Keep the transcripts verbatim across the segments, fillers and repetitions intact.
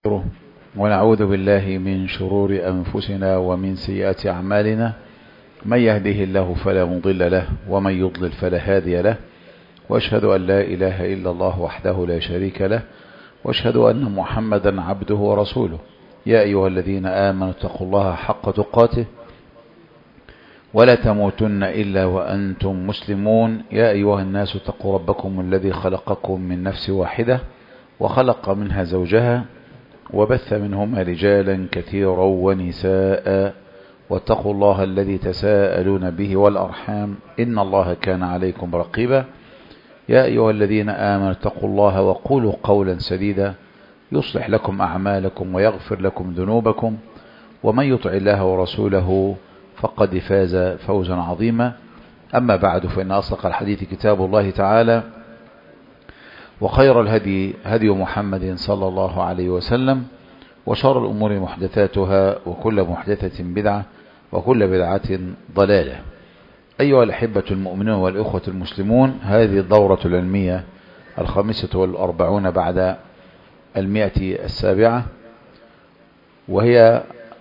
ونعوذ بالله من شرور أنفسنا ومن سيئات أعمالنا. من يهده الله فلا مضل له ومن يضلل فلا هادي له، وأشهد أن لا إله إلا الله وحده لا شريك له، وأشهد أن محمدا عبده ورسوله. يا أيها الذين آمنوا اتقوا الله حق تقاته ولا تموتن إلا وأنتم مسلمون. يا أيها الناس اتقوا ربكم الذي خلقكم من نفس واحدة وخلق منها زوجها وبث منهما رجالا كثيرا ونساء، واتقوا الله الذي تساءلون به والأرحام إن الله كان عليكم رقيبا. يا أيها الذين آمنوا اتقوا الله وقولوا قولا سديدا يصلح لكم أعمالكم ويغفر لكم ذنوبكم، ومن يطع الله ورسوله فقد فاز فوزا عظيما. أما بعد، فإن أصدق الحديث كتاب الله تعالى، وخير الهدي هدي محمد صلى الله عليه وسلم، وشر الأمور محدثاتها، وكل محدثة بدعة، وكل بدعة ضلالة. أيها الأحبة المؤمنون والإخوة المسلمون، هذه الدورة العلمية الخامسة والأربعون بعد المئة السابعة، وهي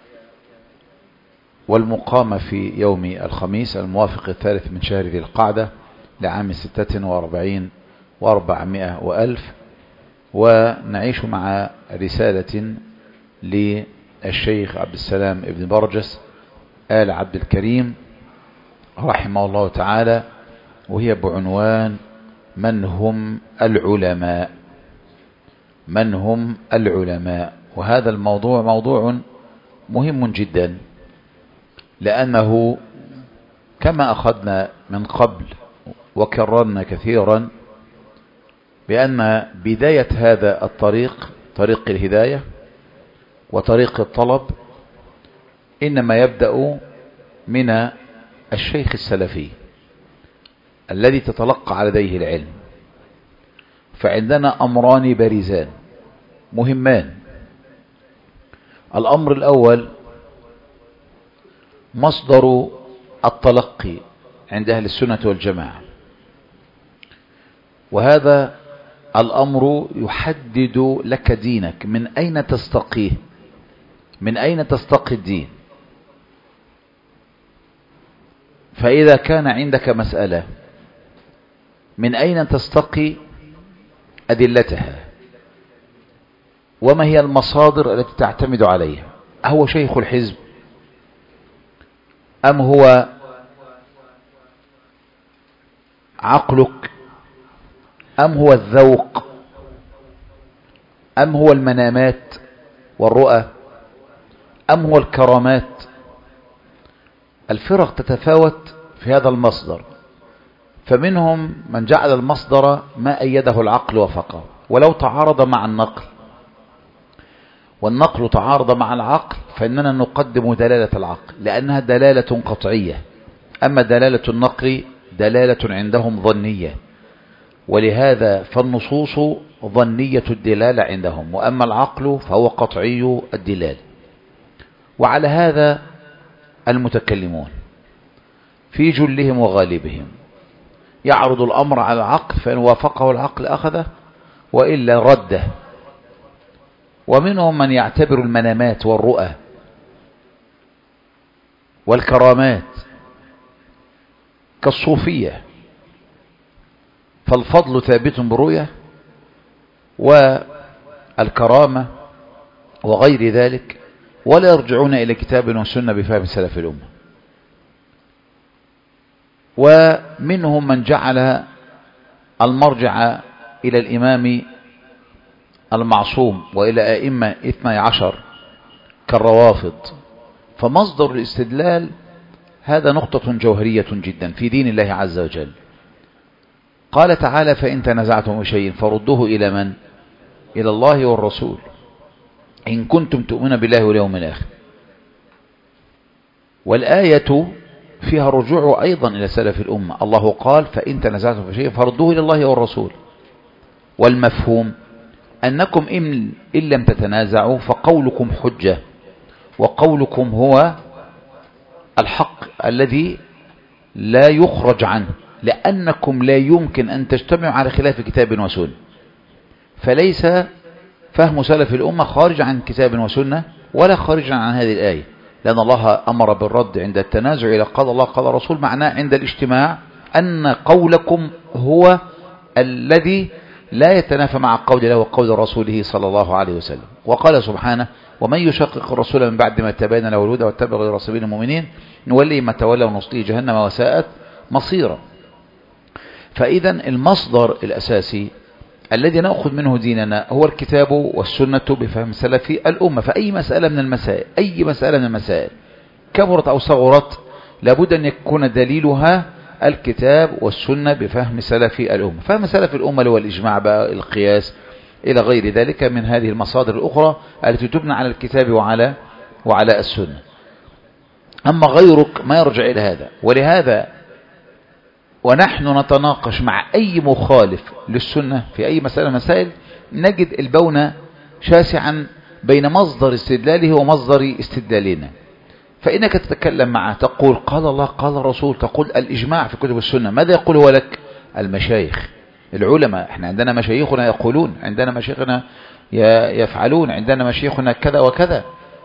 والمقامة في يوم الخميس الموافق الثالث من شهر ذي القعدة لعام ستة وأربعين وأربعمائة وألف. ونعيش مع رسالة للشيخ عبد السلام ابن برجس آل عبد الكريم رحمه الله تعالى، وهي بعنوان من هم العلماء. من هم العلماء؟ وهذا الموضوع موضوع مهم جدا، لأنه كما أخذنا من قبل وكررنا كثيرا بأن بداية هذا الطريق، طريق الهداية وطريق الطلب، إنما يبدأ من الشيخ السلفي الذي تتلقى على يديه العلم. فعندنا أمران بارزان مهمان. الأمر الأول مصدر التلقي عند أهل السنة والجماعة، وهذا الأمر يحدد لك دينك، من أين تستقيه، من أين تستقي الدين. فإذا كان عندك مسألة من أين تستقي أدلتها، وما هي المصادر التي تعتمد عليها، أهو شيخ الحزب أم هو عقلك أم هو الذوق أم هو المنامات والرؤى أم هو الكرامات. الفرق تتفاوت في هذا المصدر، فمنهم من جعل المصدر ما أيده العقل وفقه، ولو تعارض مع النقل والنقل تعارض مع العقل فإننا نقدم دلالة العقل لأنها دلالة قطعية، أما دلالة النقل دلالة عندهم ظنية، ولهذا فالنصوص ظنية الدلالة عندهم، وأما العقل فهو قطعي الدلالة. وعلى هذا المتكلمون في جلهم وغالبهم يعرض الأمر على العقل، فإن وافقه العقل أخذه وإلا رده. ومنهم من يعتبر المنامات والرؤى والكرامات كالصوفية، فالفضل ثابت بالرؤية والكرامة وغير ذلك، ولا يرجعون إلى كتاب وسنة بفهم سلف الأمة. ومنهم من جعل المرجع إلى الإمام المعصوم وإلى أئمة اثني عشر كالروافض. فمصدر الاستدلال هذا نقطة جوهرية جدا في دين الله عز وجل. قال تعالى: فإن تنازعتم في شيء فردوه إلى من؟ إلى الله والرسول إن كنتم تؤمنون بالله واليوم الآخر. والآية فيها الرجوع أيضا إلى سلف الأمة. الله قال: فإن تنازعتم في شيء فردوه إلى الله والرسول. والمفهوم أنكم إن, إن لم تتنازعوا فقولكم حجة، وقولكم هو الحق الذي لا يخرج عنه، لأنكم لا يمكن أن تجتمعوا على خلاف كتاب وسنة. فليس فهم سلف الأمة خارج عن كتاب وسنة ولا خارج عن هذه الآية، لأن الله أمر بالرد عند التنازع إلى قال الله قال رسول، معناه عند الاجتماع أن قولكم هو الذي لا يتنافى مع قول الله وقول رسوله صلى الله عليه وسلم. وقال سبحانه: ومن يشقق الرسول من بعد ما تبين له الهدى واتبع غير سبيل المؤمنين نولي ما تولى ونصليه جهنم وساءت مصيرا. فإذا المصدر الأساسي الذي نأخذ منه ديننا هو الكتاب والسنة بفهم سلف الأمة. فأي مسألة من المسائل أي مسألة من المسائل كبرت أو صغرت لابد أن يكون دليلها الكتاب والسنة بفهم سلف الأمة. فهم سلف الأمة هو الإجماع بقى، القياس إلى غير ذلك من هذه المصادر الأخرى التي تبنى على الكتاب وعلى وعلى السنة. أما غيرك ما يرجع إلى هذا. ولهذا ونحن نتناقش مع أي مخالف للسنة في أي مسألة مسائل نجد البون شاسعا بين مصدر استدلاله ومصدر استدلالنا. فإنك تتكلم معه تقول قال الله قال الرسول، تقول الإجماع في كتب السنة، ماذا يقول هو لك؟ المشايخ العلماء، احنا عندنا مشايخنا يقولون، عندنا مشايخنا يفعلون، عندنا مشايخنا كذا وكذا.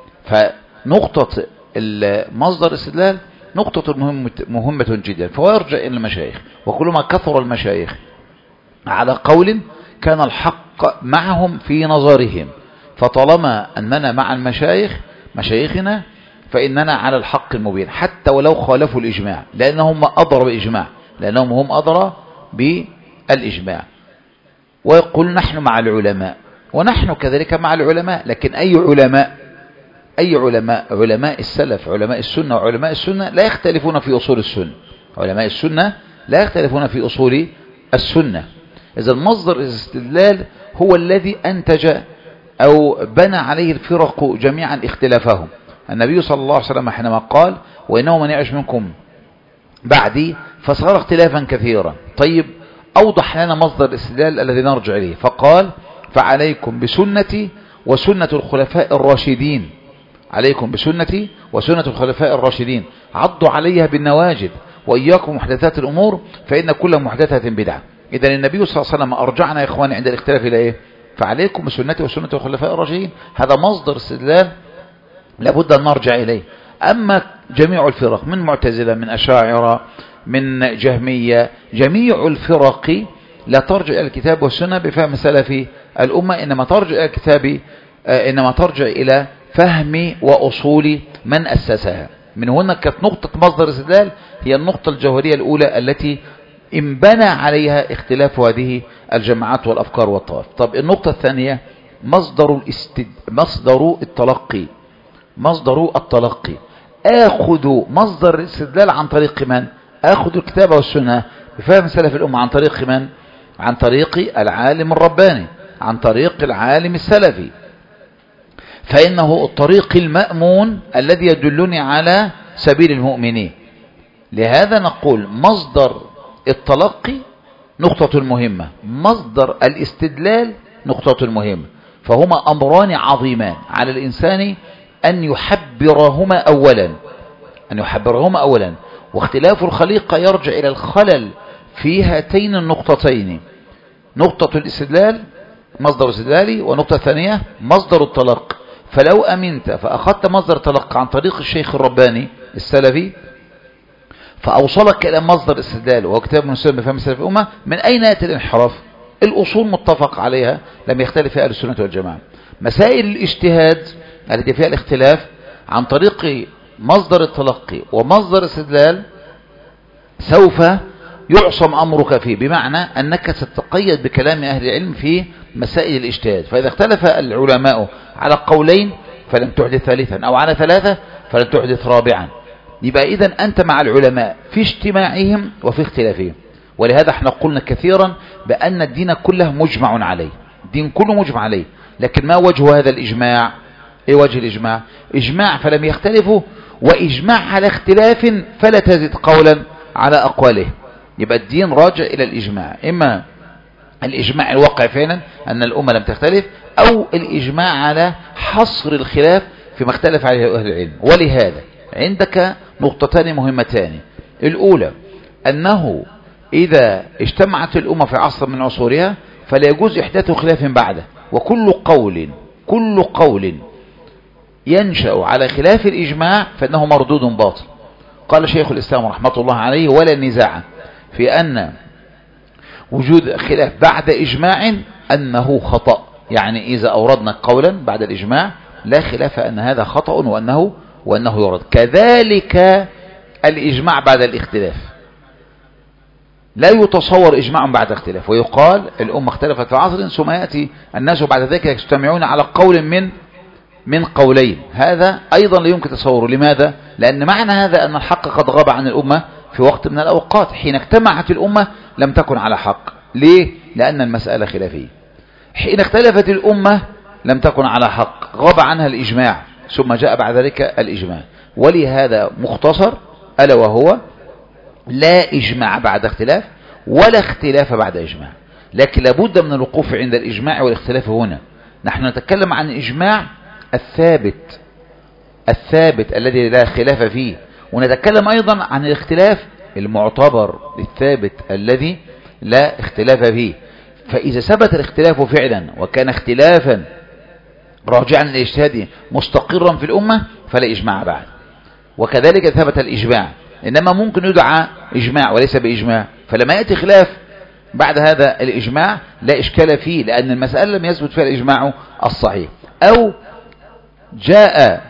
فنقطة المصدر الاستدلال نقطة مهمة, مهمة جدا. فهو يرجع إلى المشايخ، وكلما كثر المشايخ على قول كان الحق معهم في نظرهم. فطالما أننا مع المشايخ مشايخنا فإننا على الحق المبين حتى ولو خالفوا الإجماع، لأنهم أضروا بالإجماع، لأنهم هم أضروا بالإجماع. ويقول نحن مع العلماء، ونحن كذلك مع العلماء. لكن أي علماء؟ أي علماء؟ علماء السلف، علماء السنة. وعلماء السنة لا يختلفون في أصول السنة، علماء السنة لا يختلفون في أصول السنة. إذا المصدر الاستدلال هو الذي أنتج أو بنى عليه الفرق جميعا اختلافهم. النبي صلى الله عليه وسلم حينما قال وإنه من يعش منكم بعدي فصار اختلافا كثيرا. طيب أوضح لنا مصدر الاستدلال الذي نرجع إليه، فقال فعليكم بسنتي وسنة الخلفاء الراشدين، عليكم بسنتي وسنة الخلفاء الراشدين عضوا عليها بالنواجذ وإياكم محدثات الأمور فإن كل محدثة بدعة. إذا النبي صلى الله عليه وسلم أرجعنا يا إخواني عند الاختلاف إلى إيه؟ فعليكم بسنتي وسنة الخلفاء الراشدين. هذا مصدر استدلال لابد أن نرجع إليه. أما جميع الفرق من معتزلة من أشاعرة من جهمية، جميع الفرق لا ترجع إلى الكتاب والسنة بفهم سلف الأمة، إنما ترجع إلى الكتاب إنما ترجع إلى فهم وأصول من أسسها. من هنا كانت نقطة مصدر الاستدلال هي النقطة الجوهرية الأولى التي انبنى عليها اختلاف هذه الجماعات والأفكار والطوائف. طب النقطة الثانية مصدر الاستد... مصدر التلقي. مصدر التلقي آخذ مصدر الاستدلال عن طريق من؟ آخذ الكتاب والسنة بفهم سلف الأمة عن طريق من؟ عن طريق العالم الرباني، عن طريق العالم السلفي. فإنه الطريق المأمون الذي يدلني على سبيل المؤمنين. لهذا نقول مصدر التلقي نقطة مهمة، مصدر الاستدلال نقطة مهمة. فهما أمران عظيمان على الإنسان أن يحبرهما أولا أن يحبرهما أولا واختلاف الخليقة يرجع إلى الخلل في هاتين النقطتين، نقطة الاستدلال مصدر استدلالي، ونقطة ثانية مصدر التلقي. فلو أمنت فأخذت مصدر التلقي عن طريق الشيخ الرباني السلفي فأوصلك إلى مصدر الاستدلال وهو كتاب من السنة بفهم سلف الأمة، من أين يأتي الانحراف؟ الأصول متفق عليها لم يختلف فيها أهل السنة والجماعة. مسائل الاجتهاد التي فيها الاختلاف عن طريق مصدر التلقي ومصدر الاستدلال سوف يعصم أمرك فيه، بمعنى أنك ستتقيد بكلام أهل العلم في مسائل الاجتهاد. فإذا اختلف العلماء على قولين فلن تحدث ثالثا، أو على ثلاثة فلن تحدث رابعا. يبقى إذن أنت مع العلماء في اجتماعهم وفي اختلافهم. ولهذا احنا قلنا كثيرا بأن الدين كله مجمع عليه، الدين كله مجمع عليه. لكن ما وجه هذا الإجماع؟ ايه وجه الإجماع؟ إجماع فلم يختلفوا، وإجماع على اختلاف فلا تزد قولا على أقواله. يبقى الدين راجع إلى الإجماع، إما الإجماع الواقع فعلا أن الأمة لم تختلف، أو الإجماع على حصر الخلاف فيما اختلف عليه أهل العلم. ولهذا عندك نقطتان مهمتان. الأولى أنه إذا اجتمعت الأمة في عصر من عصورها فلا يجوز إحداث خلاف بعده، وكل قول كل قول ينشأ على خلاف الإجماع فإنه مردود باطل. قال شيخ الإسلام رحمة الله عليه: ولا نزاع في أن وجود خلاف بعد إجماع أنه خطأ. يعني إذا أوردنا قولا بعد الإجماع لا خلاف أن هذا خطأ وأنه, وأنه يرد. كذلك الإجماع بعد الاختلاف، لا يتصور إجماع بعد اختلاف، ويقال الأمة اختلفت في عصر ثم يأتي الناس بعد ذلك يجتمعون على قول من من قولين. هذا أيضا لا يمكن تصوره. لماذا؟ لأن معنى هذا أن الحق قد غاب عن الأمة في وقت من الأوقات. حين اجتمعت الأمة لم تكن على حق. ليه؟ لأن المسألة خلافية. حين اختلفت الأمة لم تكن على حق، غاب عنها الإجماع، ثم جاء بعد ذلك الإجماع. ولهذا مختصر ألا وهو: لا إجماع بعد اختلاف ولا اختلاف بعد إجماع. لكن لابد من الوقوف عند الإجماع والاختلاف. هنا نحن نتكلم عن الإجماع الثابت الثابت الذي لا خلاف فيه، ونتكلم أيضا عن الاختلاف المعتبر الثابت الذي لا اختلاف فيه. فإذا ثبت الاختلاف فعلا وكان اختلافا راجعا للاجتهاد مستقرا في الأمة فلا إجماع بعد. وكذلك ثبت الإجماع، إنما ممكن يدعى إجماع وليس بإجماع. فلما يأتي خلاف بعد هذا الإجماع لا إشكال فيه، لأن المسألة لم يثبت فيها الإجماع الصحيح. أو جاء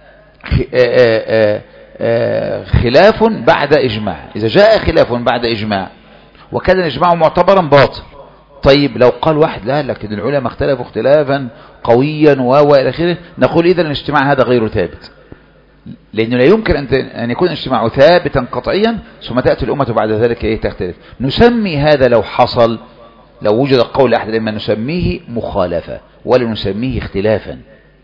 خلاف بعد إجماع. إذا جاء خلاف بعد إجماع وكان الإجماع معتبرا باطل، طيب لو قال واحد: لا لكن العلماء اختلفوا اختلافا قويا وإلى آخره، نقول إذا الاجتماع هذا غير ثابت، لأنه لا يمكن أن يكون اجتماع ثابتا قطعيا ثم تأتي الأمة بعد ذلك إيه تختلف. نسمي هذا لو حصل، لو وجد قول أحد الأئمة نسميه مخالفة ولا نسميه اختلافا.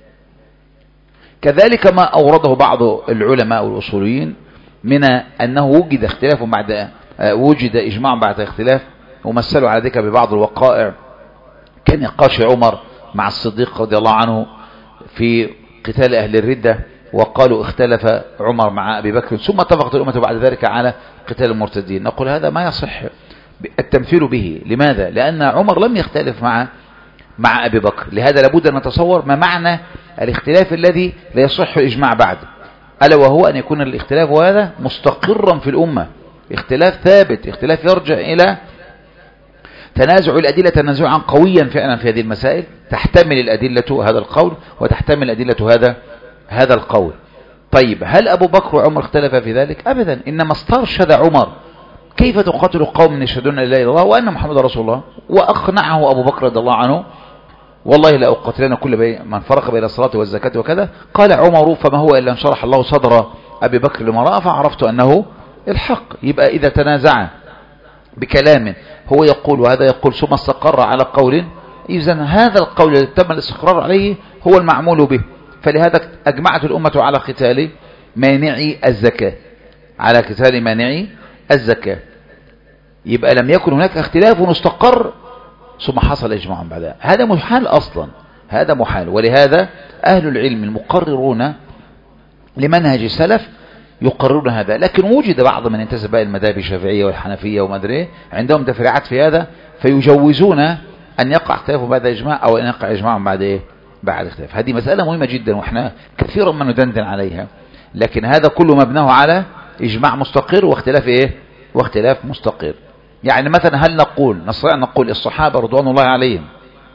كذلك ما أورده بعض العلماء والأصوليين من أنه وجد اختلاف بعد وجد إجماع بعد اختلاف، ومثلوا على ذلك ببعض الوقائع كنقاش عمر مع الصديق رضي الله عنه في قتال أهل الردة، وقالوا اختلف عمر مع أبي بكر ثم اتفقت الأمة بعد ذلك على قتال المرتدين. نقول هذا ما يصح التمثيل به. لماذا؟ لأن عمر لم يختلف مع مع أبي بكر. لهذا لابد أن نتصور ما معنى الاختلاف الذي لا يصح الإجماع بعد، ألا وهو أن يكون الاختلاف هذا مستقرا في الأمة، اختلاف ثابت، اختلاف يرجع إلى تنازع الأدلة تنازعا قويا فعلا في هذه المسائل، تحتمل الأدلة هذا القول وتحتمل الأدلة هذا هذا القول. طيب هل أبو بكر وعمر اختلف في ذلك؟ أبدا، إنما استرشد عمر كيف تقاتل قوم يشهدون لا إله إلا الله وأن محمد رسول الله، وأقنعه أبو بكر رضي الله عنه: والله لا أقاتلن كل بي من فرق بين الصلاة والزكاة وكذا. قال عمر: فما هو إلا أن شرح الله صدر أبي بكر لما رأى فعرفت أنه الحق. يبقى إذا تنازع بكلام هو يقول وهذا يقول ثم استقر على قول، إذن هذا القول الذي تم الاستقرار عليه هو المعمول به. فلهذا أجمعت الأمة على قتال مانعي الزكاة، على قتال مانعي الزكاة. يبقى لم يكن هناك اختلاف واستقر ثم حصل إجماع بعدها. هذا محال أصلا، هذا محال. ولهذا أهل العلم المقررون لمنهج السلف يقررون هذا. لكن وجد بعض من ينتسب إلى المذاهب الشافعية والحنفية وما أدري عندهم تفريعات في هذا، فيجوزون أن يقع اختلاف بعد إجماع أو أن يقع إجماع بعد إيه؟ بعد اختلاف. هذه مسألة مهمة جدا وإحنا كثيرا ما ندندن عليها، لكن هذا كله مبناه على إجماع مستقر واختلاف إيه؟ واختلاف مستقر. يعني مثلا هل نقول نستطيع أن نقول الصحابة رضوان الله عليهم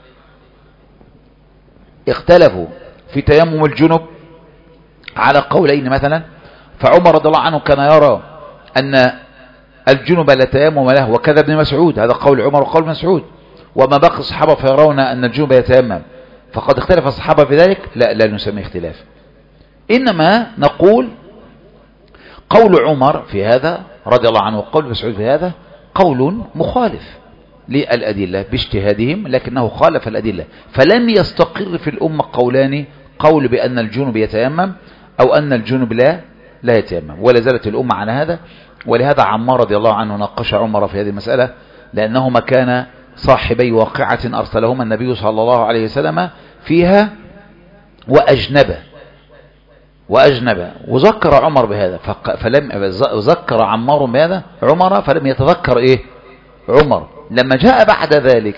اختلفوا في تيمم الجنب على قولين مثلا؟ فعمر رضي الله عنه كان يرى أن الجنب لا تيمم له، وكذا ابن مسعود، هذا قول عمر وقول مسعود. وما باقي الصحابة فيرون أن الجنب يتيمم، فقد اختلف الصحابة في ذلك. لا لا نسميه اختلاف، إنما نقول قول عمر في هذا رضي الله عنه وقول مسعود في هذا قول مخالف للأدلة باجتهادهم، لكنه خالف الأدلة. فلم يستقر في الأمة قولان: قول بأن الجنب يتيمم أو أن الجنب لا لا يتيمم، ولا زالت الأمة على هذا. ولهذا عمار رضي الله عنه ناقش عمر في هذه المسألة، لأنهما كان صاحبي واقعة أرسلهما النبي صلى الله عليه وسلم فيها وأجنب وأجنب وذكر عمر بهذا، فلم ذكر عمار بهذا عمر فلم يتذكر إيه عمر. لما جاء بعد ذلك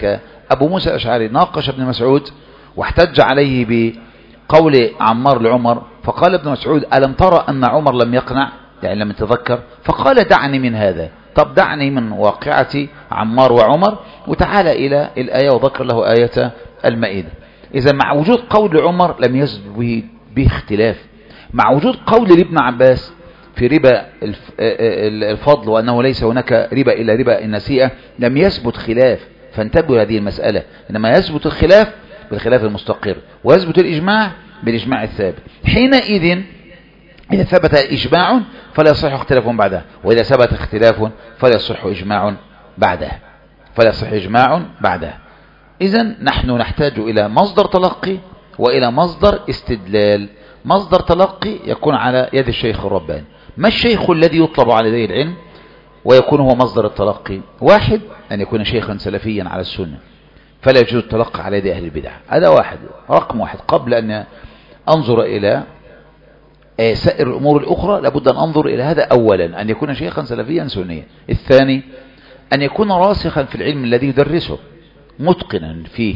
أبو موسى الأشعري ناقش ابن مسعود واحتج عليه بقول عمار لعمر، فقال ابن مسعود ألم ترى أن عمر لم يقنع، يعني لم يتذكر، فقال دعني من هذا، طب دعني من واقعة عمار وعمر وتعالى إلى الآية، وذكر له آية المائدة. إذا مع وجود قول عمر لم يزد به, به اختلاف، مع وجود قول لابن عباس في ربا الفضل وأنه ليس هناك ربا إلا ربا النسيئة لم يثبت خلاف، فانتبهوا هذه المسألة، إنما يثبت الخلاف بالخلاف المستقر، ويثبت الإجماع بالإجماع الثابت. حينئذ إذا ثبت إجماع فلا يصح اختلاف بعدها، وإذا ثبت اختلاف فلا يصح إجماع بعدها فلا يصح إجماع بعدها. إذن نحن نحتاج إلى مصدر تلقي وإلى مصدر استدلال. مصدر تلقي يكون على يد الشيخ الرباني. ما الشيخ الذي يطلب على يديه العلم ويكون هو مصدر التلقي؟ واحد، أن يكون شيخا سلفيا على السنة فلا يجوز التلقي على يد أهل البدع، هذا واحد، رقم واحد. قبل أن أنظر إلى سائر الأمور الأخرى لابد أن أنظر إلى هذا أولا، أن يكون شيخا سلفيا سنيا. الثاني أن يكون راسخا في العلم الذي يدرسه، متقنا فيه.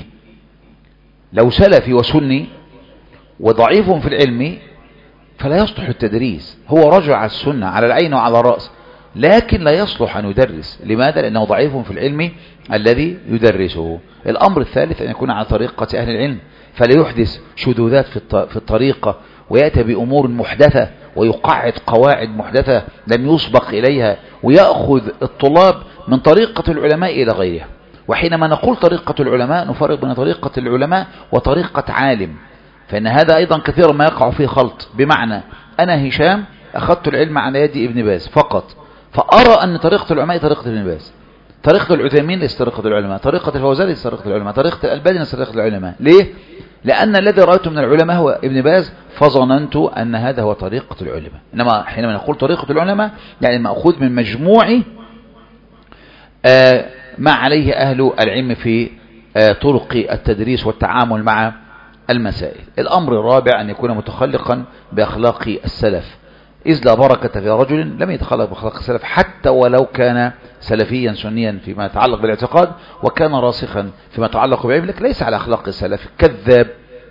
لو سلفي وسني وضعيف في العلم فلا يصلح التدريس، هو رجل على السنة على العين وعلى الرأس، لكن لا يصلح أن يدرس. لماذا؟ لأنه ضعيف في العلم الذي يدرسه. الأمر الثالث أن يكون على طريقة أهل العلم، فلا يحدث شذوذات في الطريقة ويأتي بأمور محدثة ويقعد قواعد محدثة لم يسبق إليها، ويأخذ الطلاب من طريقة العلماء إلى غيرها. وحينما نقول طريقة العلماء نفرق بين طريقة العلماء وطريقة عالم، فإن هذا أيضا كثيرا ما يقع فيه خلط. بمعنى أنا هشام أخذت العلم على يد ابن باز فقط، فأرى أن طريقة العلماء طريقة ابن باز، طريقة العثيمين ليس طريقة العلماء، طريقة الفوزان ليس طريقة العلماء، طريقة الألباني ليس طريقة العلماء. ليه؟ لأن الذي رأيته من العلماء هو ابن باز، فظننت أن هذا هو طريقة العلماء. إنما حينما نقول طريقة العلماء يعني مأخوذ من مجموع آه ما عليه أهل العلم في آه طرق التدريس والتعامل مع المسائل. الأمر الرابع أن يكون متخلقا بأخلاق السلف، إذ لا بركة في رجل لم يتخلق بأخلاق السلف حتى ولو كان سلفيا سنيا فيما يتعلق بالاعتقاد، وكان راسخا فيما يتعلق بالعلم، لكن ليس على أخلاق السلف، كذاب،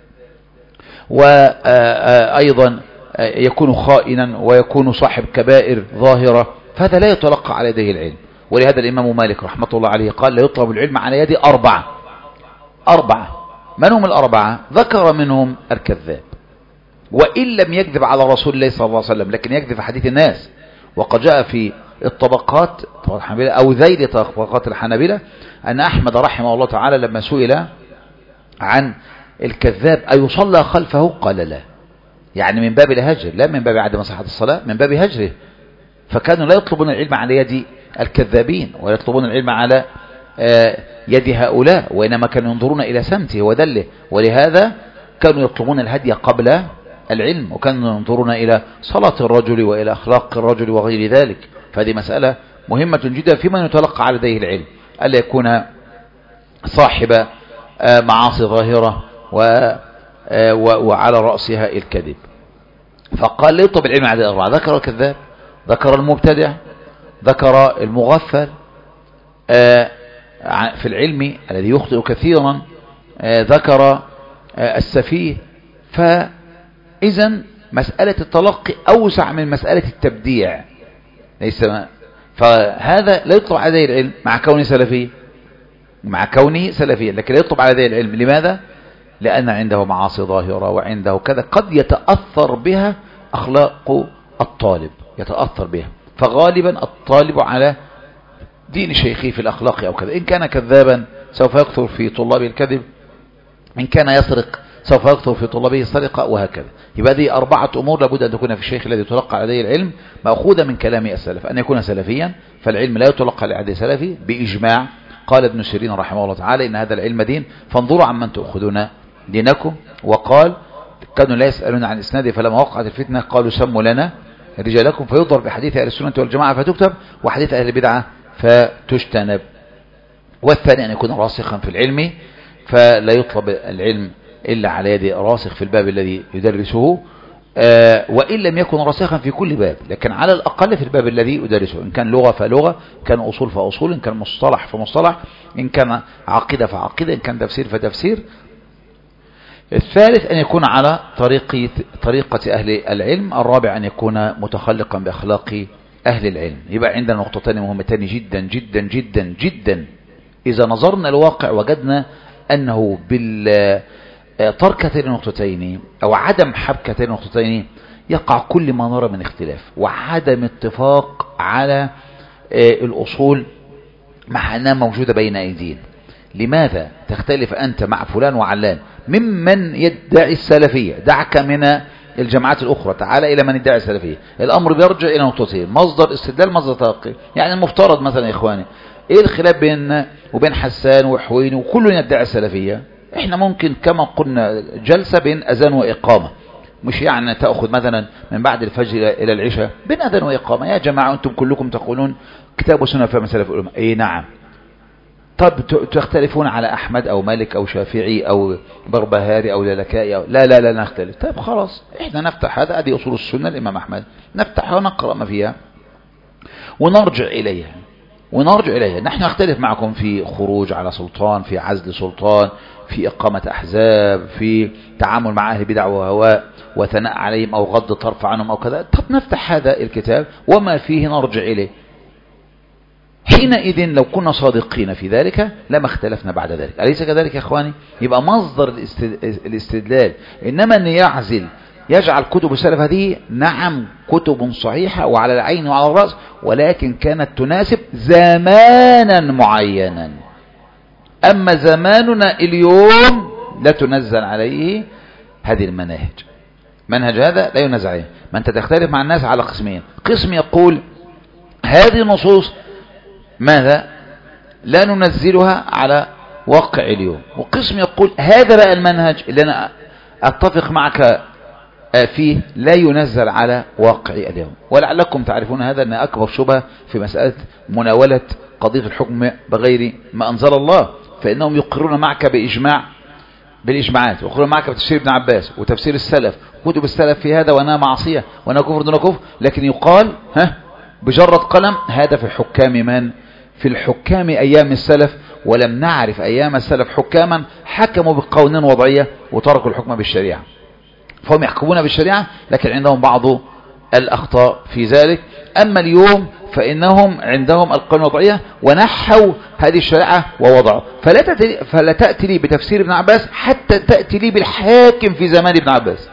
وأيضا يكون خائنا ويكون صاحب كبائر ظاهرة، فهذا لا يتلقى على يديه العلم. ولهذا الإمام مالك رحمة الله عليه قال لا يطلب العلم على يد أربعة. أربعة من هم الأربعة؟ ذكر منهم الكذاب، وإن لم يكذب على رسول الله صلى الله عليه وسلم لكن يكذب حديث الناس. وقد جاء في الطبقات أو ذيل طبقات الحنابلة أن أحمد رحمه الله تعالى لما سئل عن الكذاب أيصلى خلفه قال لا، يعني من باب الهجر، لا من باب عدم صحة الصلاة، من باب هجره. فكانوا لا يطلبون العلم على يد الكذابين ولا يطلبون العلم على يد هؤلاء، وإنما كانوا ينظرون إلى سمته ودله، ولهذا كانوا يطلبون الهدي قبل العلم، وكانوا ينظرون إلى صلاة الرجل وإلى أخلاق الرجل وغير ذلك. فهذه مسألة مهمة جدا في من يتلقى على يديه العلم، ألا يكون صاحب معاصي ظاهرة وعلى رأسها الكذب. فقال لا يطلب العلم على يد الأربعة، ذكر الكذاب، ذكر المبتدع، ذكر المغفل في العلم الذي يخطئ كثيرا، ذكر السفيه. فإذا مسألة التلقي أوسع من مسألة التبديع، ليس ما فهذا لا يطلب على يديه العلم مع كونه سلفي، مع كونه سلفيا، لكن لا يطلب على يديه العلم. لماذا؟ لأن عنده معاصي ظاهرة وعنده كذا قد يتأثر بها أخلاق الطالب، يتأثر بها. فغالبا الطالب على دين شيخه في الأخلاق أو كذا، إن كان كذابا سوف يكثر في طلابه الكذب، إن كان يسرق سوف يكثر في طلابه السرقة، وهكذا. يبقى هذه أربعة أمور لابد أن تكون في الشيخ الذي يتلقى عليه العلم مأخوذة من كلام السلف. أن يكون سلفيا، فالعلم لا يتلقى على يد سلفي بإجماع. قال ابن سيرين رحمه الله تعالى إن هذا العلم دين فانظروا عمن تأخذون دينكم. وقال كانوا لا يسألون عن إسناده فلما وقعت الفتنة قالوا سموا لنا رجالكم، فيضرب بحديث أهل السنة والجماعة فتكتب، وحديث أهل البدعة فتجتنب. والثاني أن يكون راسخا في العلم، فلا يطلب العلم إلا على يد راسخ في الباب الذي يدرسه. آه وإن لم يكن راسخا في كل باب، لكن على الأقل في الباب الذي أدرسه، إن كان لغة فلغة، إن كان أصول فأصول، إن كان مصطلح فمصطلح، إن كان عقيدة فعقيدة، إن كان تفسير فتفسير. الثالث أن يكون على طريقة, طريقة أهل العلم. الرابع أن يكون متخلقا بأخلاق أهل العلم. يبقى عندنا نقطتان مهمتان جدا جدا جدا جدا. إذا نظرنا الواقع وجدنا أنه بالترك هاتين النقطتين أو عدم حبك هاتين النقطتين يقع كل ما نرى من اختلاف وعدم اتفاق على الأصول مع أنها موجودة بين أيدينا. لماذا تختلف أنت مع فلان وعلان ممن يدعي السلفية؟ دعك من الجماعات الأخرى، تعال إلى من يدعي السلفية. الأمر بيرجع إلى نقطتين: مصدر استدلال، مصدر تلقي. يعني المفترض مثلا يا إخواني إيه الخلاف بيننا وبين حسان وحويني وكل يدعي السلفية؟ إحنا ممكن كما قلنا جلسة بين أذان وإقامة، مش يعني تأخذ مثلا من بعد الفجر إلى العشاء بين أذان وإقامة. يا جماعة أنتم كلكم تقولون كتاب وسنة فهم سلف الأمة. إيه نعم. طب تختلفون على أحمد أو مالك أو شافعي أو بربهاري أو لالكائي أو لا لا لا نختلف. طيب خلاص إحنا نفتح هذا، هذه أصول السنة الإمام أحمد، نفتحها ونقرأ ما فيها ونرجع إليها ونرجع إليها. نحن نختلف معكم في خروج على سلطان، في عزل سلطان، في إقامة أحزاب، في تعامل مع أهل بدع وهواء وثناء عليهم أو غض طرف عنهم أو كذا. طب نفتح هذا الكتاب وما فيه نرجع إليه. حينئذ لو كنا صادقين في ذلك لما اختلفنا بعد ذلك. أليس كذلك يا إخواني؟ يبقى مصدر الاستدلال. إنما أن يعزل يجعل كتب السلف هذه نعم كتب صحيحة وعلى العين وعلى الرأس، ولكن كانت تناسب زمانا معينا. أما زماننا اليوم لا تنزل عليه هذه المناهج. منهج هذا لا ينزل عليه. ما أنت تختلف مع الناس على قسمين: قسم يقول هذه النصوص ماذا لا ننزلها على واقع اليوم، وقسم يقول هذا بقى المنهج اللي أنا أتفق معك فيه لا ينزل على واقع اليوم. ولعلكم تعرفون هذا أن أكبر شبهة في مسألة مناولة قضية الحكم بغير ما أنزل الله، فإنهم يقرون معك بإجماع بالإجماعات، ويقرون معك بتفسير ابن عباس وتفسير السلف كتب السلف في هذا وأنا معصية وأنا كفر دون كفر، لكن يقال ها بجرد قلم هذا في حكام من؟ في الحكام أيام السلف. ولم نعرف أيام السلف حكاما حكموا بقوانين وضعية وتركوا الحكم بالشريعة، فهم يحكمون بالشريعة لكن عندهم بعض الأخطاء في ذلك. أما اليوم فإنهم عندهم القوانين الوضعية ونحوا هذه الشريعة ووضعوا. فلا تأتي, فلا تأتي لي بتفسير ابن عباس حتى تأتي لي بالحاكم في زمان ابن عباس.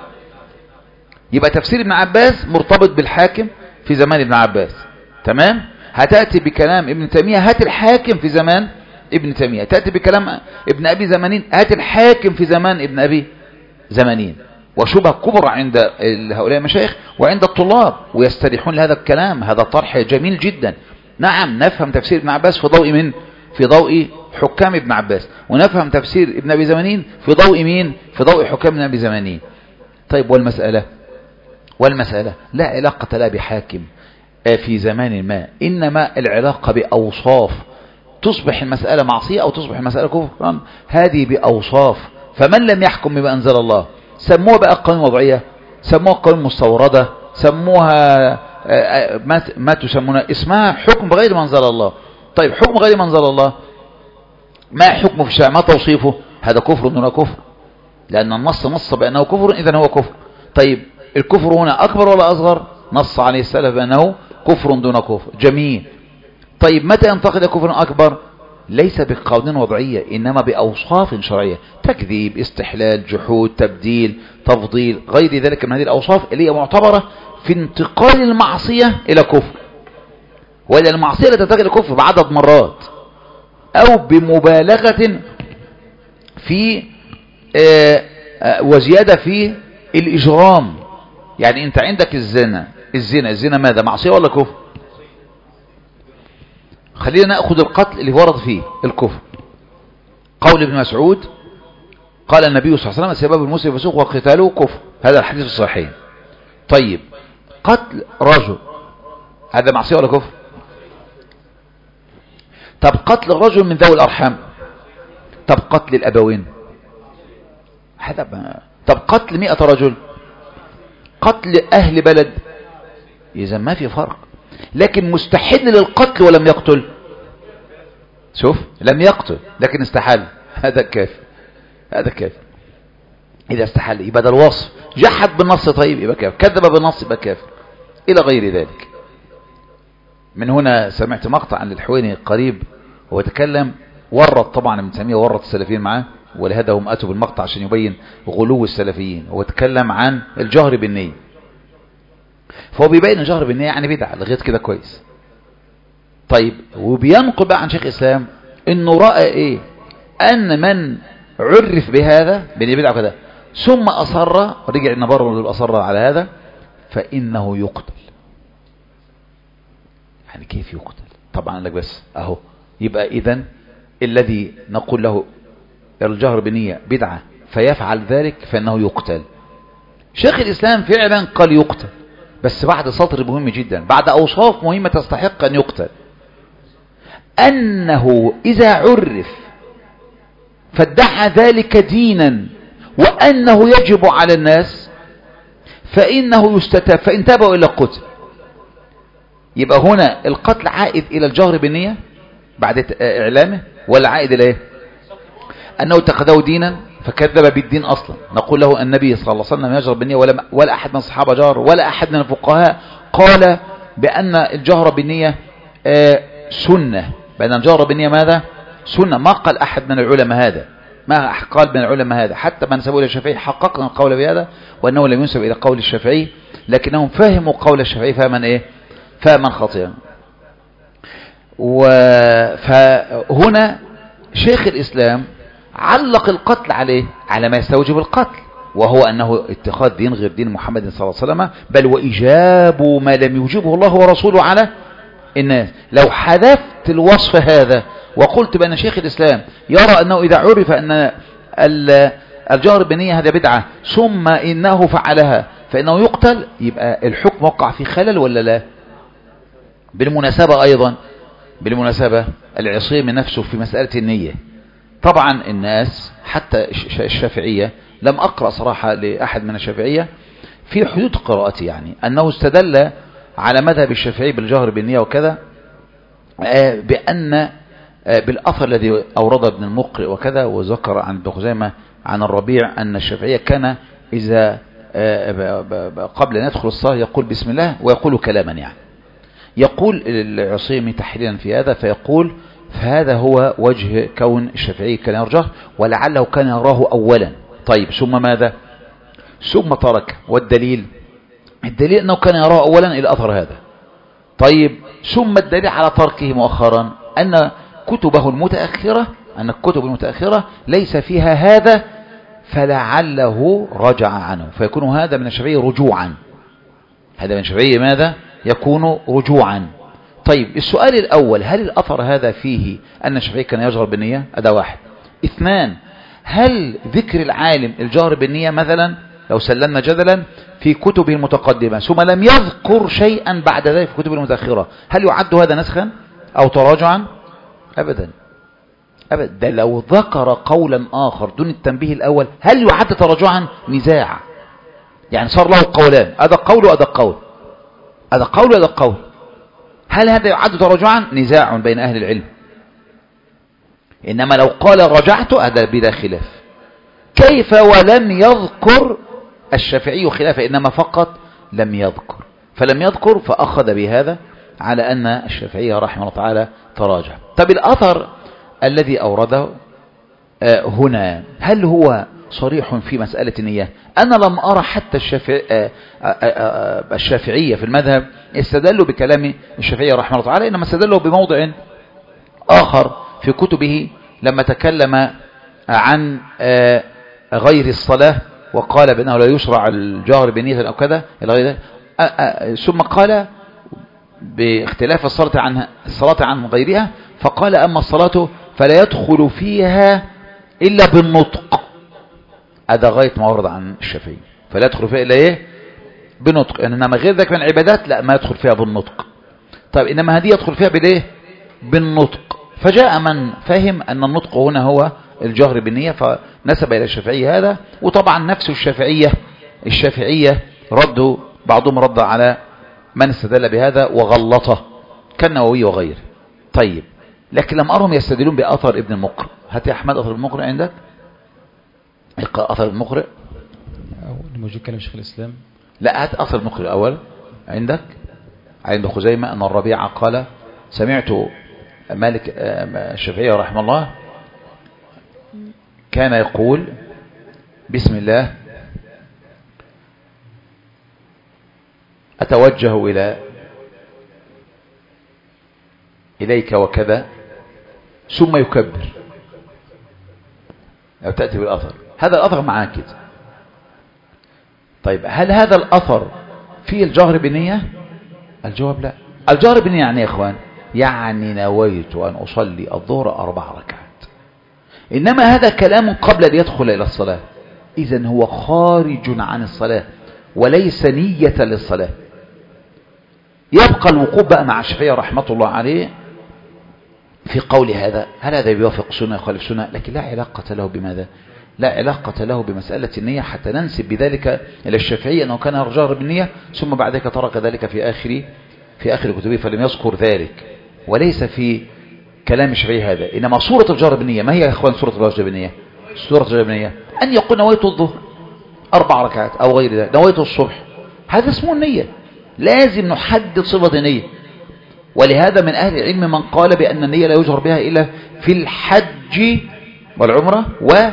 يبقى تفسير ابن عباس مرتبط بالحاكم في زمان ابن عباس، تمام؟ هتأتي بكلام ابن تيمية هات الحاكم في زمان ابن تيمية، تأتي بكلام ابن أبي زمانين هات الحاكم في زمان ابن أبي زمانين. وشبه كبرى عند هؤلاء المشايخ وعند الطلاب ويستريحون لهذا الكلام. هذا طرح جميل جدا. نعم نفهم تفسير ابن عباس في ضوء من؟ في ضوء حكام ابن عباس، ونفهم تفسير ابن أبي زمانين في ضوء مين؟ في ضوء حكام ابن أبي زمانين. طيب والمسألة والمسألة لا علاقة لا بحاكم في زمان ما، إنما العلاقة بأوصاف. تصبح المسألة معصية أو تصبح المسألة كفرا، هذه بأوصاف. فمن لم يحكم بما أنزل الله سموها بقى قوانين وضعية، سموها قوانين مستوردة، سموها ما, ما تسمونها اسمها حكم بغير ما أنزل الله. طيب حكم غير ما أنزل الله ما حكمه في الشرع؟ ما توصيفه؟ هذا كفر دون كفر، لأن النص نص بأنه كفر إذن هو كفر. طيب الكفر هنا أكبر ولا أصغر؟ نص عليه السلف بأنه كفر دون كفر. جميل. طيب متى ينتقل كفر أكبر؟ ليس بقوانين وضعية إنما بأوصاف شرعية: تكذيب، استحلال، جحود، تبديل، تفضيل، غير ذلك من هذه الأوصاف اللي هي معتبرة في انتقال المعصية إلى كفر. وإلى المعصية لا تنتقل إلى كفر بعدد مرات أو بمبالغة في آآ آآ وزيادة في الإجرام. يعني أنت عندك الزنا، الزنا الزنا ماذا؟ معصية ولا كفر؟ خلينا نأخذ القتل اللي ورد فيه الكفر. قول ابن مسعود قال النبي صلى الله عليه وسلم: سباب المسلم فسوق وقتاله كفر. هذا الحديث الصحيح. طيب قتل رجل هذا معصية ولا كفر؟ طب قتل الرجل من ذوي الأرحام؟ طب قتل الأبوين؟ هذا. طب قتل مئة رجل؟ قتل أهل بلد، إذا ما في فرق. لكن مستحل للقتل ولم يقتل، شوف لم يقتل لكن استحل، هذا كافر، هذا كافر. إذا استحل يبقى ده الوصف. جحد بالنص طيب يبقى كافر، كذب بالنص يبقى كافر، إلى غير ذلك. من هنا سمعت مقطع عن الحويني قريب وهو يتكلم، ورط طبعا ابن تيمية ورط السلفيين معاه، ولهذا هم أتوا بالمقطع عشان يبين غلو السلفيين. هو يتكلم عن الجهر بالنية، فهو بيبين الجهر بالنية يعني بدعة، لغاية كده كويس. طيب وبينقل بقى عن شيخ الإسلام انه رأى ايه، ان من عرف بهذا بني بدعة كده ثم أصر، رجع النبر الأصر على هذا، فإنه يقتل. يعني كيف يقتل؟ طبعا لك بس اهو، يبقى اذن الذي نقول له الجهر بنية بدعة فيفعل ذلك فإنه يقتل. شيخ الإسلام فعلا قال يقتل، بس بعد سطر مهم جدا، بعد أوصاف مهمة تستحق أن يقتل، أنه إذا عرف فادعى ذلك دينا وأنه يجب على الناس فإنه يستتاب، فإن تابوا إلى القتل. يبقى هنا القتل عائد إلى الجهر بالنية بعد إعلامه، ولا عائد إلى إيه؟ أنه اتخذه دينا فكذب بالدين أصلا. نقول له النبي صلى الله عليه وسلم يجهر بالنية، ولا, ولا أحد من الصحابة جهر، ولا أحد من الفقهاء قال بأن الجهر بالنية سنة، بأن الجهر بالنية ماذا؟ سنة. ما قال أحد من العلماء هذا، ما قال من العلماء هذا، حتى من نسبوا إلى الشافعي حققنا القول بهذا، وأنه لم ينسب إلى قول الشافعي، لكنهم فهموا قول الشافعي فهما إيه؟ فهما خاطئا. فهنا شيخ الإسلام علق القتل عليه، على ما يستوجب القتل، وهو أنه اتخاذ دين غير دين محمد صلى الله عليه وسلم، بل وإجاب ما لم يوجبه الله ورسوله على الناس. لو حذفت الوصف هذا وقلت بأن شيخ الإسلام يرى أنه إذا عرف أن الجهر بالنية هذا بدعة ثم إنه فعلها فإنه يقتل، يبقى الحكم وقع في خلل ولا لا؟ بالمناسبة أيضا، بالمناسبة العصيمي نفسه في مسألة النية، طبعا الناس حتى الشافعية، لم أقرأ صراحة لأحد من الشافعية في حدود قراءتي، يعني أنه استدل على مذهب الشافعي بالجهر بالنية وكذا بأن بالأثر الذي أورد ابن المقرئ وكذا، وذكر عن ابن خزيمة عن الربيع أن الشافعية كان إذا قبل أن يدخل الصلاة يقول بسم الله ويقول كلاما، يعني يقول العصيمي تحليلا في هذا، فيقول فهذا هو وجه كون الشافعي كان يرجح، ولعله كان يراه أولا. طيب ثم ماذا؟ ثم ترك، والدليل الدليل أنه كان يراه أولا إلى أثر هذا. طيب ثم الدليل على تركه مؤخرا أن كتبه المتأخرة أن الكتب المتأخرة ليس فيها هذا، فلعله رجع عنه، فيكون هذا من الشافعي رجوعا، هذا من الشافعي ماذا؟ يكون رجوعا. طيب السؤال الأول، هل الأثر هذا فيه أن الشافعي كان يجهر بالنية؟ هذا واحد. اثنان، هل ذكر العالم الجهر بالنية مثلا لو سلمنا جدلا في كتبه المتقدمة ثم لم يذكر شيئا بعد ذلك في كتبه المتأخرة، هل يعد هذا نسخا أو تراجعا؟ أبدا أبدا. ده لو ذكر قولا آخر دون التنبيه الأول هل يعد تراجعا؟ نزاع، يعني صار له قولان، هذا قول وهذا قول، هذا قول وهذا قول، هل هذا يعد تراجعا؟ نزاع بين أهل العلم. إنما لو قال رجعت هذا بلا خلاف. كيف ولم يذكر الشافعي خلافه؟ إنما فقط لم يذكر، فلم يذكر فأخذ بهذا على أن الشافعي رحمه الله تعالى تراجع. طب الأثر الذي أورده هنا هل هو صريح في مسألة النية؟ أنا لم أرى حتى الشافعي الشافعية في المذهب استدلوا بكلام الشافعي رحمه الله تعالى، إنما استدلوا بموضع آخر في كتبه لما تكلم عن غير الصلاة وقال بأنه لا يشرع الجهر بنية أو كذا ثم قال باختلاف الصلاة عن الصلاة عن غيرها، فقال أما الصلاة فلا يدخل فيها إلا بالنطق. هذا غاية ما ورد عن الشافعي، فلا يدخل فيها إلا إيه؟ بنطق. إنما غير ذلك من العبادات لا، ما يدخل فيها بالنطق. طيب إنما هذه يدخل فيها بالإيه؟ بالنطق. فجاء من فهم أن النطق هنا هو الجهر بالنية فنسب إلى الشافعي هذا. وطبعا نفس الشافعية الشافعية ردوا بعضهم رد على من استدل بهذا وغلطه كالنووي وغيره. طيب لكن لم أرهم يستدلون بأثر ابن المقرئ. هات يا أحمد أثر ابن المقرئ عندك، أثر ابن المقرئ موجود كلام شيخ الإسلام. لا هات أثر المقرئ الأول عندك عند خزيمة أن الربيع قال سمعت مالك الشافعي رحمه الله كان يقول بسم الله أتوجه إلى إليك وكذا ثم يكبر أو تأتي بالأثر. هذا الأثر معاك كده. طيب هل هذا الأثر فيه الجهر بالنية؟ الجواب لا. الجهر بالنية يعني يا إخوان يعني نويت أن أصلي الظهر أربع ركعات، إنما هذا كلام قبل أن يدخل إلى الصلاة، إذن هو خارج عن الصلاة وليس نية للصلاة. يبقى الوقوف بقى مع الشافعي رحمة الله عليه في قول هذا، هل هذا بيوافق سنة يخالف سنة؟ لكن لا علاقة له بماذا؟ لا علاقة له بمسألة النية حتى ننسب بذلك إلى الشافعي أنه كان يرجع بالنية ثم بعد ذلك ترك ذلك في آخر في آخر كتبه فلم يذكر ذلك، وليس في كلام الشافعي هذا. إنما صورة الجهر بالنية ما هي يا إخوان؟ صورة الجهر بالنية صورة الجهر بالنية أن يقول نويت الظهر أربع ركعات أو غير ذلك، نويت الصبح، هذا اسمه النية. لازم نحدد صفة النية. ولهذا من أهل العلم من قال بأن النية لا يجهر بها إلا في الحج والعمرة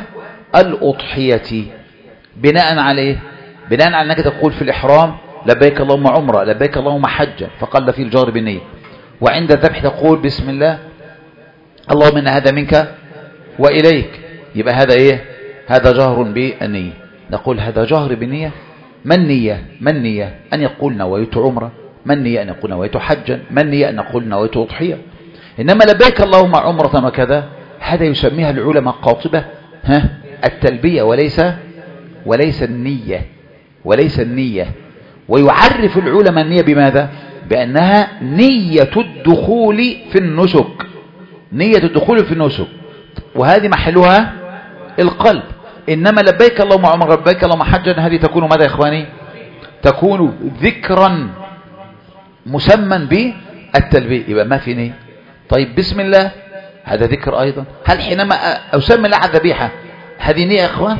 والأضحية. بناء عليه بناء على أنك تقول في الإحرام لبيك اللهم عمرة لبيك اللهم حجا فقال في الجهر بالنية، وعند الذبح تقول بسم الله اللهم إن هذا منك وإليك، يبقى هذا إيه؟ هذا جهر بالنية. نقول هذا جهر بالنية. ما النية؟ ما النية؟ أن يقول نويت عمرة. ما النية؟ أن يقول نويت حجا. ما النية؟ أن يقول نويت أضحية. إنما لبيك اللهم عمرة وكذا هذا يسميها العلماء قاطبة ها التلبية وليس وليس النية وليس النية. ويعرف العلماء النية بماذا؟ بأنها نية الدخول في النسك. نية الدخول في النسك وهذه محلها القلب. إنما لبيك اللهم عمرة لبيك اللهم حجا هذه تكون ماذا يا إخواني؟ تكون ذكرا مسمى بالتلبية، يبقى ما في نية. طيب بسم الله هذا ذكر أيضا. هل حينما أسمي الله على الذبيحة هذه نية يا إخوان؟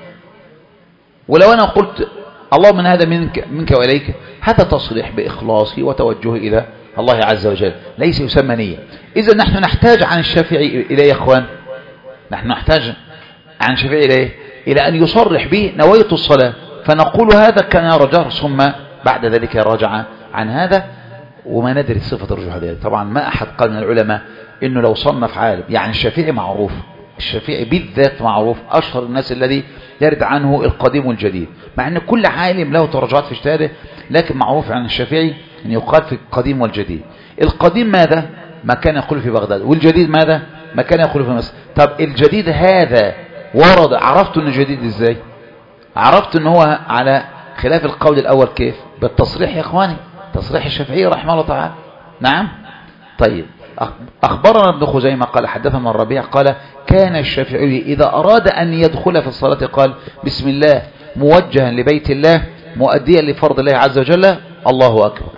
ولو أنا قلت اللهم من هذا منك, منك وإليك هذا تصريح بإخلاصي وتوجه إلى الله عز وجل، ليس يسمى نية. إذا نحن نحتاج عن الشافعي إليه يا إخوان، نحن نحتاج عن الشافعي إليه إلى أن يصرح به نويت الصلاة، فنقول هذا كان يرى جهر ثم بعد ذلك يراجع عن هذا. وما ندري صفة الرجوع هذه. طبعا ما أحد قال من العلماء إنه لو صنف عالم، يعني الشافعي معروف، الشافعي بالذات معروف أشهر الناس الذي يرد عنه القديم والجديد، مع أن كل عالم له تراجعات في اجتهاده، لكن معروف عن الشافعي أن يقال في القديم والجديد. القديم ماذا؟ ما كان يقول في بغداد، والجديد ماذا؟ ما كان يقول في مصر. طب الجديد هذا ورد، عرفت أنه جديد إزاي؟ عرفت أنه هو على خلاف القول الأول كيف؟ بالتصريح يا إخواني، تصريح الشافعي رحمه الله تعالى. نعم. طيب أخبرنا ابن خزيمة قال حدثنا الربيع قال كان الشافعي إذا أراد أن يدخل في الصلاة قال بسم الله موجها لبيت الله مؤديا لفرض الله عز وجل الله أكبر.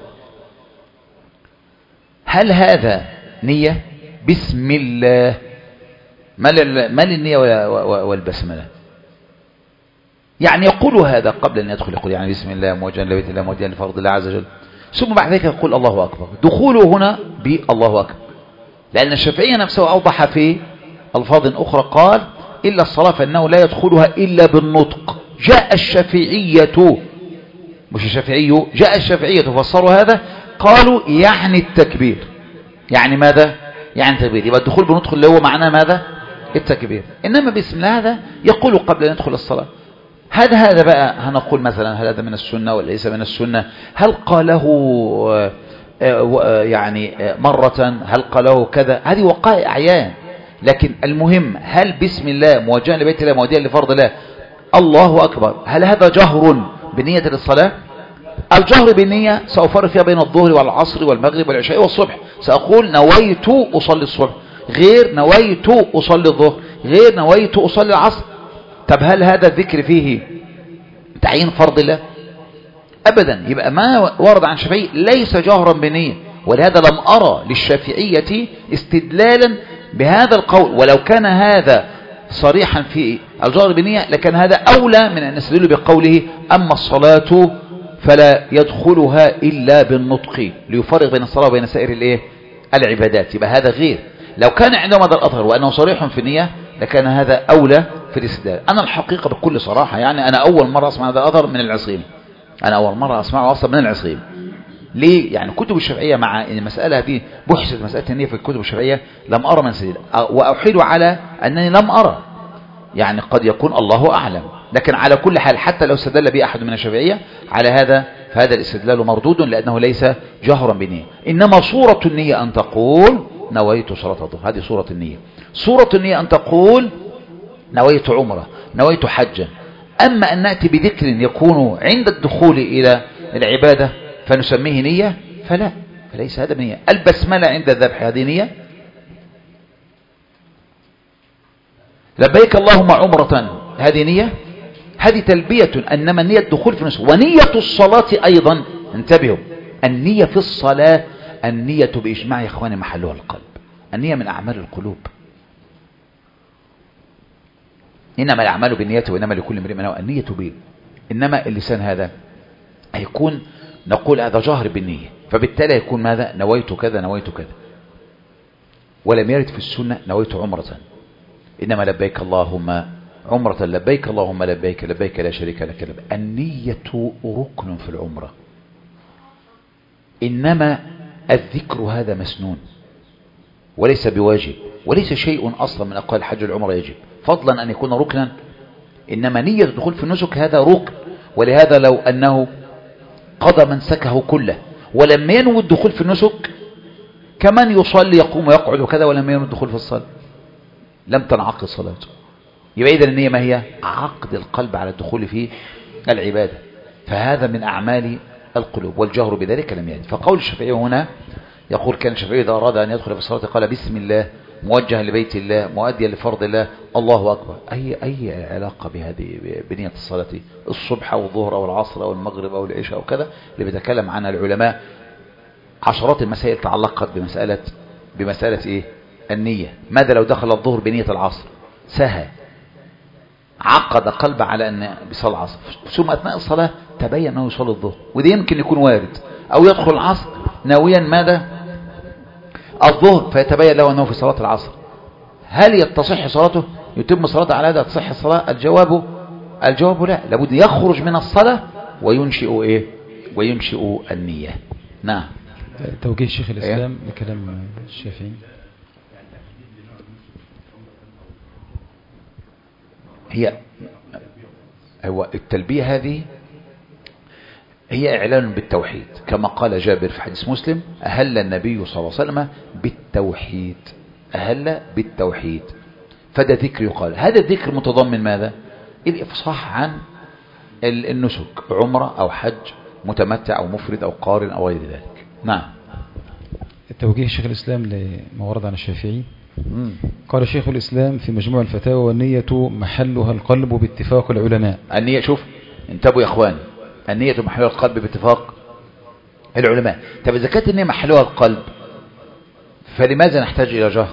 هل هذا نية؟ بسم الله ما للنية والبسملة؟ يعني يقول هذا قبل أن يدخل، يقول يعني بسم الله موجها لبيت الله مؤديا لفرض الله عز وجل، ثم بعد ذلك يقول الله أكبر. دخوله هنا بالله أكبر، لأن الشافعي نفسه أوضح في ألفاظ أخرى قال إلا الصلاة فإنه لا يدخلها إلا بالنطق. جاء الشافعية مش الشافعي جاء الشافعية فسروا هذا قالوا يعني التكبير. يعني ماذا؟ يعني التكبير. يبقى الدخول بالنطق اللي هو معناه ماذا؟ التكبير. إنما بسم الله هذا يقول قبل أن يدخل الصلاة. هذا هذا بقى هنقول مثلا هل هذا من السنة ولا ليس من السنة؟ هل قاله يعني مرة؟ هل قاله كذا؟ هذه وقائع أعيان. لكن المهم هل بسم الله موجها لبيت الله مؤديا لفرض الله الله أكبر هل هذا جهر بنية للصلاة؟ الجهر بالنية سأفرق فيها بين الظهر والعصر والمغرب والعشاء والصبح. سأقول نويت أصلي الصبح غير نويت أصلي الظهر غير نويت أصلي العصر. طب هل هذا الذكر فيه تعيين فرض الله أبدا. يبقى ما ورد عن الشافعي ليس جهرا بنية، ولهذا لم أرى للشافعية استدلالا بهذا القول، ولو كان هذا صريحا في الجهر بنية لكان هذا أولى من أن نستدل بقوله أما الصلاة فلا يدخلها إلا بالنطق ليفرق بين الصلاة وبين سائر الايه العبادات. يبقى هذا غير. لو كان عندهم هذا الأظهر وأنه صريح في النية لكان هذا أولى في الاستدلال. أنا الحقيقة بكل صراحة يعني أنا أول مرة أسمع هذا الأظهر من العصيمي، أنا أول مرة أسمعه أصلا من العصيمي. ليه؟ يعني كتب الشرعية مع المسألة دي بحثت مسألة النية في الكتب الشرعية لم أرى من سبيل، وأحيل على أنني لم أرى، يعني قد يكون الله أعلم، لكن على كل حال حتى لو استدل به أحد من الشافعية على هذا فهذا الاستدلال مردود لأنه ليس جهرا بنية. إنما صورة النية أن تقول نويت صلاة الظهر، هذه صورة النية. صورة النية أن تقول نويت عمرة، نويت حجا. أما أن نأتي بذكر يكون عند الدخول إلى العبادة فنسميه نية فلا، فليس هذا نية. البسملة عند الذبح هذه نية؟ لبيك اللهم عمرة هذه نية؟ هذه تلبية. أنما النية الدخول في النسك. ونية الصلاة أيضا انتبهوا، النية في الصلاة النية بإجماع يا إخواني محلها القلب، النية من أعمال القلوب. إنما الأعمال بالنيات وإنما لكل امرئ ما نوى. النية بين، إنما اللسان هذا هيكون نقول هذا جهر بالنية، فبالتالي يكون ماذا؟ نويت كذا نويت كذا. ولم يرد في السنة نويت عمرة، إنما لبيك اللهم عمرة، لبيك اللهم لبيك لبيك لا شريك لك لبيك. النية ركن في العمرة، إنما الذكر هذا مسنون وليس بواجب، وليس شيء أصلا من أقوال الحج والعمرة يجب، فضلا أن يكون ركنا. إنما نية الدخول في النسك هذا ركن. ولهذا لو أنه قضى منسكه كله ولم ينوي الدخول في النسك كمن يصلي يقوم ويقعد وكذا ولم ينوي الدخول في الصلاة لم تنعقد صلاته. يبقى إذن النية ما هي؟ عقد القلب على الدخول في العبادة، فهذا من أعمال القلوب، والجهر بذلك لم يرد. فقول الشافعي هنا يقول كان الشافعي إذا أراد أن يدخل في الصلاة قال بسم الله موجها لبيت الله مؤديا لفرض الله الله أكبر. أي أي علاقة بهذه بنية الصلاة؟ الصبح أو الظهر أو العصر أو المغرب أو العشاء أو كذا اللي بيتكلم عنها العلماء. عشرات المسائل تعلقت بمسألة بمسألة إيه؟ النية. ماذا لو دخل الظهر بنية العصر؟ سهى، عقد قلبه على أن بيصلي العصر، ثم أثناء الصلاة تبين أنه يصلي الظهر، وده يمكن يكون وارد. أو يدخل العصر ناويا ماذا؟ الظهر، فيتبين له أنه في صلاة العصر. هل يتصح صلاته؟ يتم صلاته على هذا تصح الصلاة؟ الجواب الجواب لا، لابد يخرج من الصلاة وينشئ إيه؟ وينشئ النية. نعم. توجيه شيخ الإسلام إيه؟ لكلام الشافعي. هي هو التلبية هذه هي إعلان بالتوحيد، كما قال جابر في حديث مسلم أهل النبي صلى الله عليه وسلم بالتوحيد، أهل بالتوحيد، فده ذكر يقال. هذا الذكر متضمن ماذا؟ الإفصاح عن النسك، عمرة أو حج، متمتع أو مفرد أو قارن أو غير ذلك. نعم. التوجيه شيخ الإسلام لما ورد عن الشافعي. قال شيخ الإسلام في مجموع الفتاوى والنية محلها القلب باتفاق العلماء. النية، شوف انتبهوا يا اخواني، النية محلها القلب باتفاق العلماء. طب إذا كانت النية محلها القلب فلماذا نحتاج إلى جهر؟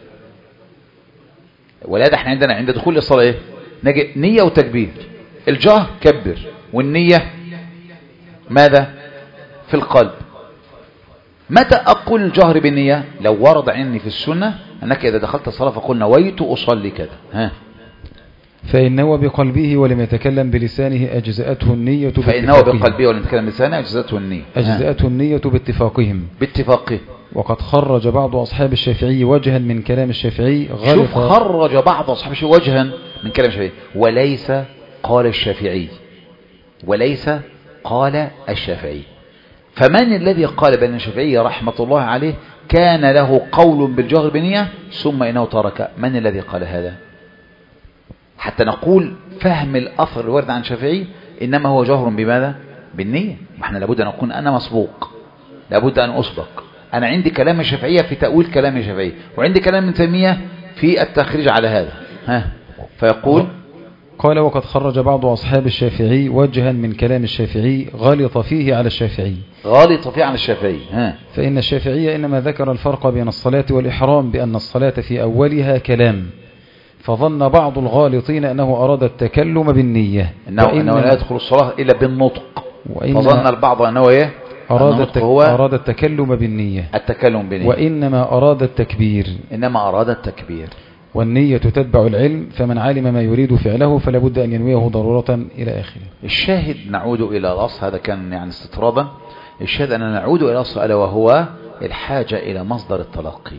ولهذا احنا عندنا عند دخول الصلاة ايه؟ نية وتكبير. الجهر كبر، والنية ماذا؟ في القلب. متى أقول الجهر بالنية؟ لو ورد عني في السنة أنك إذا دخلت الصلاة فقل نويت أصلي كذا، ها، فإن نوى بقلبه ولم يتكلم بلسانه أجزأته النية باتفاقهم. فإن نوى بقلبه ولم يتكلم بلسانه أجزأته النية أجزأته النية باتفاقهم باتفاقهم. وقد خرج بعض أصحاب الشافعي وجها من كلام الشافعي. شوف، خرج بعض أصحاب الشافعي وجها من كلام الشافعي، وليس قال الشافعي، وليس قال الشافعي. فمن الذي قال بأن الشافعي رحمة الله عليه كان له قول بالجهر بنية ثم إنه ترك؟ من الذي قال هذا؟ حتى نقول فهم الأثر الوارد عن الشافعي إنما هو جهر بماذا؟ بالنية. احنا لابد أن أكون أنا مسبوق، لابد أن أسبق. أنا عندي كلام الشافعية في تأويل كلام الشافعي، وعندي كلام ابن تيمية في التخريج على هذا، ها، فيقول قال وقد خرج بعض أصحاب الشافعي وجها من كلام الشافعي غلط فيه على الشافعي غلط فيه على الشافعي ها. فإن الشافعي إنما ذكر الفرق بين الصلاة والإحرام بأن الصلاة في أولها كلام، فظن بعض الغالطين أنه أراد التكلم بالنية، إنه, إنه لا يدخل الصلاة إلا بالنطق، فظن البعض أنه إيه؟ أراد, التك... هو أراد التكلم بالنية التكلم بالنية، وإنما أراد التكبير إنما أراد التكبير، والنية تتبع العلم، فمن علم ما يريد فعله فلا بد أن ينويه ضرورة إلى آخره. الشاهد نعود إلى الأصل، هذا كان يعني استطرادا. الشاهد أن نعود إلى الأصل ألا وهو الحاجة إلى مصدر التلقي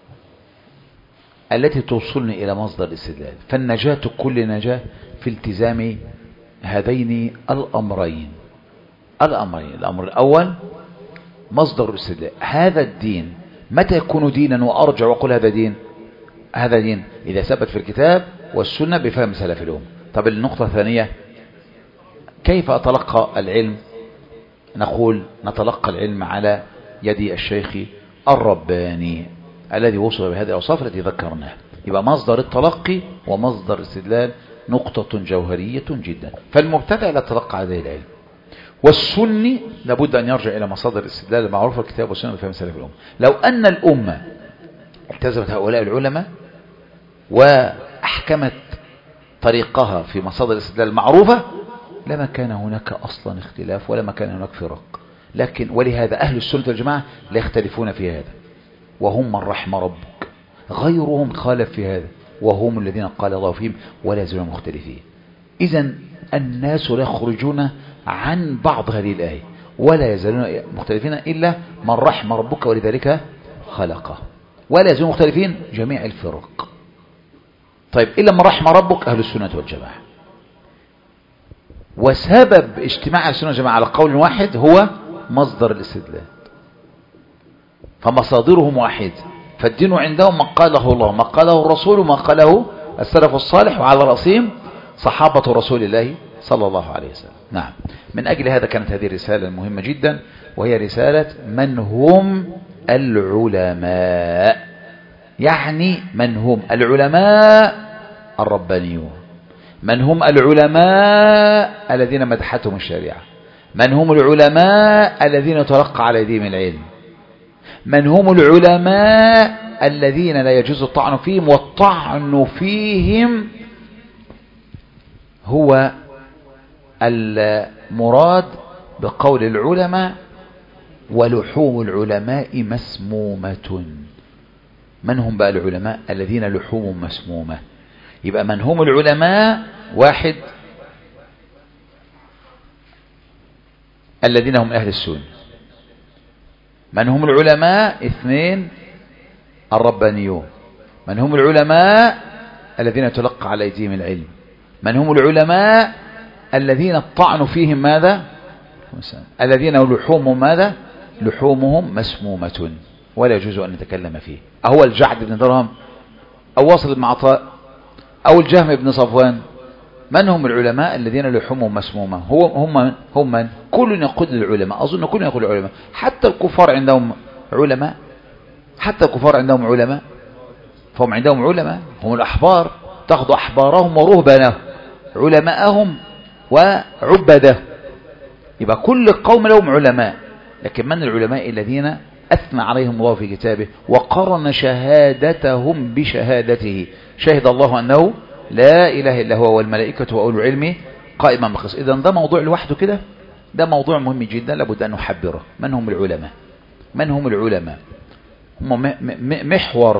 التي توصلني إلى مصدر الاستدلال. فالنجاة كل نجاة في التزام هذين الأمرين الأمرين الأمر الأول مصدر الاستدلال. هذا الدين متى يكون دينا وأرجع وأقول هذا دين؟ هذا دين إذا ثبت في الكتاب والسنة بفهم سلف الأمة. طب النقطة الثانية، كيف أتلقى العلم؟ نقول نتلقى العلم على يد الشيخ الرباني الذي وصل بهذه الأوصاف التي ذكرناها. يبقى مصدر التلقي ومصدر الاستدلال نقطة جوهرية جدا. فالمبتدع لا تلقى هذه العلم، والسني لابد أن يرجع إلى مصادر الاستدلال المعروفة الكتاب والسنة بفهم سلف الأمة. لو أن الأمة التزمت هؤلاء العلماء وأحكمت طريقها في مصادر الاستدلال المعروفة لما كان هناك أصلا اختلاف ولا ما كان هناك فرق. لكن ولهذا أهل السنة والجماعة لا يختلفون في هذا، وهم من رحم ربك، غيرهم خالف في هذا وهم الذين قال الله فيهم ولا يزالون مختلفين. إذن الناس لا يخرجون عن بعض هذه الآية ولا يزالون مختلفين إلا من رحم ربك ولذلك خلقه، ولا يزالون مختلفين جميع الفرق. طيب إلا من رحم ربك أهل السنة والجماعة. وسبب اجتماع أهل السنة والجماعة على قول واحد هو مصدر الاستدلال، فمصادرهم واحد. فالدين عندهم ما قاله الله ما قاله الرسول ما قاله السلف الصالح، وعلى رأسهم صحابة رسول الله صلى الله عليه وسلم. نعم، من أجل هذا كانت هذه الرسالة المهمة جدا، وهي رسالة من هم العلماء. يعني من هم العلماء الربانيون، من هم العلماء الذين مدحتهم الشريعة، من هم العلماء الذين تلقى على أيديهم العلم، من هم العلماء الذين لا يجوز الطعن فيهم، والطعن فيهم هو المراد بقول العلماء ولحوم العلماء مسمومة. من هم بقى العلماء الذين لحوم مسمومة؟ يبقى من هم العلماء واحد الذين هم أهل السنة، من هم العلماء اثنين الربانيون، من هم العلماء الذين تلقى على أيديهم العلم، من هم العلماء الذين الطعن فيهم ماذا؟ الذين لحومهم ماذا؟ لحومهم مسمومة ولا يجوز أن نتكلم فيه. أهو الجعد بن درهم أو واصل بن عطاء أو الجهم بن صفوان؟ من هم العلماء الذين لحومهم مسمومة؟ هو هم هم من؟ كل يقول العلماء، أظن كل يقول العلماء. حتى الكفار عندهم علماء، حتى الكفار عندهم علماء، فهم عندهم علماء، هم الأحبار، تأخذ أحبارهم ورهبانهم علماءهم وعبده. يبقى كل قوم لهم علماء، لكن من العلماء الذين أثنى عليهم الله في كتابه وقرن شهادتهم بشهادته؟ شهد الله أنه لا إله إلا هو والملائكة وأولو العلم قائما بالقسط. إذا ده موضوع لوحده كده، ده موضوع مهم جدا لابد أن نحبره. من هم العلماء؟ من هم العلماء؟ هم محور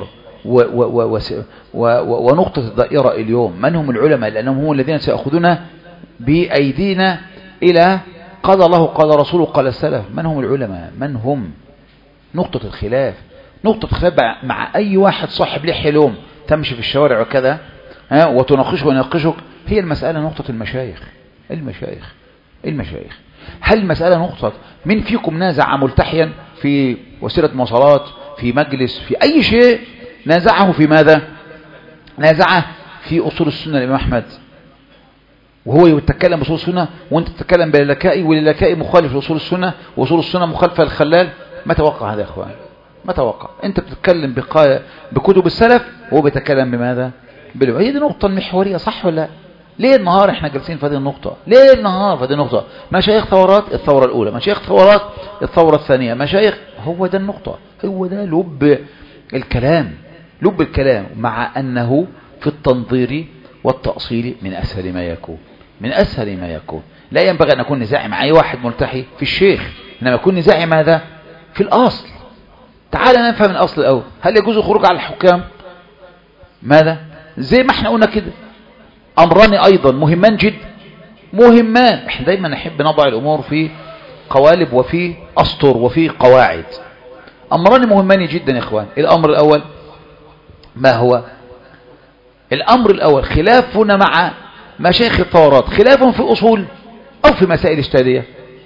ونقطة الدائرة اليوم. من هم العلماء؟ لأنهم هم الذين سيأخذون بأيدينا إلى قال الله قال رسوله قال السلف. من هم العلماء؟ من هم؟ نقطة الخلاف، نقطة الخلاف مع أي واحد صاحب لحية اليوم تمشي في الشوارع وكذا ها وتناقشه ويناقشك، هي المسألة نقطة المشايخ. المشايخ المشايخ هل المسألة نقطة من فيكم نازع ملتحيا في وسيلة مواصلات، في مجلس، في أي شيء، نازعه في ماذا؟ نازعه في أصول السنة الإمام أحمد، وهو يتكلم بأصول السنة وانت تتكلم باللكائي، واللكائي مخالف لأصول السنة وأصول السنة مخالفة للخلال. ما توقع هذا يا أخوان؟ ما توقع. انت بتتكلم بقا... بكتب السلف وهو بيتكلم بماذا؟ بالو... هي دي نقطة المحورية، صح ولا لا؟ ليه النهار احنا جالسين في هذه النقطة؟ ليه النهار في هذه النقطة؟ مشايخ ثورات الثورة الأولى، مشايخ ثورات الثورة الثانية، مشايخ. هو ده النقطة، هو ده لب الكلام، لب الكلام، مع أنه في التنظير والتأصيل من أسهل ما يكون، من أسهل ما يكون. لا ينبغي أن أكون نزاعي مع أي واحد ملتحي في الشيخ، إنما يكون نزاعي ماذا؟ في الأصل. تعال نفهم الأصل الأول. هل يجوز الخروج على الحكام؟ ماذا؟ زي ما احنا قلنا كده، أمران أيضا مهمان جدا، مهمان. احنا دايما نحب نضع الأمور في قوالب وفي أسطر وفي قواعد. أمران مهمان جدا يا إخوان. الأمر الأول ما هو؟ الأمر الأول خلافنا مع مشايخ الثورات، خلافهم في أصول أو في مسائل اجتهادية؟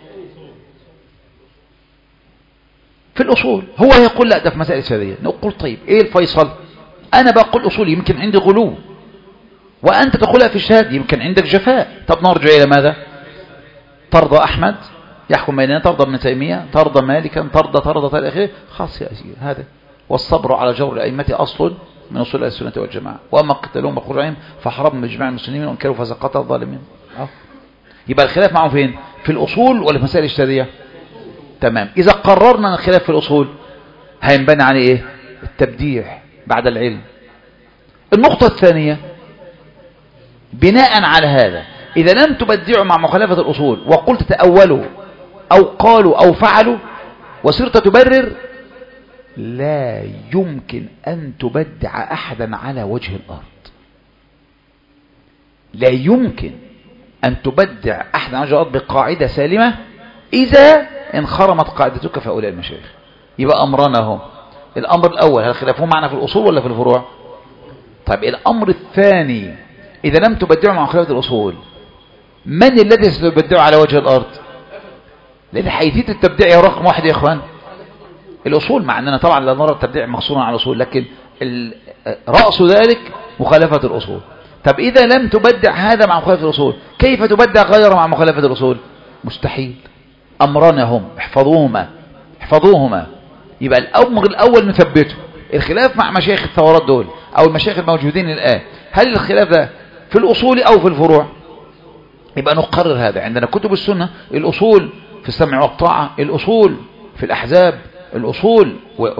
في الأصول. هو يقول لا ده في مسائل اجتهادية، نقول طيب إيه الفيصل؟ أنا بقول أصول يمكن عندي غلو، وأنت تقولها في اجتهاد يمكن عندك جفاء. طب نرجع إلى ماذا؟ ترضى أحمد يحكم بيننا، ترضى ابن تيمية، ترضى مالكا، ترضى ترضى إلى آخره، خلاص يا أسير هذا. والصبر على جور الأئمة أصل من أصول السنة والجماعة، وأما قتلهم وخروج عليهم فحرام بإجماع المسلمين وانكروا فسقط الظالمين. يبقى الخلاف معه فين؟ في الأصول ولا في مسائل اجتهادية؟ تمام. إذا قررنا الخلاف في الأصول هينبني عليه إيه؟ التبديع بعد العلم. النقطة الثانية بناء على هذا، إذا لم تبدعوا مع مخالفة الأصول وقلت تأولوا أو قالوا أو فعلوا وصرت تبرر، لا يمكن أن تبدع أحدا على وجه الأرض. لا يمكن أن تبدع أحدا على وجه الأرض بقاعدة سالمة إذا انخرمت قاعدتك في هؤلاء المشايخ. يبقى أمرنا هم. الأمر الأول هل خلافهم معنا في الأصول ولا في الفروع؟ طيب الأمر الثاني، إذا لم تبدعوا مع خلافة الأصول من الذي ستبدعوا على وجه الأرض؟ لأن حيثية التبديع هي رقم واحد يا إخوان الأصول، مع أننا طبعا لا نرى التبديع مقصورا على الأصول، لكن رأس ذلك مخالفة الأصول. طب إذا لم تبدع هذا مع مخالفة الأصول كيف تبدع غيره مع مخالفة الأصول؟ مستحيل. أمرنا هم، احفظوهما احفظوهما. يبقى الأمر الأول نثبته. الخلاف مع مشايخ الثورات دول أو المشايخ الموجودين الآن، هل الخلاف ده في الأصول أو في الفروع؟ يبقى نقرر هذا. عندنا كتب السنة الأصول في السمع والطاعة، الأصول في الأحزاب، الأصول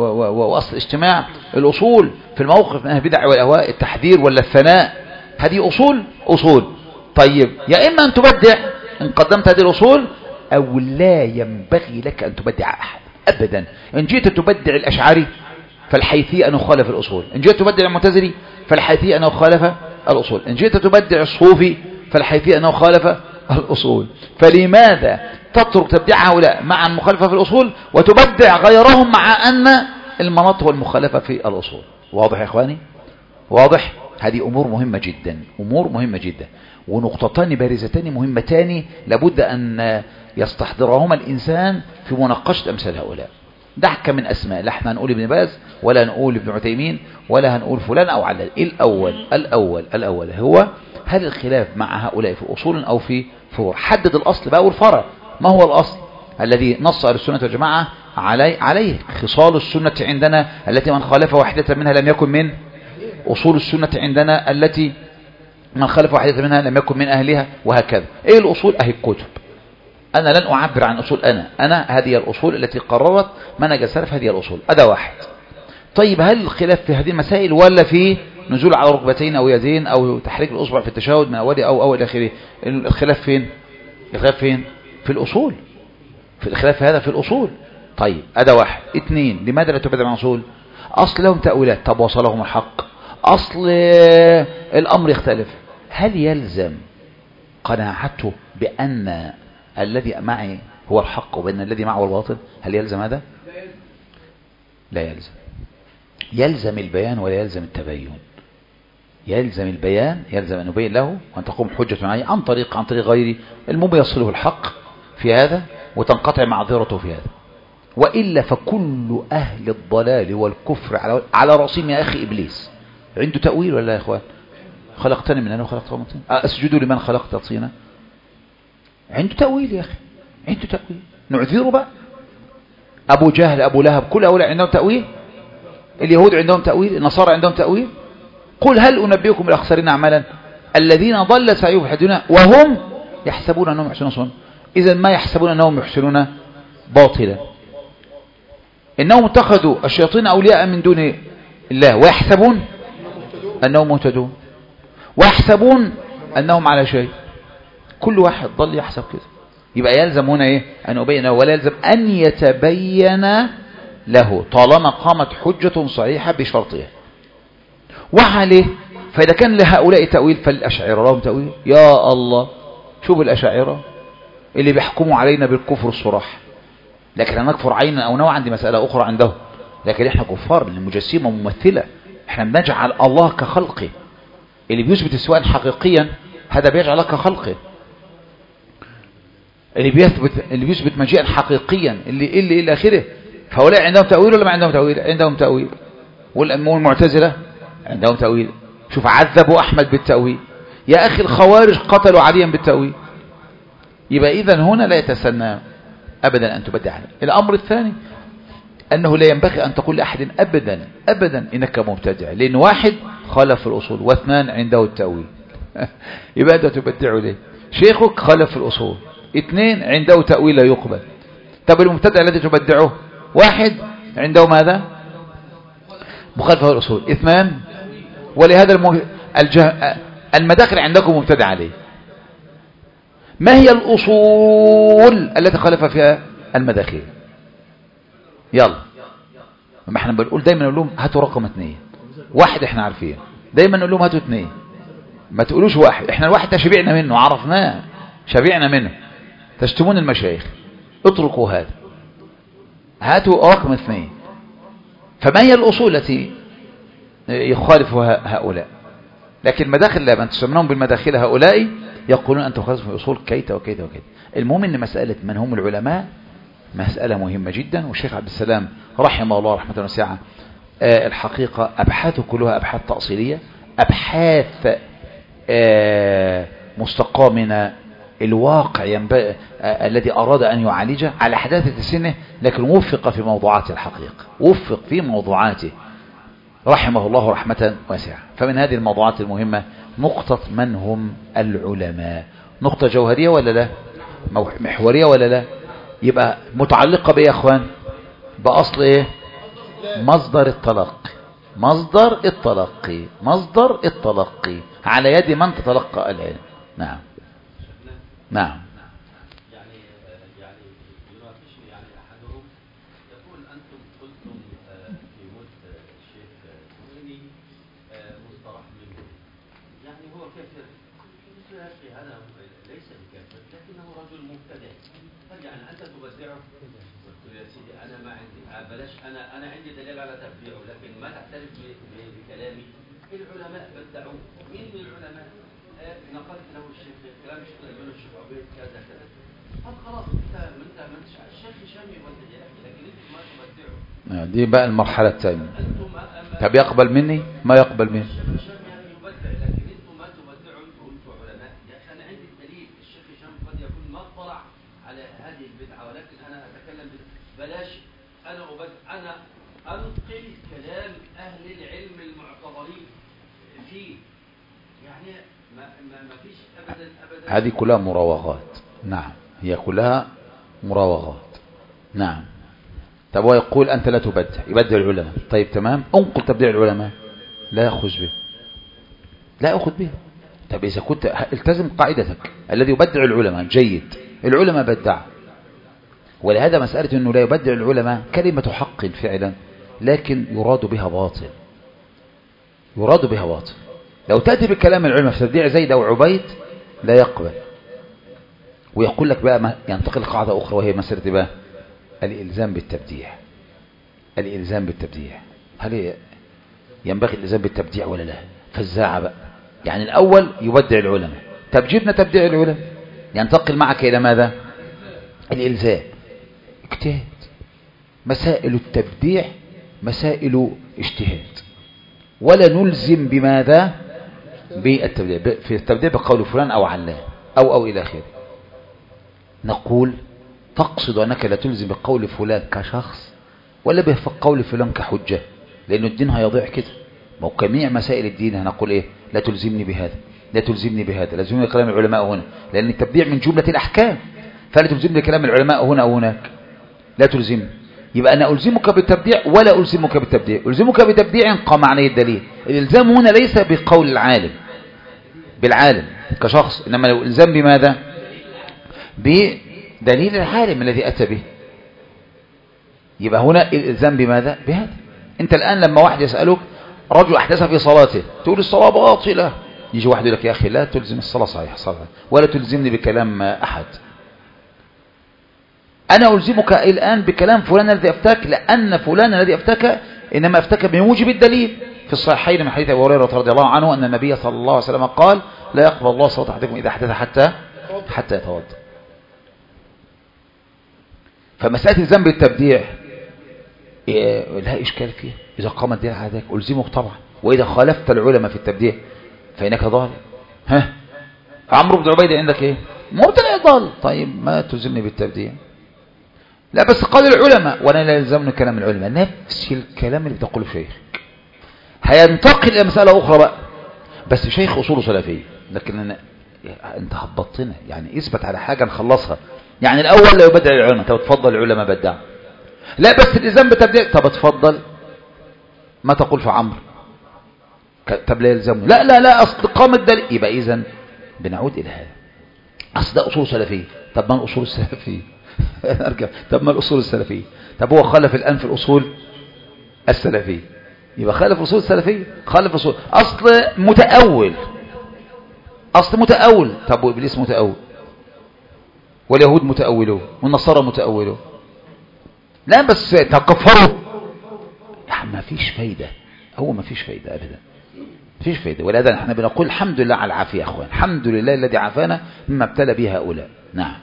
وأصل الاجتماع، الأصول في الموقف من أهل البدع والأهواء، التحذير ولا الثناء، هذه أصول أصول. طيب يا إما أن تبدع إن قدمت هذه الأصول، أو لا ينبغي لك أن تبدع أحد أبدا. إن جئت تبدع الأشعري فالحيثية أن أخالف الأصول، إن جئت تبدع المعتزلي فالحيثية أن أخالف الأصول، إن جئت تبدع الصوفي فالحيثية أن أخالف الأصول. فلماذا تترك تبديع هؤلاء مع المخالفة في الأصول وتبدع غيرهم مع أن المناط هو المخالفة في الأصول؟ واضح يا إخواني؟ واضح؟ هذه أمور مهمة جدا، أمور مهمة جدا، ونقطتان بارزتان مهمتان لابد أن يستحضرهما الإنسان في مناقشة أمثال هؤلاء. دعك من أسماء، لا احنا هنقول ابن باز ولا هنقول ابن عثيمين ولا هنقول فلان أو علان. الأول الأول الأول هو هل الخلاف مع هؤلاء في أصول أو في فروع؟ حدد الأصل بقى والفرع. ما هو الأصل الذي نص أهل السنة والجماعة عليه؟ عليه خصال السنة عندنا التي من خالف واحدة منها لم يكن من أصول السنة عندنا التي من خالف واحدة منها لم يكن من أهلها، وهكذا. إيه الأصول؟ أهي الكتب. أنا لن أعبر عن أصول، أنا أنا هذه الأصول التي قررت منهج السلف، هذه الأصول. هذا واحد. طيب هل الخلاف في هذه المسائل ولا في نزول على ركبتين أو يدين أو تحريك الأصبع في التشهد من أوله أو أول آخره؟ الخلاف فين؟ الخلاف فين؟ في الأصول. في الخلاف هذا في الأصول. طيب هذا واحد. اثنين، لماذا لا تبدأ مع أصول؟ أصل لهم تأويلات، طب وصلهم الحق، أصل الأمر يختلف. هل يلزم قناعته بأن الذي معي هو الحق وبأن الذي معه الباطل؟ هل يلزم هذا؟ لا يلزم. يلزم البيان ولا يلزم التبين. يلزم البيان، يلزم أن نبين له وأن تقوم حجة عليه عن طريق عن طريق غيري، المهم يصله الحق في هذا وتنقطع معذرته في هذا. وإلا فكل أهل الضلال والكفر على على رأسهم يا أخي إبليس. عنده تأويل ولا يا إخوان؟ خلقتني من أنا وخلقت من طين، أسجد لمن خلقت طينا. عنده تأويل يا أخي، عنده تأويل، نعذره بقى. أبو جهل، أبو لهب، كل هؤلاء عندهم تأويل. اليهود عندهم تأويل، النصارى عندهم تأويل. قل هل أنبئكم بالأخسرين أعمالا؟ الذين ضل سعيهم في الدنيا وهم يحسبون أنهم يحسنون صنعا. إذا ما يحسبون أنهم يحسنون باطلا. إنهم اتخذوا الشياطين أولياء من دون الله ويحسبون أنهم مهتدون ويحسبون أنهم على شيء. كل واحد ضل يحسب كده. يبقى يلزم هنا إيه؟ أن أبين له، ولا يلزم أن يتبين له طالما قامت حجة صحيحة بشرطها. وعليه فإذا كان لهؤلاء تأويل فالأشاعرة لهم تأويل. يا الله، شوف الأشاعرة اللي بيحكموا علينا بالكفر الصراح، لكن هنكفر عينا أو نوعا، دي مسألة أخرى عندهم. لكن إحنا كفار، المجسمة ممثلة، إحنا بنجعل الله كخلقه. اللي بيثبت السؤال حقيقيا هذا بيجعل الله كخلقه. اللي بيثبت اللي بيثبت مجيئا حقيقيا اللي اللي إلى آخره، فهؤلاء عندهم تأويل ولا ما عندهم تأويل؟ عندهم تأويل. والمعتزلة عندهم تأويل. شوف عذبوا أحمد بالتأويل. يا أخي الخوارج قتلوا عليا بالتأويل. يبقى إذن هنا لا يتسنى أبدا أن تبدع. الأمر الثاني أنه لا ينبغي أن تقول لأحد أبدا أبدا إنك مبتدع، لأن واحد خالف الأصول واثنان عنده التأويل. يبقى أنت تبدعه ليه؟ شيخك خالف الأصول، اثنين عنده تأويل لا يقبل. طب المبتدع الذي تبدعه واحد عنده ماذا؟ مخالفة الأصول، اثنان ولهذا المه... الجه... المداخل عندكم مبتدع عليه. ما هي الأصول التي خالف فيها المداخل؟ يلا، ما احنا بنقول دايما نقول لهم هاتوا رقم اثنين. واحد احنا عارفين، دايما نقول لهم هاتوا اثنين، ما تقولوش واحد. احنا الواحد تشبعنا منه، عرفناه، شبعنا منه. تشتمون المشايخ، اتركوا هذا، هاتوا رقم اثنين. فما هي الأصول التي يخالفها هؤلاء؟ لكن مداخل لا، من تسمونهم بالمداخل هؤلاء يقولون أن تخالف الأصول كيت وكيت وكيت. المهم أن مسألة من هم العلماء مسألة مهمة جدا. والشيخ عبد السلام رحمه الله رحمة واسعة آه الحقيقة أبحاثه كلها أبحاث تأصيلية، أبحاث آه مستقاة من الواقع ينبغي آه الذي أراد أن يعالجه على حداثة سنه، لكن وفق في موضوعات الحقيقة، وفق في موضوعاته رحمه الله رحمة واسعة. فمن هذه الموضوعات المهمة نقطة من هم العلماء، نقطة جوهرية ولا لا؟ محورية ولا لا؟ يبقى متعلقة بإيه يا أخوان؟ بأصل إيه؟ مصدر التلقي. مصدر التلقي مصدر التلقي على يد من تتلقى العلم. نعم نعم. يعني يعني يناقشني يعني أحدهم يقول أنتم قلتم في موت الشيخ الخميني مصطلح منه، يعني هو كافر. قلت يا أخي هذا ليس بكافر لكنه رجل مبتدع، يعني أنت تبدعه. قلت يا سيدي أنا ما عندي بلاش، أنا أنا عندي دليل على تبديعه، لكن ما تعترف بكلامي. العلماء بدعوا. مين من العلماء؟ نقلت له الشيخ كلام الشيخ يقول الشيخ عبيد كذا كذا. طب خلاص انت انت ما انتش الشيخ هشام يبدع يا اخي، لكن انت ما تبدعه. دي بقى المرحلة الثانية. طب يقبل مني؟ ما يقبل مني. الشيخ هشام يعني يبدع، لكن انتم ما تبدعوا. انتم انتم علماء. يا اخي انا عندي الدليل، الشيخ هشام قد يكون ما اطلع على هذه البدعه، ولكن انا اتكلم بلاش انا أبدع، انا انقل كلام اهل العلم المعتبرين فيه. يعني ما ما ما فيش ابدا ابدا. هذه كلها مراوغات. نعم، هي كلها مراوغات. نعم. طب هو يقول أنت لا تبدع، يبدع العلماء. طيب تمام، انقل تبديع العلماء. لا يأخذ به، لا يأخذ به. طب إذا كنت التزم قاعدتك، الذي يبدع العلماء جيد، العلماء بدع. ولهذا مسألة أنه لا يبدع العلماء كلمة حق فعلا، لكن يراد بها باطل، يراد بها باطل. لو تأتي بكلام العلماء في تبديع زيد أو عبيد لا يقبل. ويقول لك بقى ينتقل قاعدة أخرى، وهي مسألة بقى الإلزام بالتبديع. الإلزام بالتبديع، هل ينبغي الإلزام بالتبديع ولا لا؟ فالزاعة بقى، يعني الأول يبدع العلماء، طب جبنا تبديع العلماء، ينتقل معك إلى ماذا؟ الإلزام. اجتهاد. مسائل التبديع مسائل اجتهاد، ولا نلزم بماذا؟ بالتبديع، في التبديع بقول فلان أو علان أو أو إلى آخره. نقول تقصد أنك لا تلزم بقول فلان كشخص، ولا بقول فلان كحجة، لأن الدين هيضيع كده. ما هو جميع مسائل الدين هنقول إيه؟ لا تلزمني بهذا، لا تلزمني بهذا، لا تلزمني كلام العلماء هنا، لأن التبديع من جملة الأحكام، فلا تلزمني كلام العلماء هنا أو هناك، لا تلزمني. يبقى أنا ألزمك بالتبديع ولا ألزمك بالتبديع. ألزمك بالتبديع قام عليه الدليل. الإلزام هنا ليس بقول العالم بالعالم كشخص، إنما الإلزام بماذا؟ بدليل العالم الذي أتى به. يبقى هنا الإلزام بماذا؟ بهذا. أنت الآن لما واحد يسألك رجل أحدث في صلاته تقول الصلاة باطلة، يجي واحد يقول لك يا أخي لا تلزم الصلاة صحيحة صحيحة ولا تلزمني بكلام أحد. أنا ألزمك الآن بكلام فلان الذي أفتاك، لأن فلان الذي أفتاك إنما أفتاك بموجب الدليل. في الصحيحين من حديث أبي هريرة رضي الله عنه أن النبي صلى الله عليه وسلم قال لا يقبل الله صلاة أحدكم إذا أحدث حتى حتى يتوضأ. فمسألة الذنب التبديع إيه لا إشكال فيها، إذا قام الدليل على ذلك ألزمك طبعا، وإذا خالفت العلماء في التبديع فإنك ضال. ها عمرو بن عبيد عندك إيه؟ مبتدع ضال. طيب ما تلزمني بالتبديع؟ لا بس قال العلماء وأنا لا يلزمني كلام العلماء. نفس الكلام اللي بتقوله شيخ هينتقل إلى مسألة أخرى بقى، بس شيخ أصوله سلفية، لكن أنا أنت هبطتنا يعني اثبت على حاجة نخلصها. يعني الأول لا يبدع العلماء، طب تفضل العلماء بدع. لا بس الإلزام بتبدع، طب تفضل ما تقول في عمرو طب لا يلزمه، لا لا لا أصل قام الدليل. يبقى إذن بنعود إلى هذا، أصل ده أصول سلفية. طب ما الأصول السلفية أرجع، طب ما الأصول السلفية؟ طب هو خالف الآن في الأصول السلفية، يبقى خالف أصول السلفية، خالف أصول أصل متأول، أصل متأول. طب وإبليس متأول، واليهود متأولون، والنصارى متأولون. لا بس تكفروا يا ما فيش فايدة، هو ما فيش فايدة أبدا، ما فيش فايدة. ولهذا نحن بنقول الحمد لله على العافية يا أخوان، الحمد لله الذي عافانا مما ابتلى به هؤلاء. نعم.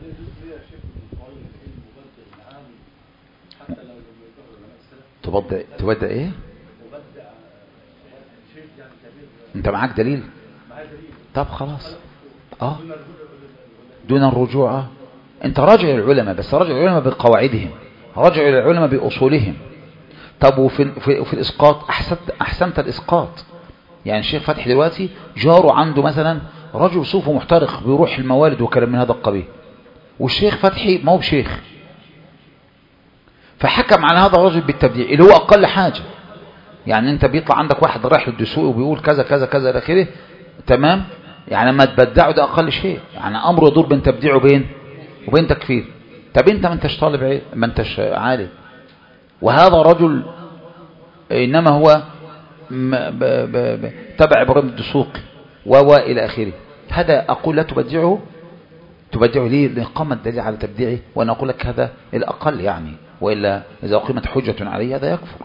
تبدأ تبدأ ايه؟ انت معاك دليل؟ طب خلاص اه دون الرجوع. اه انت راجع العلماء، بس راجع العلماء بقواعدهم، راجع العلماء بأصولهم. طب وفي في, في الإسقاط أحسنت أحسنت الإسقاط. يعني الشيخ فتحي دلوقتي جاره عنده مثلا رجل صوفه محترق بيروح الموالد وكلام من هذا القبيل، والشيخ فتحي ما هو بشيخ، فحكم على هذا الرجل بالتبديع اللي هو أقل حاجة. يعني انت بيطلع عندك واحد رايح للدسوق وبيقول كذا كذا كذا الى كده، تمام؟ يعني لما تبدعه ده أقل شيء، يعني أمره يدور بين تبديع وبين وبين تكفير. طب انت ما انتش طالب علم، ما انتش عالم، وهذا رجل إنما هو تبع إبراهيم الدسوقي و إلى آخره. هذا أقول لا تبدعه. تبدعه ليه؟ لإقامة الدليل على تبديعه، وأنا أقول لك هذا الأقل يعني، وإلا إذا أقيمت حجة عليه هذا يكفر.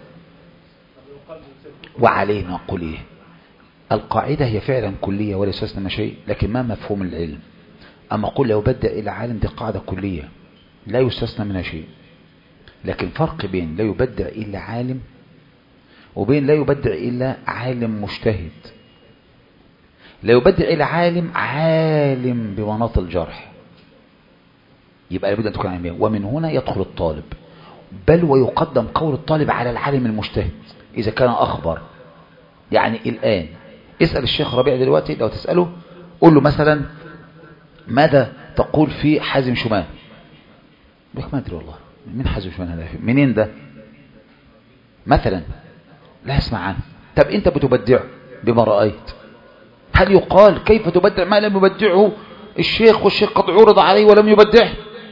وعليه نقول إيه؟ القاعدة هي فعلا كلية ولا يستثنى شيء، لكن ما مفهوم العلم؟ أما أقول لو بدأ إلى عالم دي قاعدة كلية لا يستثنى منها شيء، لكن فرق بين لا يبدع إلا عالم وبين لا يبدع إلا عالم مجتهد. لا يبدع إلا عالم عالم بمناط الجرح، يبقى لابد أن تكون علمية. ومن هنا يدخل الطالب، بل ويقدم قول الطالب على العالم المجتهد إذا كان أخبر. يعني الآن اسأل الشيخ ربيع دلوقتي، لو تسأله قول له مثلا ماذا تقول في حازم شومان؟ بيقول ما أدري والله من حازم شومان هذا، منين ده مثلا؟ لا يسمع عنه. طب أنت بتبدعه بما رأيت، هل يقال كيف تبدع ما لم يبدعه الشيخ والشيخ قد عرض عليه ولم يبدعه؟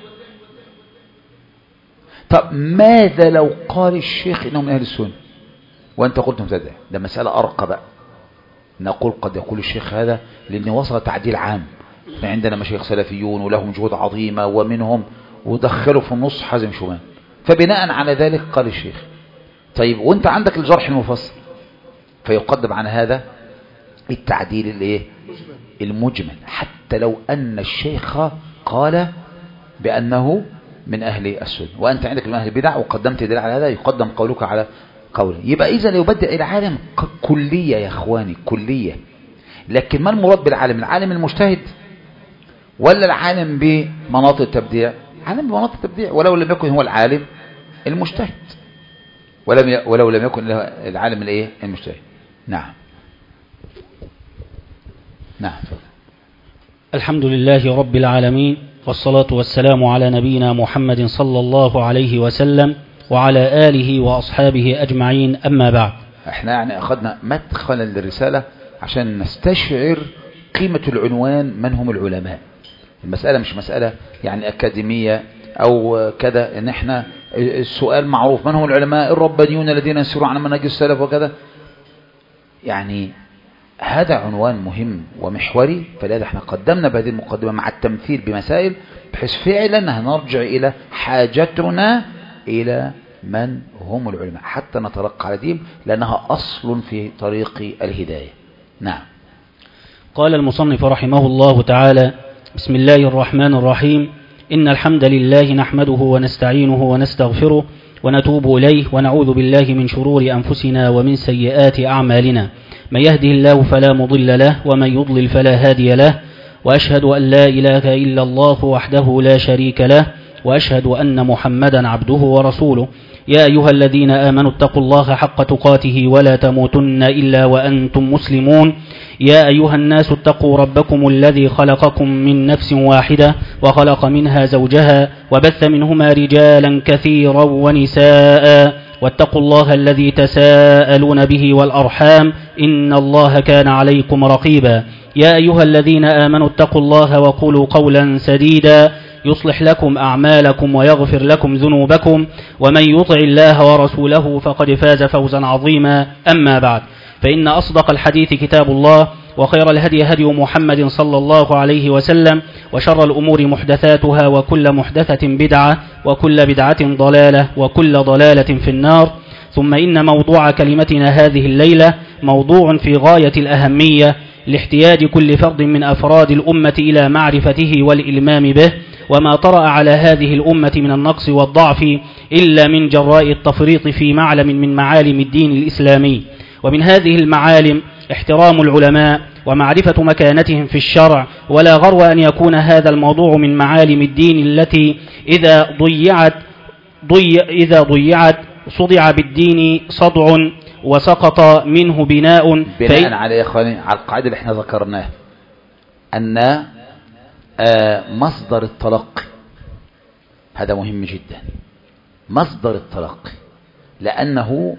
طب ماذا لو قال الشيخ إنه من أهل السنة وأنت قلت مبتدع؟ ده مسألة أرقى بقى. نقول قد يقول الشيخ هذا لأن وصل تعديل عام، عندنا مشايخ سلفيون ولهم جهود عظيمة ومنهم ودخلوا في النص حازم شومان، فبناء على ذلك قال الشيخ. طيب وانت عندك الجرح المفصل، فيقدم عن هذا التعديل الايه المجمل، حتى لو أن الشيخ قال بأنه من أهل السنة وأنت عندك من أهل البدع وقدمت دليل على هذا، يقدم قولك على قوله. يبقى إذا لو بدأ إلى عالم كلية يا أخواني، كلية. لكن ما المراد بالعالم؟ العالم المجتهد ولا العالم بمناطق التبديع؟ عالم بمناطق التبديع، ولو لم يكن هو العالم المجتهد، ولم ولو لم يكن العالم الايه المجتهد. نعم. نعم. الحمد لله رب العالمين، والصلاة والسلام على نبينا محمد صلى الله عليه وسلم وعلى آله وأصحابه أجمعين، أما بعد. احنا يعني أخذنا مدخلا للرسالة عشان نستشعر قيمة العنوان من هم العلماء. المسألة مش مسألة يعني أكاديمية أو كذا، إن احنا السؤال معروف من هم العلماء الربانيون الذين يسيرون على منهج السلف وكذا، يعني هذا عنوان مهم ومحوري. فلذا احنا قدمنا بهذه المقدمة مع التمثيل بمسائل بحيث فعلا هنرجع إلى حاجتنا إلى من هم العلماء حتى نتلقى على دين، لأنها أصل في طريق الهداية. نعم. قال المصنف رحمه الله تعالى: بسم الله الرحمن الرحيم. إن الحمد لله نحمده ونستعينه ونستغفره ونتوب إليه ونعوذ بالله من شرور أنفسنا ومن سيئات أعمالنا. من يهده الله فلا مضل له ومن يضلل فلا هادي له، وأشهد أن لا إله إلا الله وحده لا شريك له، وأشهد أن محمدا عبده ورسوله. يا أيها الذين آمنوا اتقوا الله حق تقاته ولا تموتن إلا وأنتم مسلمون. يا أيها الناس اتقوا ربكم الذي خلقكم من نفس واحدة وخلق منها زوجها وبث منهما رجالا كثيرا ونساء، واتقوا الله الذي تساءلون به والأرحام إن الله كان عليكم رقيبا. يا أيها الذين آمنوا اتقوا الله وقولوا قولا سديدا يصلح لكم أعمالكم ويغفر لكم ذنوبكم، ومن يطع الله ورسوله فقد فاز فوزا عظيما. أما بعد، فإن أصدق الحديث كتاب الله، وخير الهدي هدي محمد صلى الله عليه وسلم، وشر الأمور محدثاتها، وكل محدثة بدعة، وكل بدعة ضلالة، وكل ضلالة في النار. ثم إن موضوع كلمتنا هذه الليلة موضوع في غاية الأهمية لاحتياج كل فرد من أفراد الأمة إلى معرفته والإلمام به، وما طرأ على هذه الأمة من النقص والضعف إلا من جراء التفريط في معلم من معالم الدين الإسلامي. ومن هذه المعالم احترام العلماء ومعرفة مكانتهم في الشرع، ولا غرو أن يكون هذا الموضوع من معالم الدين التي إذا ضيعت ضي إذا ضيعت صدع بالدين صدع وسقط منه بناء. بناء على يا إخواني على القاعدة اللي احنا ذكرناها أن مصدر التلقي هذا مهم جدا، مصدر التلقي، لأنه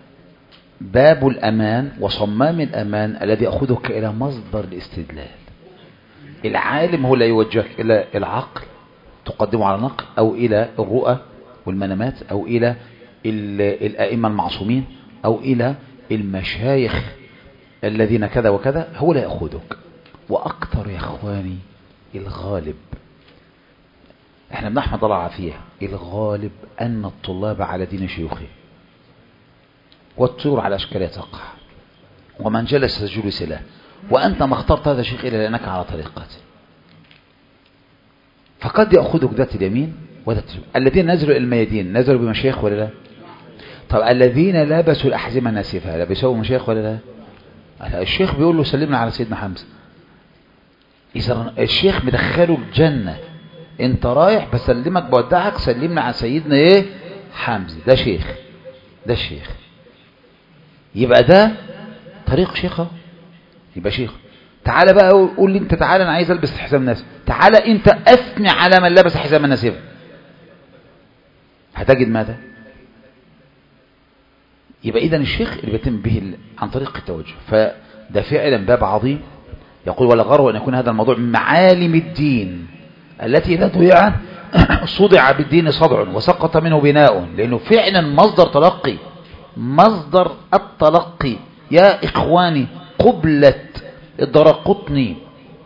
باب الأمان وصمام الأمان الذي يأخذك إلى مصدر الاستدلال. العالم هو لا يوجهك إلى العقل تقدمه على نقل، أو إلى الرؤى والمنامات، أو إلى الأئمة المعصومين، أو إلى المشايخ الذين كذا وكذا. هو لا يأخذك. وأكثر يا إخواني الغالب، احنا بنحمد الله عافية، الغالب أن الطلاب على دين شيوخه، والطيور على أشكال تقع، ومن جلس جلس له، وأنت ما اخترت هذا الشيخ إلا لأنك على طريقته. فقد يأخذك ذات اليمين وذات اليمين. الذين نزلوا إلى الميادين نزلوا بمشايخ ولا لا؟ طب الذين لبسوا الأحزمة الناسفة لبسوا مشايخ ولا لا؟ الشيخ بيقول له سلمنا على سيدنا حمزة. إذا الشيخ مدخله الجنة، انت رايح بسلمك بودعك، سلمنا على سيدنا ايه حمزة. ده شيخ، ده الشيخ. يبقى ده طريق شيخه، يبقى شيخ. تعالى بقى قول لي انت، تعالى انا عايز البس حزام ناسف، تعالى انت اثني على من لبس حزام الناسف، هتجد ماذا؟ يبقى اذا الشيخ اللي بيتم به عن طريق التوجه. فده فعلا باب عظيم. يقول ولا غرو أن يكون هذا الموضوع من معالم الدين التي إذا ضيع صدع بالدين صدع وسقط منه بناء، لأنه فعلا مصدر تلقي، مصدر التلقي. يا إخواني قبلة الدرقطني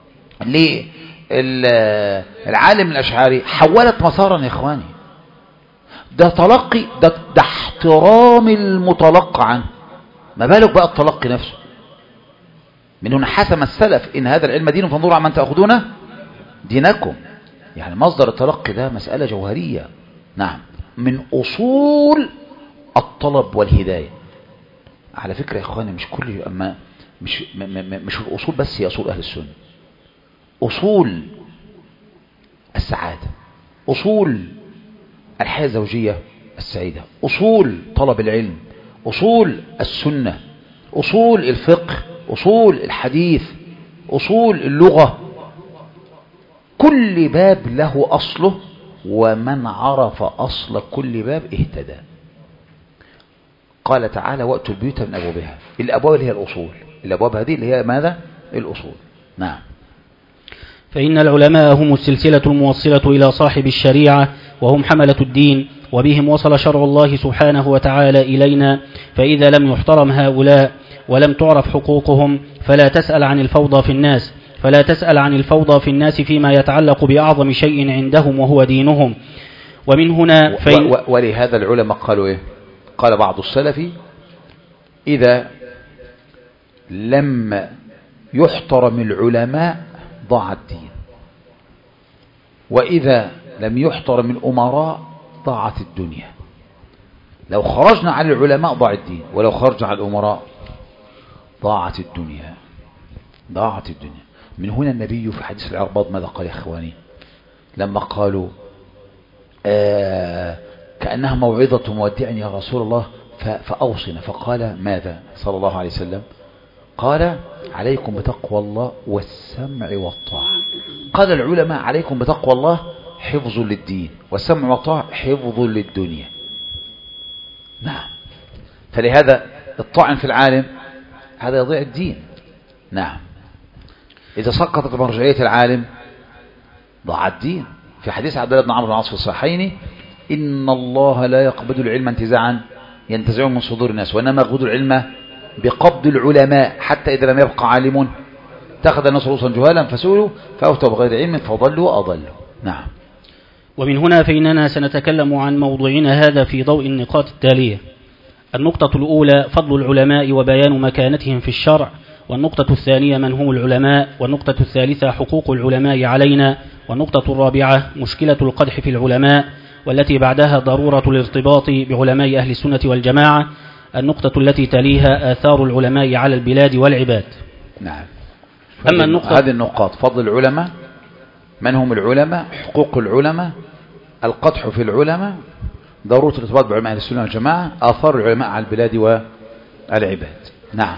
للعالم الأشعري حولت مسارا يا إخواني. ده تلقي، ده, ده احترام المتلقى عنه، ما بالك بقى التلقي نفسه. من هنا حسم السلف إن هذا العلم دين فانظروا عمن تأخذونه دينكم. يعني مصدر التلقي ده مسألة جوهرية. نعم، من أصول الطلب والهداية. على فكرة يا إخواني مش كل أما مش م م مش الأصول بس هي أصول أهل السنة، أصول السعادة، أصول الحياة الزوجية السعيدة، أصول طلب العلم، أصول السنة، أصول الفقه، أصول الحديث، أصول اللغة كل باب له أصله، ومن عرف أصل كل باب اهتدى. قال تعالى وأتوا البيوت من أبوابها، الأبواب اللي هي الأصول، الأبواب هذه اللي هي ماذا؟ الأصول. نعم. فإن العلماء هم السلسلة الموصلة إلى صاحب الشريعة، وهم حملة الدين، وبهم وصل شرع الله سبحانه وتعالى إلينا. فإذا لم يحترم هؤلاء ولم تعرف حقوقهم فلا تسأل عن الفوضى في الناس فلا تسأل عن الفوضى في الناس فيما يتعلق بأعظم شيء عندهم وهو دينهم. ومن هنا فإن ولهذا العلماء قالوا إيه؟ قال بعض السلف إذا لم يحترم العلماء ضاع الدين، وإذا لم يحترم الأمراء ضاعت الدنيا. لو خرجنا على العلماء ضاع الدين، ولو خرجنا على الأمراء ضاعت الدنيا ضاعت الدنيا. من هنا النبي في حديث العرباض ماذا قال يا إخواني لما قالوا آه كأنها موعظة مودع يا رسول الله فأوصنا، فقال ماذا صلى الله عليه وسلم؟ قال عليكم بتقوى الله والسمع والطاعة. قال العلماء عليكم بتقوى الله حفظ للدين، والسمع والطاعة حفظ للدنيا. نعم. فلهذا الطاعن في العالم هذا يضيع الدين. نعم. إذا سقطت مرجعية العالم ضاع الدين. في حديث عبد الله بن عمرو بن العاص في الصحيحين إن الله لا يقبض العلم انتزاعا ينتزعه من صدور الناس، وإنما يقبض العلم بقبض العلماء حتى إذا لم يبقى عالم اتخذ الناس رؤوسا جهالا فسئلوا فأفتوا بغير علم فضلوا وأضلوا. نعم. ومن هنا فإننا سنتكلم عن موضوعنا هذا في ضوء النقاط التالية. النقطة الأولى فضل العلماء وبيان مكانتهم في الشرع، والنقطة الثانية من هم العلماء، والنقطة الثالثة حقوق العلماء علينا، والنقطة الرابعة مشكلة القدح في العلماء، والتي بعدها ضرورة الارتباط بعلماء أهل السنة والجماعة. النقطة التي تليها آثار العلماء على البلاد والعباد. نعم. أما النقطة هذه النقاط فضل العلماء، من هم العلماء، حقوق العلماء، القدح في العلماء، ضرورة الارتباط بعلماء أهل السنة والجماعة، آثار العلماء على البلاد والعباد. نعم.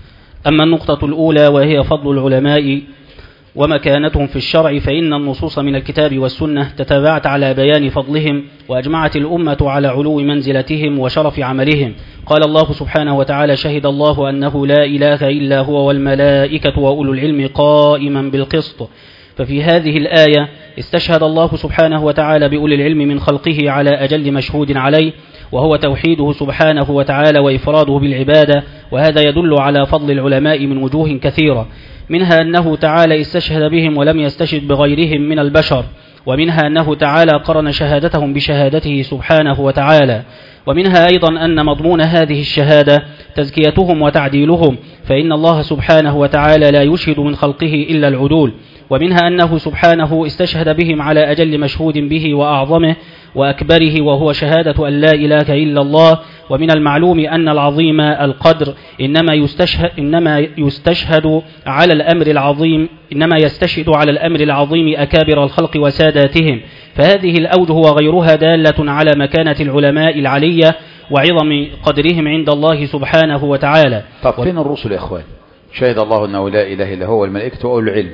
أما النقطة الأولى وهي فضل العلماء ومكانتهم في الشرع، فإن النصوص من الكتاب والسنة تتابعت على بيان فضلهم، وأجمعت الأمة على علو منزلتهم وشرف عملهم. قال الله سبحانه وتعالى شهد الله أنه لا إله إلا هو والملائكة وأولو العلم قائما بالقسط. ففي هذه الآية استشهد الله سبحانه وتعالى بأولي العلم من خلقه على أجل مشهود عليه، وهو توحيده سبحانه وتعالى وإفراده بالعبادة. وهذا يدل على فضل العلماء من وجوه كثيرة، منها أنه تعالى استشهد بهم ولم يستشهد بغيرهم من البشر، ومنها أنه تعالى قرن شهادتهم بشهادته سبحانه وتعالى، ومنها أيضا أن مضمون هذه الشهادة تزكيتهم وتعديلهم، فإن الله سبحانه وتعالى لا يشهد من خلقه إلا العدول. ومنها أنه سبحانه استشهد بهم على أجل مشهود به وأعظمه وأكبره، وهو شهادة أن لا إله إلا الله. ومن المعلوم أن العظيم القدر إنما يستشهد, إنما يستشهد على الأمر العظيم إنما يستشهد على الأمر العظيم أكابر الخلق وساداتهم. فهذه الأوجه وغيرها دالة على مكانة العلماء العلية وعظم قدرهم عند الله سبحانه وتعالى. طب فين الرسل يا إخوان؟ شهد الله أنه لا إله إلا هو والملائكة وأولو العلم.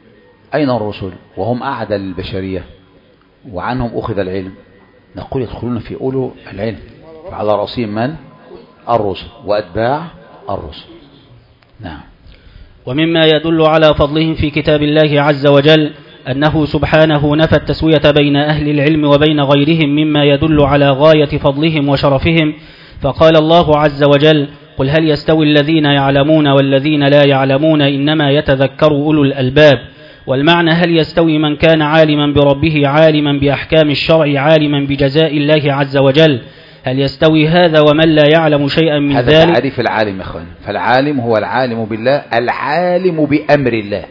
أين الرسل وهم أعدى البشرية وعنهم أخذ العلم؟ نقول يدخلون في أولو العلم، على رأسهم من؟ الرسل وأتباع الرسل. نعم. ومما يدل على فضلهم في كتاب الله عز وجل أنه سبحانه نفى التسوية بين أهل العلم وبين غيرهم، مما يدل على غاية فضلهم وشرفهم. فقال الله عز وجل قل هل يستوي الذين يعلمون والذين لا يعلمون إنما يتذكر أولو الألباب. والمعنى هل يستوي من كان عالما بربه عالما بأحكام الشرع عالما بجزاء الله عز وجل، هل يستوي هذا ومن لا يعلم شيئا من ذلك؟ هذا تعريف العالم يا أخوان. فالعالم هو العالم بالله العالم بأمر الله.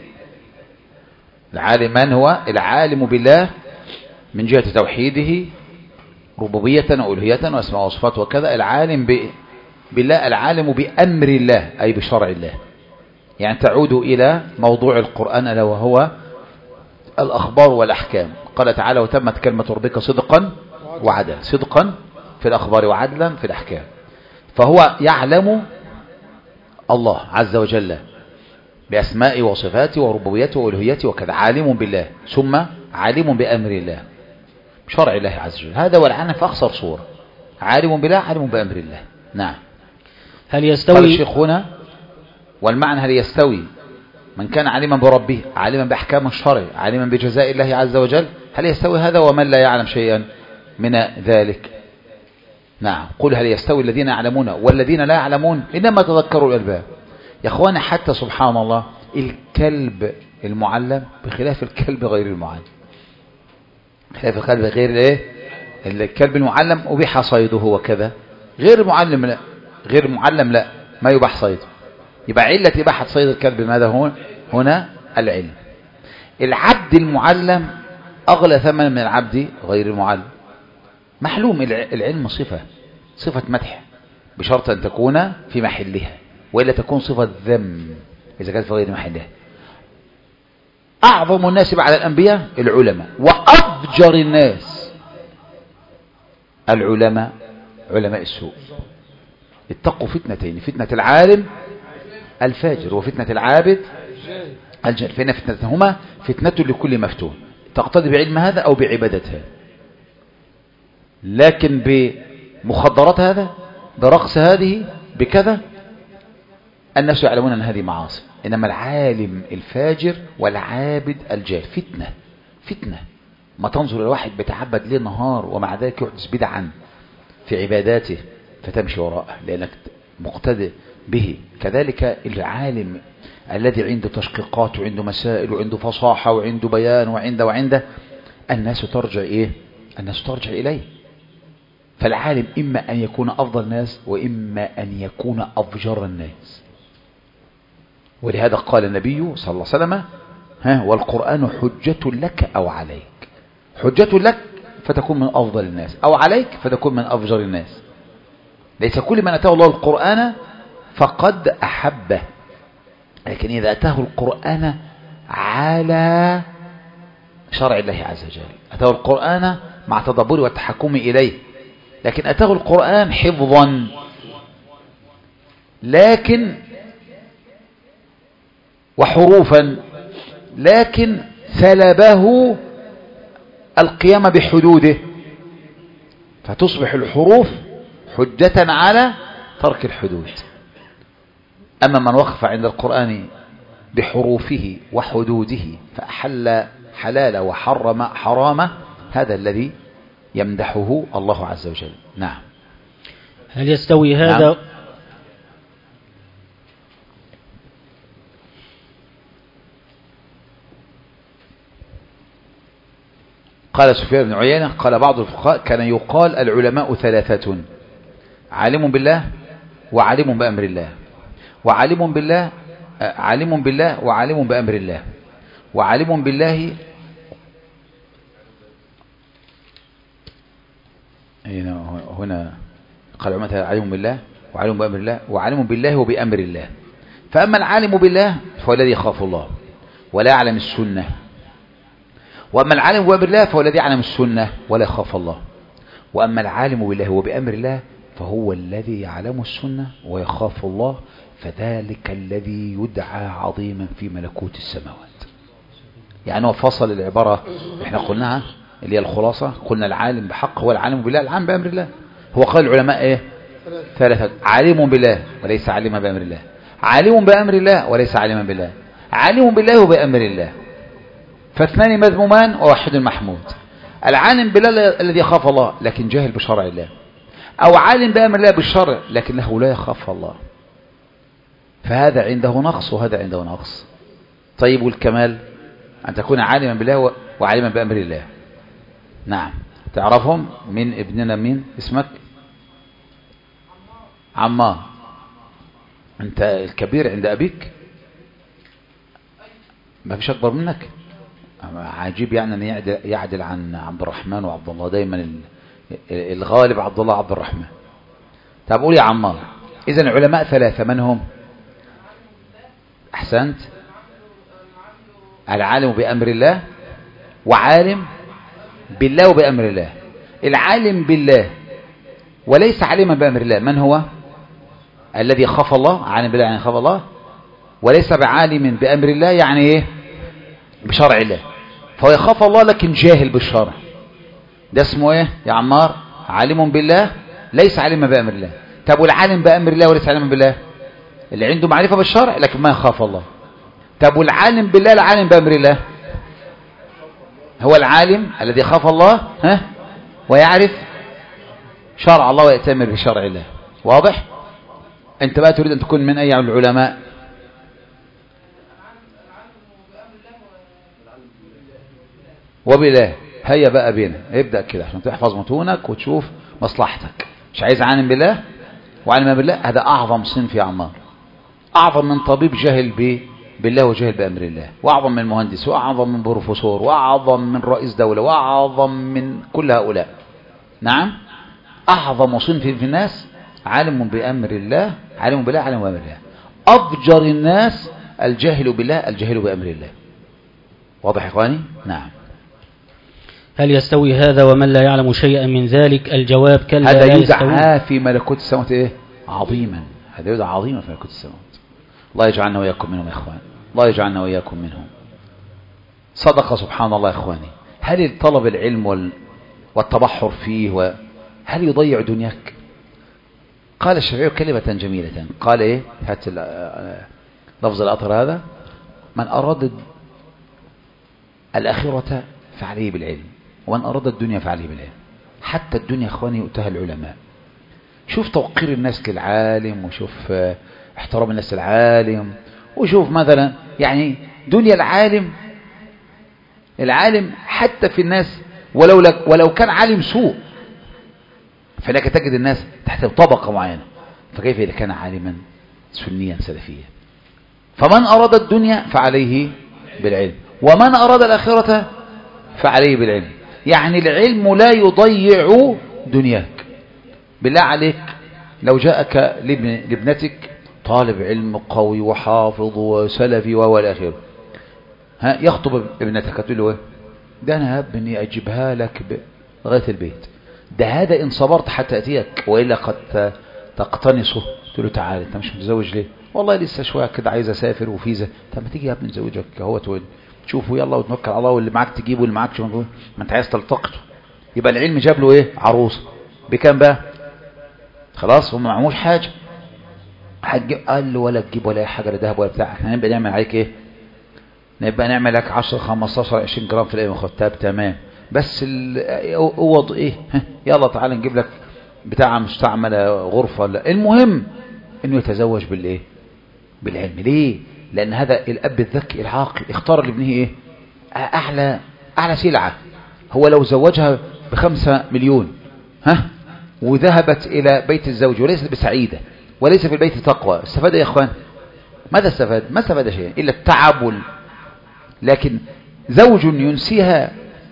العالم من هو؟ العالم بالله من جهة توحيده ربوبية وألوهية وأسماء وصفات وكذا. العالم بالله العالم بأمر الله أي بشرع الله، يعني تعود إلى موضوع القرآن ألا وهو الأخبار والأحكام. قال تعالى وتمت كلمة ربك صدقا وعدلا، صدقا في الأخبار وعدلا في الأحكام. فهو يعلم الله عز وجل بأسمائه وصفاته وربوبيته وألوهيته وكذا، عالم بالله ثم عالم بأمر الله شرع الله عز وجل. هذا هو العالم في أقصر صورة، عالم بالله عالم بأمر الله. نعم. هل يستوي قال الشيخ هنا والمعنى هل يستوي من كان عالما بربه عالما بأحكام الشرع عالما بجزاء الله عز وجل، هل يستوي هذا ومن لا يعلم شيئا من ذلك؟ نعم. قل هل يستوي الذين يعلمون والذين لا يعلمون إنما تذكروا الألباب. يا أخوانا حتى سبحان الله الكلب المعلم بخلاف الكلب غير المعلم، خلاف الكلب غير الايه الكلب المعلم أبيح صيده وكذا، غير المعلم لا، غير المعلم لا ما يباح صيده. يبقى علة إباحة صيد الكلب ماذا هون هنا؟ العلم. العبد المعلم أغلى ثمن من العبد غير المعلم. محلوم العلم صفة صفة مدح بشرط أن تكون في محلها، وإلا تكون صفة ذم إذا كانت في غير محلها. أعظم الناس بعد الأنبياء العلماء، وأفجر الناس العلماء علماء السوء. اتقوا فتنتين، فتنة العالم الفاجر وفتنة العابد الجاهل، فإن فتنتهما فتنة لكل مفتون تقتضي بعلم هذا أو بعبادة هذا. لكن بمخدرات هذا برقص هذه بكذا الناس يعلمون أن هذه معاصي. إنما العالم الفاجر والعابد الجاهل فتنة فتنة. ما تنظر الواحد بيتعبد ليل نهار ومع ذلك يحدث بدعا في عباداته فتمشي وراءه لأنك مقتدئ به. كذلك العالم الذي عنده تشقيقات وعنده مسائل وعنده فصاحة وعنده بيان وعنده وعنده الناس ترجع إيه الناس ترجع إليه. فالعالم إما أن يكون أفضل الناس وإما أن يكون أفجر الناس. ولهذا قال النبي صلى الله عليه وسلم ها والقرآن حجة لك أو عليك. حجة لك فتكون من أفضل الناس، أو عليك فتكون من أفجر الناس. ليس كل من أتاه الله القرآن فقد أحبه، لكن إذا أتاه القرآن على شرع الله عز وجل، أتاه القرآن مع تدبر والتحكم إليه، لكن أتاه القرآن حفظا لكن وحروفا لكن سلبه القيام بحدوده، فتصبح الحروف حجة على ترك الحدود. أما من وقف عند القرآن بحروفه وحدوده فأحل حلال وحرم حرامه، هذا الذي يمدحه الله عز وجل. نعم. هل يستوي هذا نعم. قال سفيان بن عيينة قال بعض الفقهاء كان يقال العلماء ثلاثة: عالم بالله وعالم بأمر الله، وعالم بالله عالم بالله وعالم بأمر الله، وعالم بالله هنا قال العلماء عالم بالله وعالم بأمر الله وعالم بالله وبأمر الله. فأما العالم بالله فهو الذي يخاف الله ولا يعلم السنة، وأما العالم بأمر الله فهو الذي يعلم السنة ولا يخاف الله. وأما العالم بالله وبأمر الله فهو الذي يعلم السنة ويخاف الله، فذلك الذي يدعى عظيما في ملكوت السماوات. يعني هو فصل العبارة احنا قلناها اللي هي الخلاصة، قلنا العالم بحق هو العالم بالله العالم بأمر الله. هو قال العلماء ايه ثلاثة: عالم بالله وليس عالما بأمر الله، عالم بأمر الله وليس عالما بالله، عالم بالله وبأمر الله. فاثنان مذمومان وواحد محمود. العالم بالله الذي يخاف الله لكن جاهل بشرع الله، أو عالم بأمر الله بالشرع لكنه لا يخاف الله، فهذا عنده نقص وهذا عنده نقص. طيب والكمال أن تكون عالما بالله وعالما بأمر الله. نعم. تعرفهم من ابننا مين اسمك؟ عمار. أنت الكبير عند أبيك؟ ما فيش أكبر منك؟ عجيب يعني أن يعدل, يعدل عن عبد الرحمن وعبد الله، دايما الغالب عبد الله عبد الرحمن. طب قول يا عمار، إذن العلماء ثلاثة من هم؟ أحسنت. العالم بأمر الله وعالم بالله وبأمر الله. العالم بالله وليس عالما بأمر الله من هو؟ الذي يخاف الله. عالم بالله يعني يخاف الله، وليس بعالم بأمر الله، يعني ايه؟ بشرع الله. فهو يخاف الله لكن جاهل بالشرع، ده اسمه ايه يا عمار؟ عالم بالله ليس عالما بأمر الله. طب والعالم بأمر الله وليس عالما بالله؟ اللي عنده معرفة بالشرع لكن ما يخاف الله. طب والعالم بالله العالم بأمر الله؟ هو العالم الذي يخاف الله ها ويعرف شرع الله ويأتمر بشرع الله. واضح؟ انت بقى تريد ان تكون من اي العلماء؟ وبالله. هيا بقى بينا ابدأ كده عشان تحفظ متونك وتشوف مصلحتك. مش عايز عالم بالله وعالم بالله، هذا اعظم صنف يا عمار، اعظم من طبيب جاهل ب بالله وجاهل بأمر الله، واعظم من مهندس، واعظم من بروفيسور، واعظم من رئيس دولة، واعظم من كل هؤلاء. نعم، اعظم صنف في الناس عالم بأمر الله، عالم بالله، عالم بأمر الله. افجر الناس الجاهل بالله الجاهل بأمر الله. واضح يا اخواني؟ نعم. هل يستوي هذا ومن لا يعلم شيئا من ذلك؟ الجواب كلا هذا لا يدعى في ملكوت السماوات ايه؟ عظيما. هذا يدعى عظيما في ملكوت السماوات. الله يجعلنا وإياكم منهم يا إخوان، الله يجعلنا وإياكم منهم. صدق سبحان الله يا إخواني. هل طلب العلم وال... والتبحر فيه و... هل يضيع دنياك؟ قال الشافعي كلمة جميلة، قال إيه؟ هات لفظ الأطر هذا: من أراد الآخرة فعليه بالعلم، ومن أراد الدنيا فعليه بالعلم. حتى الدنيا يا إخواني يؤتها العلماء. شوف توقير الناس للعالم، وشوف احترام الناس للعالم، وشوف مثلا يعني دنيا العالم. العالم حتى في الناس ولو لك ولو كان عالم سوء، فلك تجد الناس تحت طبقة معينة، فكيف إذا كان عالما سنيا سلفيا؟ فمن أراد الدنيا فعليه بالعلم، ومن أراد الآخرة فعليه بالعلم. يعني العلم لا يضيع دنياك. بالله عليك لو جاءك لابن لابنتك طالب علم قوي وحافظ وسلفي والى اخره، ها يخطب ابنتك، تقول له ايه؟ ده انا يا ابني اجيبها لك لغايه البيت، ده هذا ان صبرت حتى اتيك والا قد تقتنصه. تقول له تعالى انت مش متزوج ليه؟ والله لسه شويه كده عايز اسافر وفيزا. طب ما تيجي يا ابني نزوجك اهو، تشوفوا يلا وتوكل على الله، واللي معاك تجيبه واللي معاك شو ما انت عايز تلتقطه. يبقى العلم جاب له ايه؟ عروسه. بكام بقى؟ خلاص هم ما معموش حاجه. هتجيب؟ قال له ولا تجيب ولا اي حاجه، لا ذهب ولا بتاع، احنا هنبقى نعمل عليك ايه؟ نبقى نعمل لك عشرة خمستاشر عشرين جرام في الايام خطاب تمام، بس اوض ايه؟ يلا تعالى نجيب لك بتاع مستعمله غرفه. لا، المهم انه يتزوج بالايه؟ بالعلم. ليه؟ لان هذا الاب الذكي العاقل اختار لابنه ايه؟ اعلى اعلى سلعه. هو لو زوجها بخمسة مليون ها وذهبت الى بيت الزوج وليست بسعيده وليس في البيت تقوى، استفاد يا اخوان؟ ماذا استفاد؟ ما استفاد شيء الا التعب وال... لكن زوج ينسيها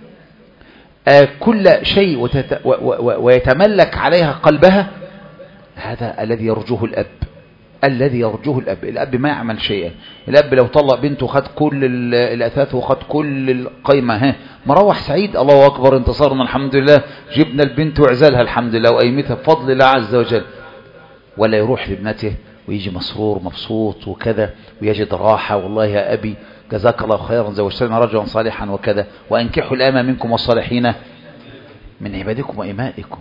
آه كل شيء وتت... و... و... ويتملك عليها قلبها، هذا الذي يرجوه الاب، الذي يرجوه الاب. الاب ما يعمل شيئا. الاب لو طلق بنته خد كل الاثاث وخد كل القيمه، ها مروح سعيد، الله اكبر انتصرنا الحمد لله، جبنا البنت وعزالها الحمد لله وقيمتها بفضل الله عز وجل. ولا يروح لابنته ويجي مسرور مبسوط وكذا ويجد راحه، والله يا ابي جزاك الله خيرا زوجتنا رجلا صالحا وكذا، وانكحوا الامة منكم والصالحين من عبادكم وامائكم.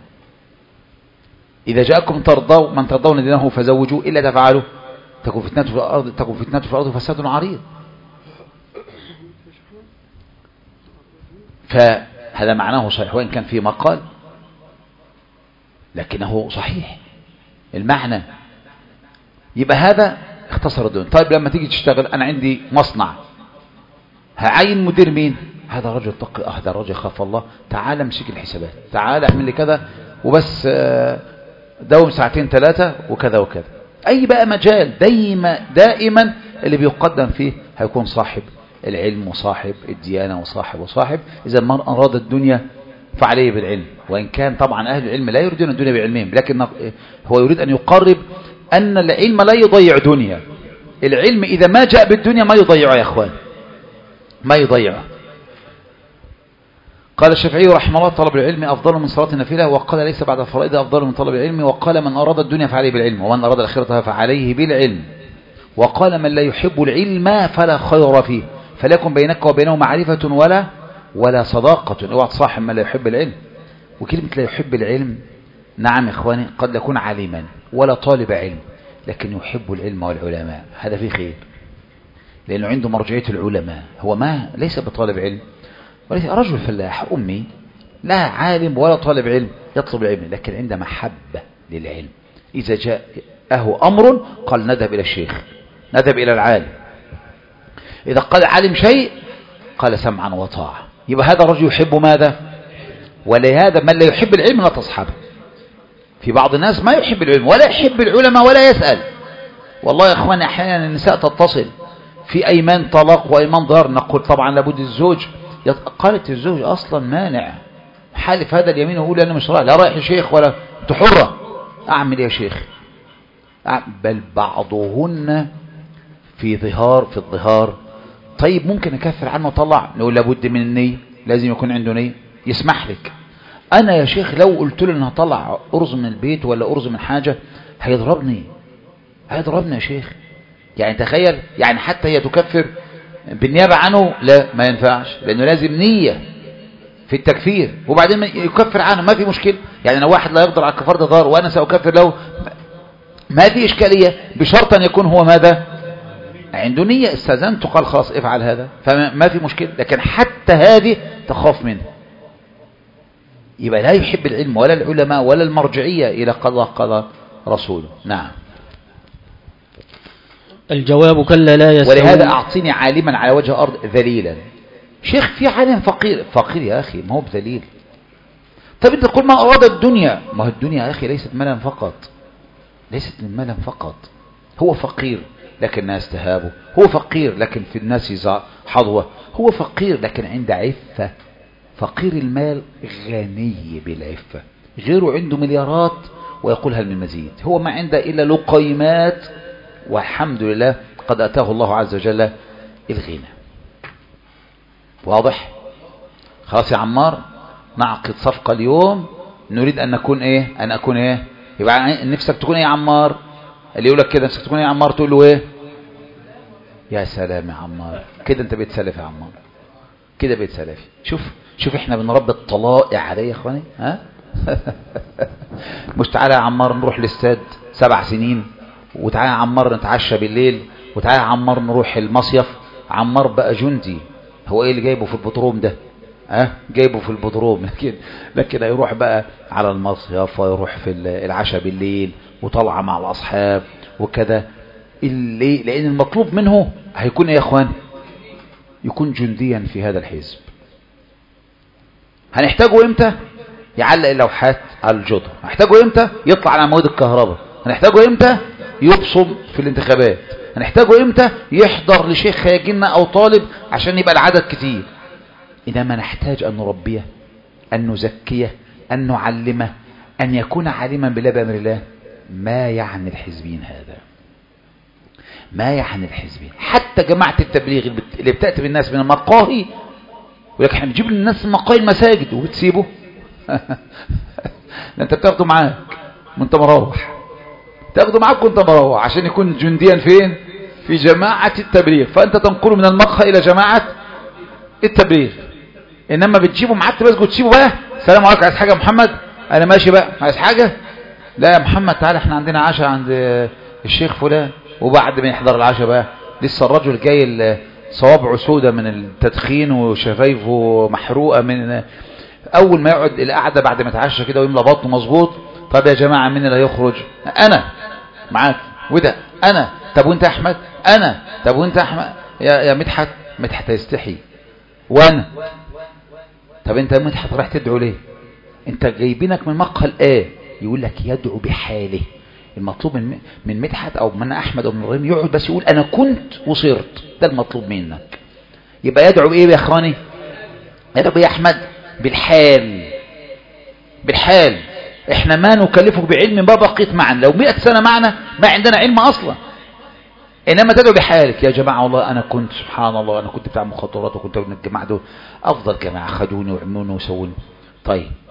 إذا جاءكم ترضوا من ترضون دينه فزوجوا، إلا تفعلوا تكون فتنة في الأرض تكون فتنة في الأرض وفساد عريض. فهذا معناه صحيح وإن كان في مقال، لكنه صحيح المعنى. يبقى هذا اختصر الدنيا. طيب لما تيجي تشتغل، أنا عندي مصنع، هعين مدير مين؟ هذا رجل تقي، هذا رجل خاف الله، تعال امسك الحسابات، تعال اعمل لي كذا وبس، دوم ساعتين ثلاثة وكذا وكذا. أي بقى مجال دايما دائما اللي بيقدم فيه هيكون صاحب العلم وصاحب الديانة وصاحب وصاحب. إذا من أراد الدنيا فعليه بالعلم، وإن كان طبعا أهل العلم لا يريدون الدنيا بعلمهم، لكن هو يريد أن يقرب أن العلم لا يضيع دنيا. العلم إذا ما جاء بالدنيا ما يضيعه يا أخوان، ما يضيعه. قال الشافعي رحمه الله: طلب العلم أفضل من صلاة النافلة، وقال ليس بعد الفرائض أفضل من طلب العلم، وقال من أراد الدنيا فعليه بالعلم، ومن أراد الآخرة فعليه بالعلم. وقال من لا يحب العلم فلا خير فيه، فليكن بينك وبينه معرفة ولا ولا صداقة. اوعى تصاحب من لا يحب العلم. وكلمة لا يحب العلم، نعم يا إخواني، قد يكون عالما ولا طالب علم، لكن يحب العلم والعلماء، هذا فيه خير، لأنه عنده مرجعية العلماء. هو ما ليس بطالب علم، وليس رجل فلاح أمي، لا عالم ولا طالب علم يطلب العلم، لكن عنده محبة للعلم. إذا جاءه أمر قال نذهب إلى الشيخ، نذهب إلى العالم. إذا قال عالم شيء قال سمعا وطاعة. يبقى هذا الرجل يحب ماذا؟ ولهذا من لا يحب العلم لا تصحبه. في بعض الناس ما يحب العلم ولا يحب العلماء ولا يسأل. والله يا اخواني احيانا النساء تتصل في ايمان طلاق وايمان ضرر، نقول طبعا لابد الزوج. قالت الزوج اصلا مانع، حالف هذا اليمين ويقول انا مش رايح، لا رايح لشيخ ولا انت حره. اعمل يا شيخ؟ بل بعضهن في ظهار في الظهار. طيب ممكن اكفر عنه وطلع؟ نقول لابد من النية، لازم يكون عنده نية. يسمح لك انا يا شيخ لو قلت له ان هطلع ارز من البيت ولا ارز من حاجة هيضربني، هيضربني يا شيخ. يعني تخيل، يعني حتى هي تكفر بالنيابة عنه؟ لا ما ينفعش، لانه لازم نية في التكفير، وبعدين يكفر عنه ما في مشكلة. يعني لو واحد لا يقدر على كفارة ضار وانا سأكفر له ما في اشكالية، بشرط ان يكون هو ماذا؟ عنده نية. استاذنت قال خلاص افعل هذا، فما في مشكلة. لكن حتى هذه تخاف منه. يبقى لا يحب العلم ولا العلماء ولا المرجعية إلى قضاء قضاء رسوله. نعم. الجواب كلا لا يستوي. ولهذا أعطيني عالما على وجه الأرض ذليلا. شيخ في عالم فقير. فقير يا أخي ما هو بذليل. طب أنت تقول ما أراد الدنيا، ما هو الدنيا يا أخي ليست مالا فقط، ليست من مالا فقط. هو فقير لكن الناس تهابه، هو فقير لكن في الناس حظوة، هو فقير لكن عنده عفة. فقير المال غني بالعفة، غيره عنده مليارات ويقول هل من مزيد، هو ما عنده إلا لقيمات، والحمد لله قد أتاه الله عز وجل الغنى. واضح؟ خلاص يا عمار نعقد صفقة اليوم، نريد أن نكون إيه؟ أن أكون إيه؟ يبقى نفسك تكون إيه يا عمار؟ اللي يقول لك كده نفسك تكون إيه يا عمار؟ تقول له إيه؟ يا سلام يا عمار، كده أنت بيتسلف يا عمار، كده بيتسلف. شوف شوف احنا بنربي الطلائع عليه يا اخواني. ها مش تعالى يا عمار نروح الاستاد سبع سنين، وتعالى يا عمار نتعشى بالليل، وتعالى يا عمار نروح المصيف. عمار بقى جندي، هو ايه اللي جايبه في البطروم ده؟ ها جايبه في البطروم، لكن لكن هيروح بقى على المصيف ويروح في العشاء بالليل وطلعه مع الاصحاب وكذا. اللي لان المطلوب منه هيكون ايه يا اخوان؟ يكون جنديا في هذا الحزب. هنحتاجه امتى؟ يعلق اللوحات على الجدر. هنحتاجه امتى؟ يطلع على عمود الكهرباء. هنحتاجه امتى؟ يبصم في الانتخابات. هنحتاجه امتى؟ يحضر لشيخ هيجينا او طالب عشان يبقى العدد كتير. انما نحتاج ان نربيه، ان نزكيه، ان نعلمه، ان يكون عالما بالله بأمر الله. ما يعني الحزبين هذا؟ ما يعني الحزبين؟ حتى جماعة التبليغ اللي بتأتي بالناس من المقاهي ولكن احنا بنجيب للناس مقاهي المساجد وبتسيبه. انت بتاخده معاك وانت مروح، تاخده معاك وانت مروح عشان يكون جنديا فين؟ في جماعة التبليغ. فانت تنقله من المقهى الى جماعة التبليغ. انما بتجيبه معاك تبليغ وتسيبه بقى السلام عليكم، عايز حاجة يا محمد؟ انا ماشي بقى، عايز حاجة؟ لا يا محمد تعالى احنا عندنا عشاء عند الشيخ فلان. وبعد ما يحضر العشاء بقى لسه الرجل جاي صوابعه سودة من التدخين وشفايفه محروقة من اول ما يقعد القعدة بعد ما يتعشى كده ويملى بطنه مظبوط. طب يا جماعة مين اللي هيخرج؟ انا معاك. وده انا. طب وانت يا احمد؟ انا. طب وانت يا احمد؟ يا يا مدحت؟ مدحت يستحي. وانا. طب انت يا مدحت رايح تدعو ليه؟ انت جايبينك من مقهى الايه يقول لك يدعو بحاله. المطلوب من من مدحت او من احمد او من ابراهيم يقعد بس يقول انا كنت وصرت، ده المطلوب منك. يبقى يدعو بايه يا اخواني؟ يدعو بايه يا احمد؟ بالحال. بالحال. احنا ما نكلفك بعلم ما بقيت معنا، لو مئة سنة معنا ما عندنا علم اصلا. انما تدعو بحالك. يا جماعة والله انا كنت سبحان الله انا كنت بتاع مخدرات وكنت من الجماعة دول افضل جماعة خدوني وعملوني وسووني. طيب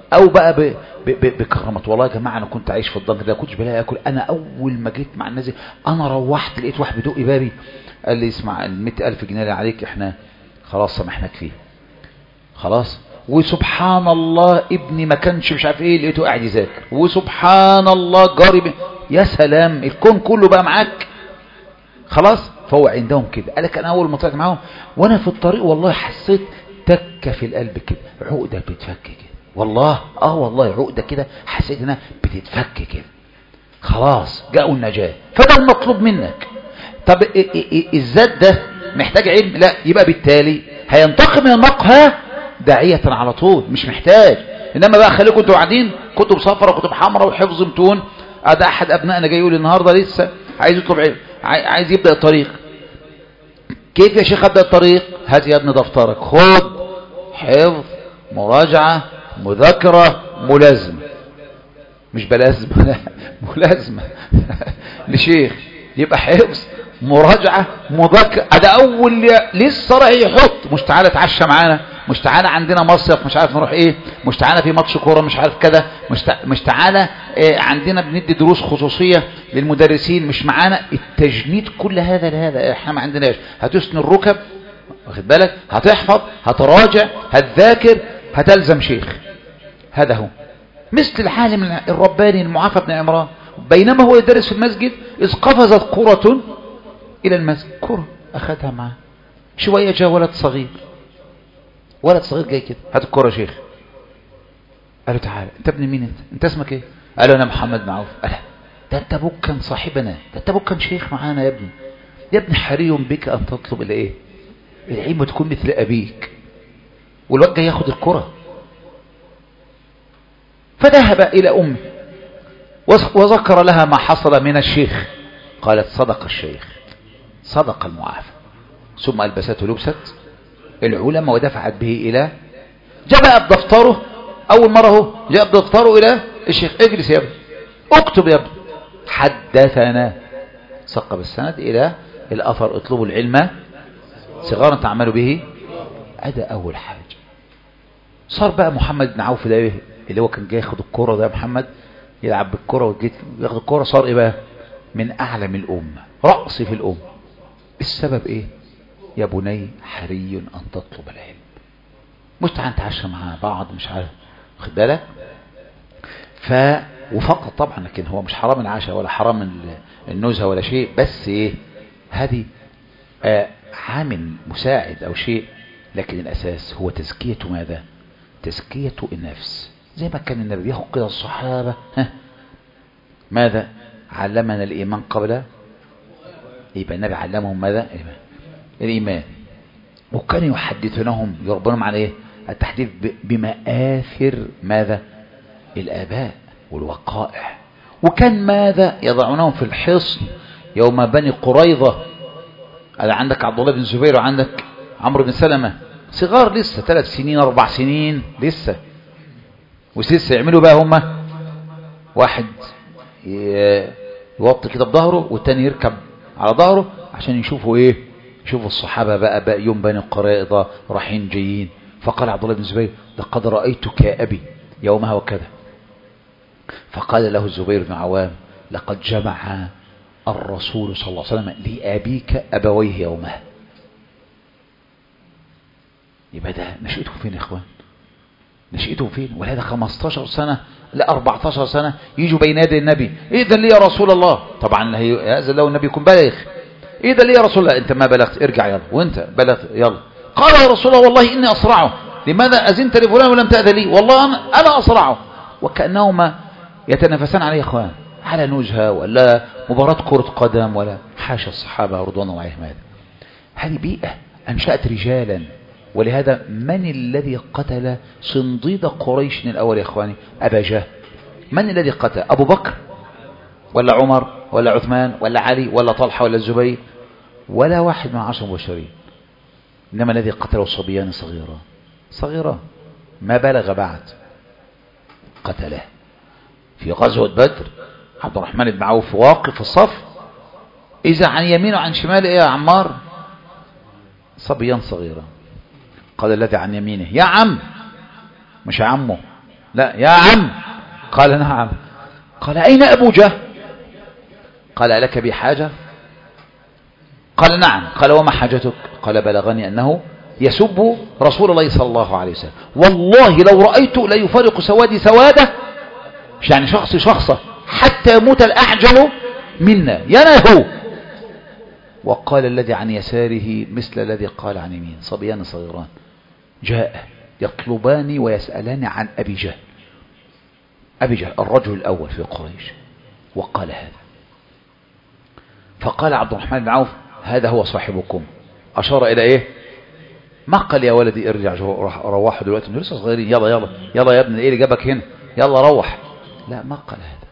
او بقى ب... ب... ب... بكرامة. والله يا جماعة انا كنت عايش في الضنك ده كنتش بلاقي اكل. انا اول ما جيت مع الناس انا روحت لقيت واحد بدق بابي قال لي اسمع المئة الف جنيه اللي عليك احنا خلاص سامحناك فيه خلاص. وسبحان الله ابني ما كانش مش عارف ايه لقيته قاعد يذاكر. وسبحان الله جاري ب... يا سلام الكون كله بقى معاك خلاص. فهو عندهم كده. قال لك انا اول ما طلعت معاهم وانا في الطريق والله حسيت تكه في القلب كده، عقده بتتفك كده والله. اه والله عقده كده حسيت انها بتتفك كده خلاص جاءوا النجاه. فده المطلوب منك. طب الذات ده محتاج علم؟ لا. يبقى بالتالي هينتقم من المقهى داعية على طول مش محتاج. انما بقى خليكم انتوا قاعدين كتب صفرة وكتب حمراء وحفظ متون. ده احد ابنائنا جاي يقول النهارده لسه عايز يطلب علم عايز يبدا الطريق. كيف يا شيخ ابدا الطريق؟ هات يا ابن دفترك خد حفظ مراجعه مذاكره ملازمه. مش بلازمه لا ملازمه لشيخ. يبقى حفظ مراجعه مذاكره. ده اول لسه راح يحط. مش تعالى اتعشى معانا، مش تعالى عندنا مصيف مش عارف نروح ايه، مش تعالى في ماتش كوره مش عارف كذا، مش تع... مش تعالى إيه عندنا بندي دروس خصوصيه للمدرسين مش معانا. التجنيد كل هذا لهذا احنا ما عندناش. هتسن الركب واخد بالك، هتحفظ هتراجع هتذاكر هتلزم شيخ. هذا هو مثل العالم الرباني المعافى بن عمران بينما هو يدرس في المسجد إذ قفزت كرة إلى المسجد. كرة أخذها معه شوية جاء ولد صغير ولد صغير جاي كده هات الكرة شيخ. قال له تعالى انت ابن مين انت انت اسمك ايه؟ قال له انا محمد بن عوف. قال ده انت ابوك كان صاحبنا، ده انت ابوك كان شيخ معانا يا ابني. يا ابني حري بك ان تطلب الى ايه العلم وتكون مثل ابيك. والواد جاي ياخد الكرة. فذهب الى امه وذكر لها ما حصل من الشيخ. قالت صدق الشيخ صدق المعافى. ثم البسته لبست العلماء ودفعت به الى جاء بدفتره. اول مره هو جاء بدفتره الى الشيخ. اجلس يا ابني اكتب يا ابني. حدثنا سقب السند الى الاثر اطلبوا العلم صغارا تعملوا به. هذا اول حاجه. صار بقى محمد بن عوف ده اللي هو كان جاي ياخد الكرة ده محمد يلعب بالكرة وجيت ياخد الكرة صار ايه بقى من اعلم الامه رأس في الامه. السبب ايه؟ يا بني حري ان تطلب العلم. مش تعال نتعشى مع بعض مش عارف خد بالك. ف وفقط طبعا لكن هو مش حرام العشاء ولا حرام النزهه ولا شيء. بس ايه هذه آه عامل مساعد او شيء. لكن الاساس هو تزكية ماذا؟ تزكية النفس. زي ما كان النبي ياخد كده الصحابة ها ماذا علمنا الايمان قبل. يبقى النبي علمهم ماذا؟ الإيمان. الإيمان. وكان يحدثونهم يربونهم عن ايه؟ التحديث بمآثر ماذا؟ الآباء والوقائع. وكان ماذا يضعونهم في الحصن يوم بني قريظة. هذا عندك عبد الله بن الزبير وعندك عمرو بن سلمة صغار لسه ثلاث سنين أربع سنين لسه. ولسه يعملوا بقى هما واحد يوطي كده بظهره والتاني يركب على ظهره عشان يشوفوا ايه يشوفوا الصحابة بقى بقى يوم بني قريظة رايحين جايين. فقال عبد الله بن الزبير لقد رأيتك يا أبي يومها وكذا. فقال له الزبير بن عوام لقد جمع الرسول صلى الله عليه وسلم لأبيك أبويه يومها. يبقى ده نشأتهم فين يا اخوان؟ نشأتهم فين؟ ولهذا خمستاشر سنة لا أربعتاشر سنة يجوا بين يدي النبي. إذن لي يا رسول الله. طبعا هذا لو النبي يكون بالغ. إذن لي يا رسول الله. أنت ما بلغت ارجع يلا وأنت بلغت يلا. قال يا رسول الله والله إني أصرعه. لماذا أذنت لفلان ولم تأذن لي؟ والله أنا أصرعه. وكأنهما يتنافسان عليه اخوان على نزهة ولا مباراة كرة قدم ولا حاشا الصحابة رضوان الله عليهم. هذا هذه بيئة أنشأت رجالا. ولهذا من الذي قتل صنديد قريش الأول يا اخواني؟ أبا جهل. من الذي قتل؟ أبو بكر ولا عمر ولا عثمان ولا علي ولا طلحة ولا الزبير ولا واحد من عشر مبشرين. إنما الذي قتله صبيان صغيرة صغيرة ما بلغ بعد قتله. في غزوة بدر عبد الرحمن بن عوف واقف في الصف إذا عن يمينه وعن شماله إيه يا عمار؟ صبيان صغيرة. قال الذي عن يمينه يا عم مش عمه لا يا عم. قال نعم. قال أين أبو جهل؟ قال لك بحاجة؟ قال نعم. قال وما حاجتك؟ قال بلغني أنه يسب رسول الله صلى الله عليه وسلم، والله لو رأيته لا يفرق سوادي سواده، يعني شخصي شخصه حتى يموت الأعجل منا ينهو. وقال الذي عن يساره مثل الذي قال عن يمين. صبيان صغيران جاء يطلبان ويسألان عن أبي جهل، أبي جهل الرجل الأول في قريش، وقال هذا. فقال عبد الرحمن بن عوف هذا هو صاحبكم. أشار إلى إيه؟ ما قال يا ولدي ارجع روحوا دلوقتي انتوا لسه صغيرين، يلا يلا يلا يا ابني ايه اللي جابك هنا، يلا روح. لا، ما قال هذا.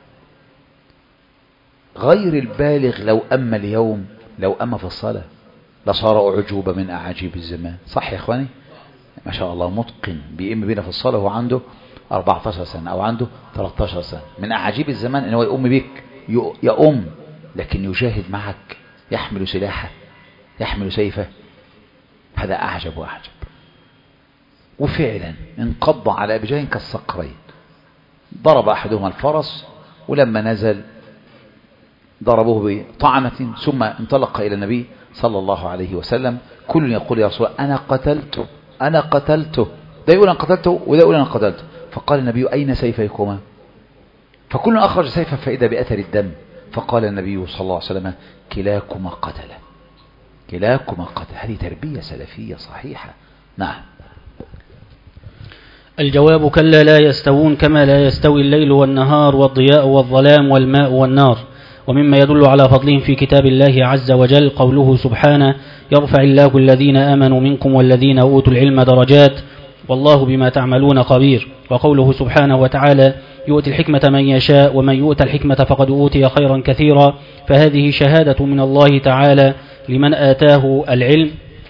غير البالغ لو أما اليوم، لو أما في الصلاة لصار أعجوبة من أعاجيب الزمان. صح يا إخواني؟ ما شاء الله متقن بيئم بينا في الصلاة وهو عنده أربعة عشر سنة أو عنده ثلاثة عشر سنة. من أعاجيب الزمان إنه يؤم بك، يؤم لكن يجاهد معك، يحمل سلاحه، يحمل سيفه. هذا أعجب وأعجب. وفعلا انقض على أبي جهل كالصقرين. ضرب أحدهما الفرس، ولما نزل ضربوه بطعنة، ثم انطلق إلى النبي صلى الله عليه وسلم. كل يقول يا رسول الله أنا قتلته أنا قتلته، ده يقول أنا قتلته وده يقول أنا قتلته. فقال النبي أين سيفيكما؟ فكل أخرج سيفا فإذا بأثر الدم. فقال النبي صلى الله عليه وسلم كلاكما قتل، كلاكما قتل. هذه تربية سلفية صحيحة. نعم. الجواب كلا لا يستوون كما لا يستوي الليل والنهار والضياء والظلام والماء والنار. ومما يدل على فضلهم في كتاب الله عز وجل قوله سبحانه يرفع الله الذين آمنوا منكم والذين أوتوا العلم درجات والله بما تعملون خبير. وقوله سبحانه وتعالى يؤتي الحكمة من يشاء ومن يؤتى الحكمة فقد أوتي خيرا كثيرا. فهذه شهادة من الله تعالى لمن آتاه العلم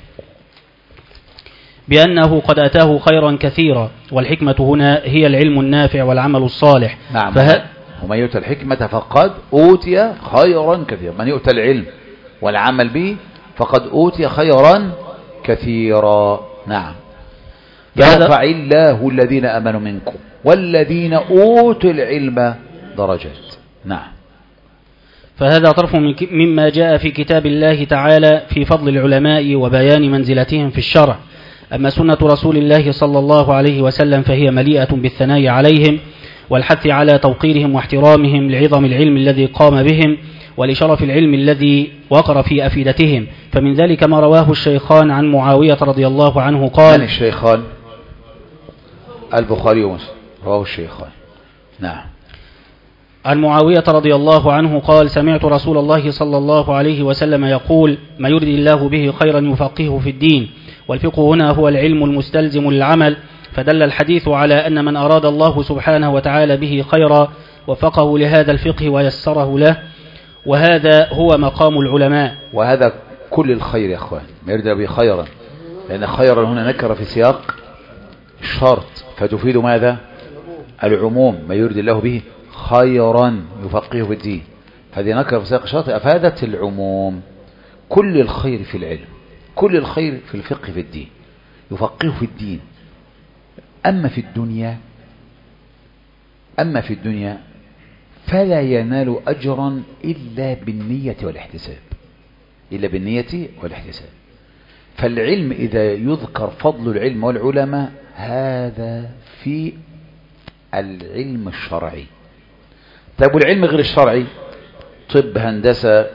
بأنه قد آتاه خيرا كثيرا، والحكمة هنا هي العلم النافع والعمل الصالح. نعم. فه... ومن يؤتى الحكمة فقد أوتي خيرا كثيرا. من يؤتى العلم والعمل به فقد أوتي خيرا كثيرا. نعم. يرفع الله الذين آمنوا منكم والذين أوتوا العلم درجات. نعم. فهذا طرف مما جاء في كتاب الله تعالى في فضل العلماء وبيان منزلتهم في الشرع. أما سنة رسول الله صلى الله عليه وسلم فهي مليئة بالثناء عليهم والحث على توقيرهم واحترامهم لعظم العلم الذي قام بهم ولشرف العلم الذي وقر في أفئدتهم. فمن ذلك ما رواه الشيخان عن معاوية رضي الله عنه قال. من الشيخان؟ البخاري ومسلم رواه الشيخان. نعم. عن معاوية رضي الله عنه قال سمعت رسول الله صلى الله عليه وسلم يقول ما يرد الله به خيرا يفقهه في الدين. والفقه هنا هو العلم المستلزم للعمل. فدل الحديث على أن من أراد الله سبحانه وتعالى به خيرا وفقه لهذا الفقه ويسره له، وهذا هو مقام العلماء. وهذا كل الخير يا أخوان، ما يرد به خيرا، لأن خيرا هنا نكر في سياق الشرط فتفيد ماذا؟ العموم. ما يرد الله به خيرا يفقهه في الدين، هذه نكر في سياق الشرط أفادت العموم. كل الخير في العلم، كل الخير في الفقه في الدين، يفقهه في الدين. أما في الدنيا أما في الدنيا فلا ينال أجرا إلا بالنية والاحتساب، إلا بالنية والاحتساب. فالعلم إذا يذكر فضل العلم والعلماء هذا في العلم الشرعي. طيب والعلم غير الشرعي، طب، هندسة،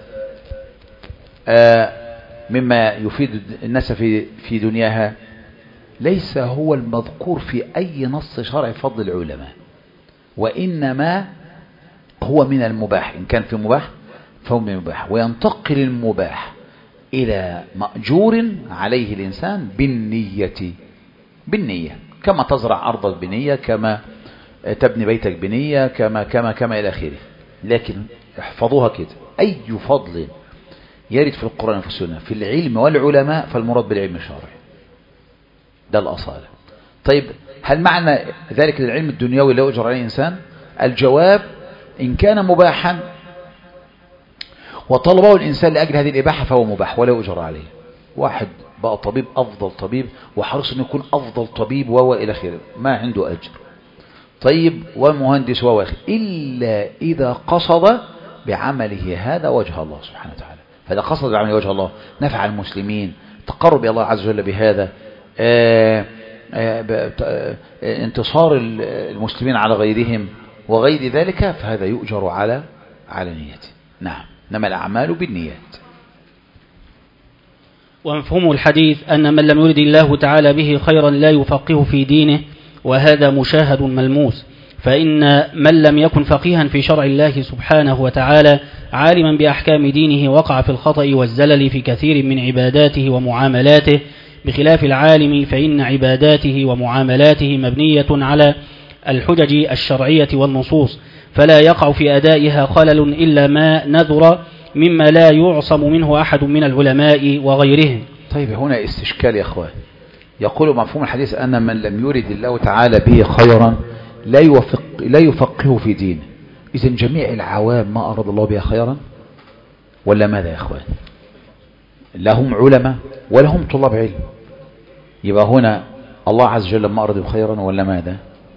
آه مما يفيد الناس في في دنياها، ليس هو المذكور في أي نص شرعي فضل العلماء، وإنما هو من المباح. إن كان في مباح فهو من المباح، وينتقل المباح إلى مأجور عليه الإنسان بالنية بالنية كما تزرع أرضك بنية، كما تبني بيتك بنية، كما كما كما إلى آخره. لكن احفظوها كده، أي فضل يرد في القرآن وفي السنة في العلم والعلماء فالمراد بالعلم الشرعي، ده الأصالة. طيب هل معنى ذلك العلم الدنيوي لا يؤجر عليه الإنسان؟ الجواب إن كان مباحا وطلبه الإنسان لأجل هذه الإباحة فهو مباح ولا يؤجر عليه. واحد بقى طبيب أفضل طبيب وحرص أن يكون أفضل طبيب وهو إلى خير، ما عنده أجر. طيب ومهندس وواخر، إلا إذا قصد بعمله هذا وجه الله سبحانه وتعالى. فإذا قصد بعمله وجه الله، نفع المسلمين، تقرب إلى الله عز وجل بهذا، آآ آآ انتصار المسلمين على غيرهم وغير ذلك، فهذا يؤجر على على نيته. نعم، إنما الأعمال بالنيات. ومفهوم الحديث أن من لم يرد الله تعالى به خيرا لا يفقه في دينه، وهذا مشاهد ملموس. فإن من لم يكن فقيها في شرع الله سبحانه وتعالى عالما بأحكام دينه وقع في الخطأ والزلل في كثير من عباداته ومعاملاته، بخلاف العالم فإن عباداته ومعاملاته مبنية على الحجج الشرعية والنصوص، فلا يقع في أدائها خلل إلا ما نذر مما لا يعصم منه أحد من العلماء وغيرهم. طيب هنا استشكال يا أخوان. يقول مفهوم الحديث أن من لم يرد الله تعالى به خيرا لا يوفق لا يفقه في دينه. إذن جميع العوام ما أراد الله بها خيرا ولا ماذا يا أخوان؟ لهم علماء ولهم طلاب علم، يبقى هنا الله عز وجل ما أراد خيرا ولا ماذا؟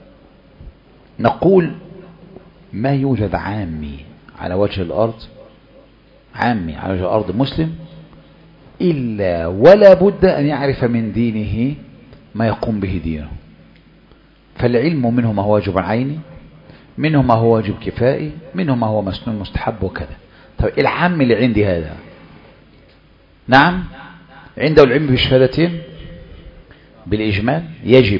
نقول ما يوجد عامي على وجه الأرض، عامي على وجه الأرض مسلم، إلا ولا بد أن يعرف من دينه ما يقوم به دينه. فالعلم منه ما هو واجب عيني، منه ما هو واجب كفائي، منه ما هو مسنون مستحب وكذا. طيب العام اللي عندي هذا، نعم عنده العلم بالشهادتين بالإجمال يجب،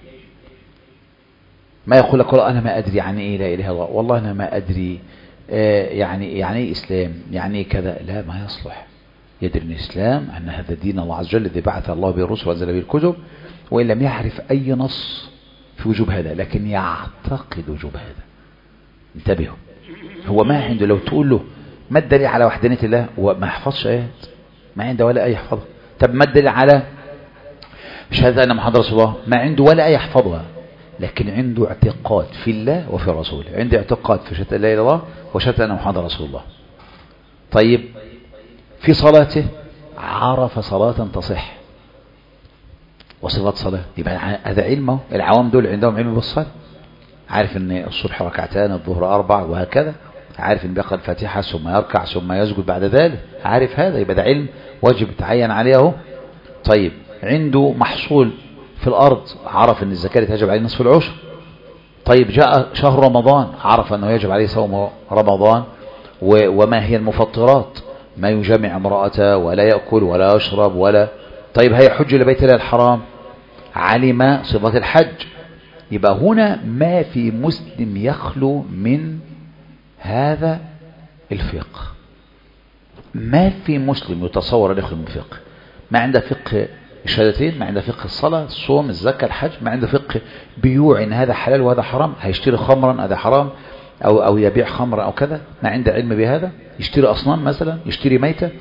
ما يقول لك والله أنا ما أدري يعني إيه لا إله إلا الله، والله أنا ما أدري آه يعني يعني إيه إسلام، يعني إيه كذا، لا ما يصلح. يدري الإسلام أن هذا دين الله عز وجل الذي بعث الله به الرسل وأنزل به الكتب، وإن لم يعرف أي نص في وجوب هذا لكن يعتقد وجوب هذا. انتبهوا، هو ما عنده، لو تقول له ما الدليل على وحدانية الله، هو ما يحفظش آيات، ما عنده ولا أي يحفظها. طب ما الدليل على شهادة أن محمد رسول الله، ما عنده ولا أي يحفظها، لكن عنده اعتقاد في الله وفي رسوله، عنده اعتقاد في شهادة لا إله إلا الله وشهادة أن محمد رسول الله. طيب في صلاته عرف صلاة تصح وصفات صلاة، يبقى هذا علمه. العوام دول عندهم علم بالصلاة، عارف ان الصبح ركعتان، الظهر أربع وهكذا، عارف ان بيقرأ الفاتحة ثم يركع ثم يسجد بعد ذلك، عارف هذا، يبقى ده علم واجب تعين عليه اهو. طيب عنده محصول في الأرض، عرف ان الزكاة تجب عليه نصف العشر. طيب جاء شهر رمضان، عرف انه يجب عليه صوم رمضان وما هي المفطرات، ما يجامع امرأته ولا يأكل ولا يشرب ولا. طيب هي حج لبيت الله الحرام، علم صفة الحج. يبقى هنا ما في مسلم يخلو من هذا الفقه، ما في مسلم يتصور أن يخلو من فقه. ما عنده فقه الشهادتين، ما عنده فقه الصلاة الصوم الزكاة الحج، ما عنده فقه بيوع ان هذا حلال وهذا حرام، هيشتري خمرا هذا حرام أو, أو يبيع خمرا أو كذا، ما عنده علم بهذا، يشتري أصنام مثلا، يشتري ميتة.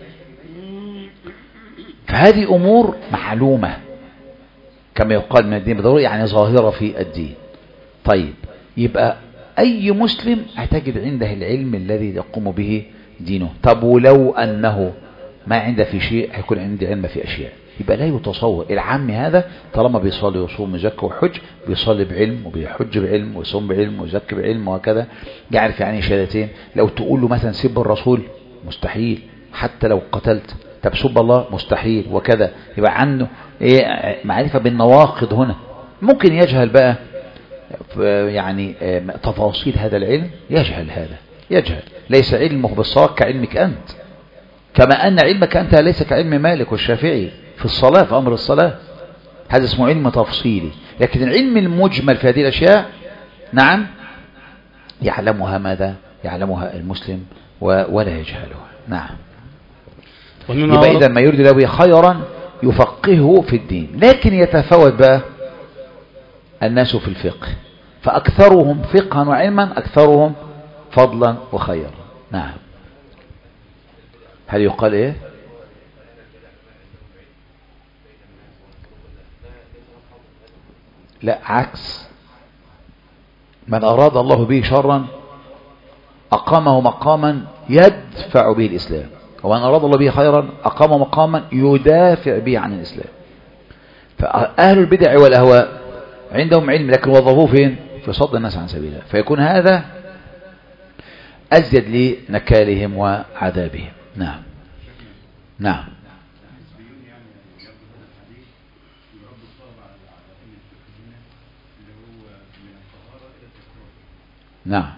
فهذه أمور معلومة كما يقال من الدين بالضرورة، يعني ظاهرة في الدين. طيب يبقى أي مسلم هتجد عنده العلم الذي يقوم به دينه. طب ولو أنه ما عنده في شيء هيكون عنده علم في أشياء، يبقى لا يتصور. العام هذا طالما بيصلي ويصوم ويزكي وحج، بيصلي بعلم وبيحج بعلم ويصوم بعلم ويزكي بعلم وهكذا، يعرف يعني شهادتين. لو تقول له مثلا سب الرسول مستحيل، حتى لو قتلت. طب سب الله مستحيل وكذا، يبقى عنده ايه معرفة بالنواقض. هنا ممكن يجهل بقى يعني تفاصيل هذا العلم، يجهل هذا، يجهل ليس علمه بالصواب كعلمك أنت، كما أن علمك أنت ليس كعلم مالك والشافعي في الصلاة، في أمر الصلاة، هذا اسمه علم تفصيلي. لكن العلم المجمل في هذه الأشياء نعم يعلمها ماذا؟ يعلمها المسلم ولا يجهلها. نعم. يبقى إذا ما يريد له خيرا يفقهه في الدين، لكن يتفاوت بقى الناس في الفقه، فأكثرهم فقها وعلما أكثرهم فضلا وخيرا. نعم. هل يقال إيه؟ لا، عكس. من أراد الله به شرا أقامه مقاما يدفع به الإسلام، ومن أراد الله به خيرا أقامه مقاما يدافع به عن الإسلام. فأهل البدع والأهواء عندهم علم لكن وظفوه فين؟ في يصد الناس عن سبيل الله، فيكون هذا أزيد لنكالهم وعذابهم. نعم نعم نعم.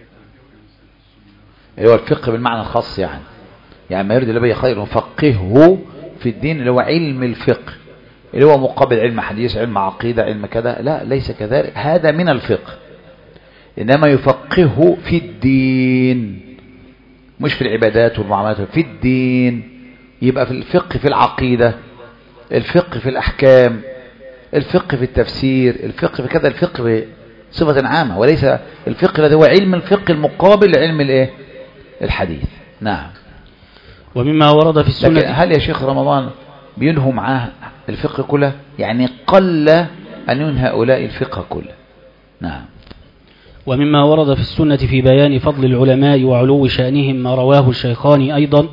هو الفقه بالمعنى الخاص، يعني يعني ما يريد الله خير فقهه في الدين، اللي هو علم الفقه، اللي هو مقابل علم حديث، علم عقيدة، علم كذا. لا، ليس كذلك، هذا من الفقه، إنما يفقهه في الدين، مش في العبادات والمعاملات، في الدين. يبقى في الفقه في العقيدة، الفقه في الأحكام، الفقه في التفسير، الفقه في كذا، الفقه بصفة عامة، وليس الفقه الذي هو علم الفقه المقابل لعلم الايه الحديث. نعم. ومما ورد في السنة، لكن هل يا شيخ رمضان بينهوا معاه الفقه كله؟ يعني قل أن ينهى هؤلاء الفقه كله. نعم. ومما ورد في السنة في بيان فضل العلماء وعلو شأنهم ما رواه الشيخان أيضا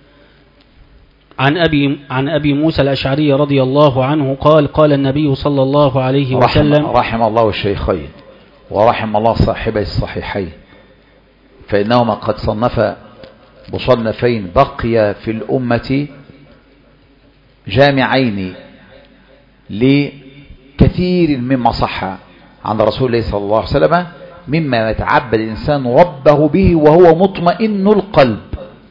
عن أبي, عن أبي موسى الأشعري رضي الله عنه قال قال النبي صلى الله عليه وسلم: رحم, رحم الله الشيخين ورحم الله صاحبي الصحيحين، فإنهما قد صنف مصنفين بقي في الأمة جامعين لكثير مما صح عن رسول الله صلى الله عليه وسلم، مما يتعبد الإنسان ربه به وهو مطمئن القلب.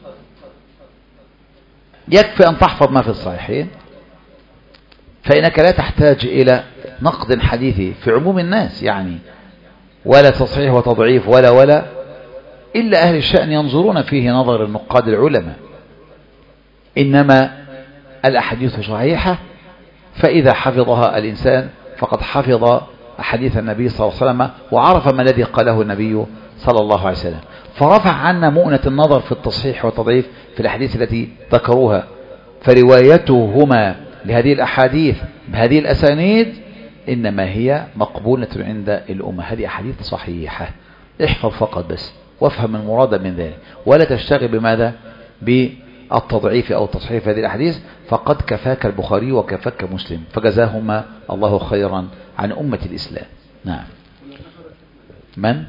يكفي أن تحفظ ما في الصحيحين، فإنك لا تحتاج إلى نقد حديثي في عموم الناس، يعني ولا تصحيح وتضعيف ولا ولا إلا أهل الشأن ينظرون فيه نظر النقاد العلماء. إنما الأحاديث صحيحة، فإذا حفظها الإنسان فقد حفظ أحاديث النبي صلى الله عليه وسلم وعرف ما الذي قاله النبي صلى الله عليه وسلم، فرفع عنا مؤنة النظر في التصحيح والتضعيف في الأحاديث التي ذكروها. فروايتهما لهذه الأحاديث بهذه الأسانيد إنما هي مقبولة عند الأمة. هذه أحاديث صحيحة، احفظ فقط بس وافهم المراد من ذلك، ولا تشتغل بماذا بالتضعيف أو تصحيح هذه الأحاديث، فقد كفاك البخاري وكفاك مسلم، فجزاهما الله خيرا عن أمة الإسلام. نعم. من؟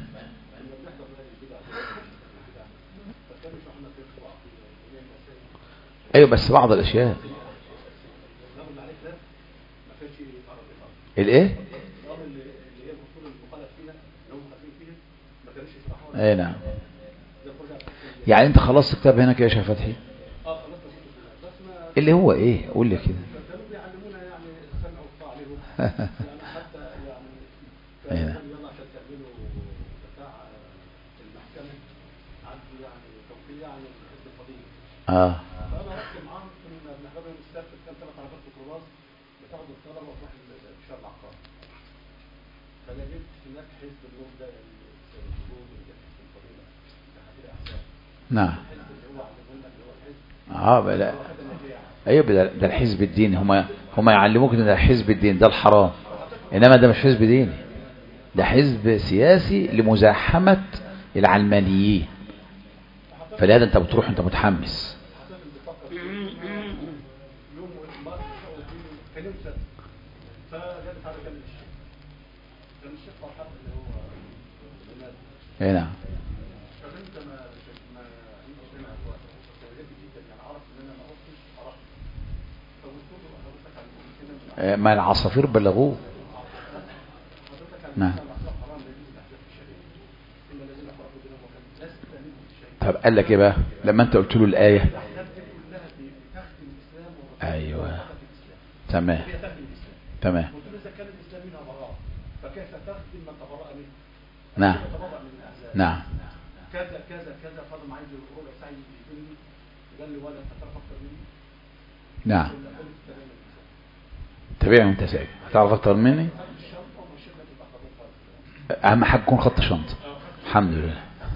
أيوة، بس بعض الأشياء الإيه؟ أي نعم. يعني أنت خلصت كتاب هنا كده يا شيخ فتحي؟ اللي هو إيه؟ قول لي كده. أي نعم. آه. نعم. اه لا ايوه، ده الحزب الديني، هم هم يعلموك ان ده حزب الدين ده الحرام، انما ده مش حزب ديني، ده حزب سياسي لمزاحمة العلمانيين. فلهذا انت بتروح انت متحمس. اي نعم. ما العصافير بلغوه. نعم. طب قال لك ايه بقى لما انت قلت له الآية؟ ايوه تمام تمام. نعم نعم. كذا كذا كذا فضل عايز ربع ساعه يجيبني، قال لي ولا هتعرف اكتر مني. نعم. تابعني وانت ساكت، هتعرف اكتر مني. اهم حاجه تكون خط شنطه. الحمد لله.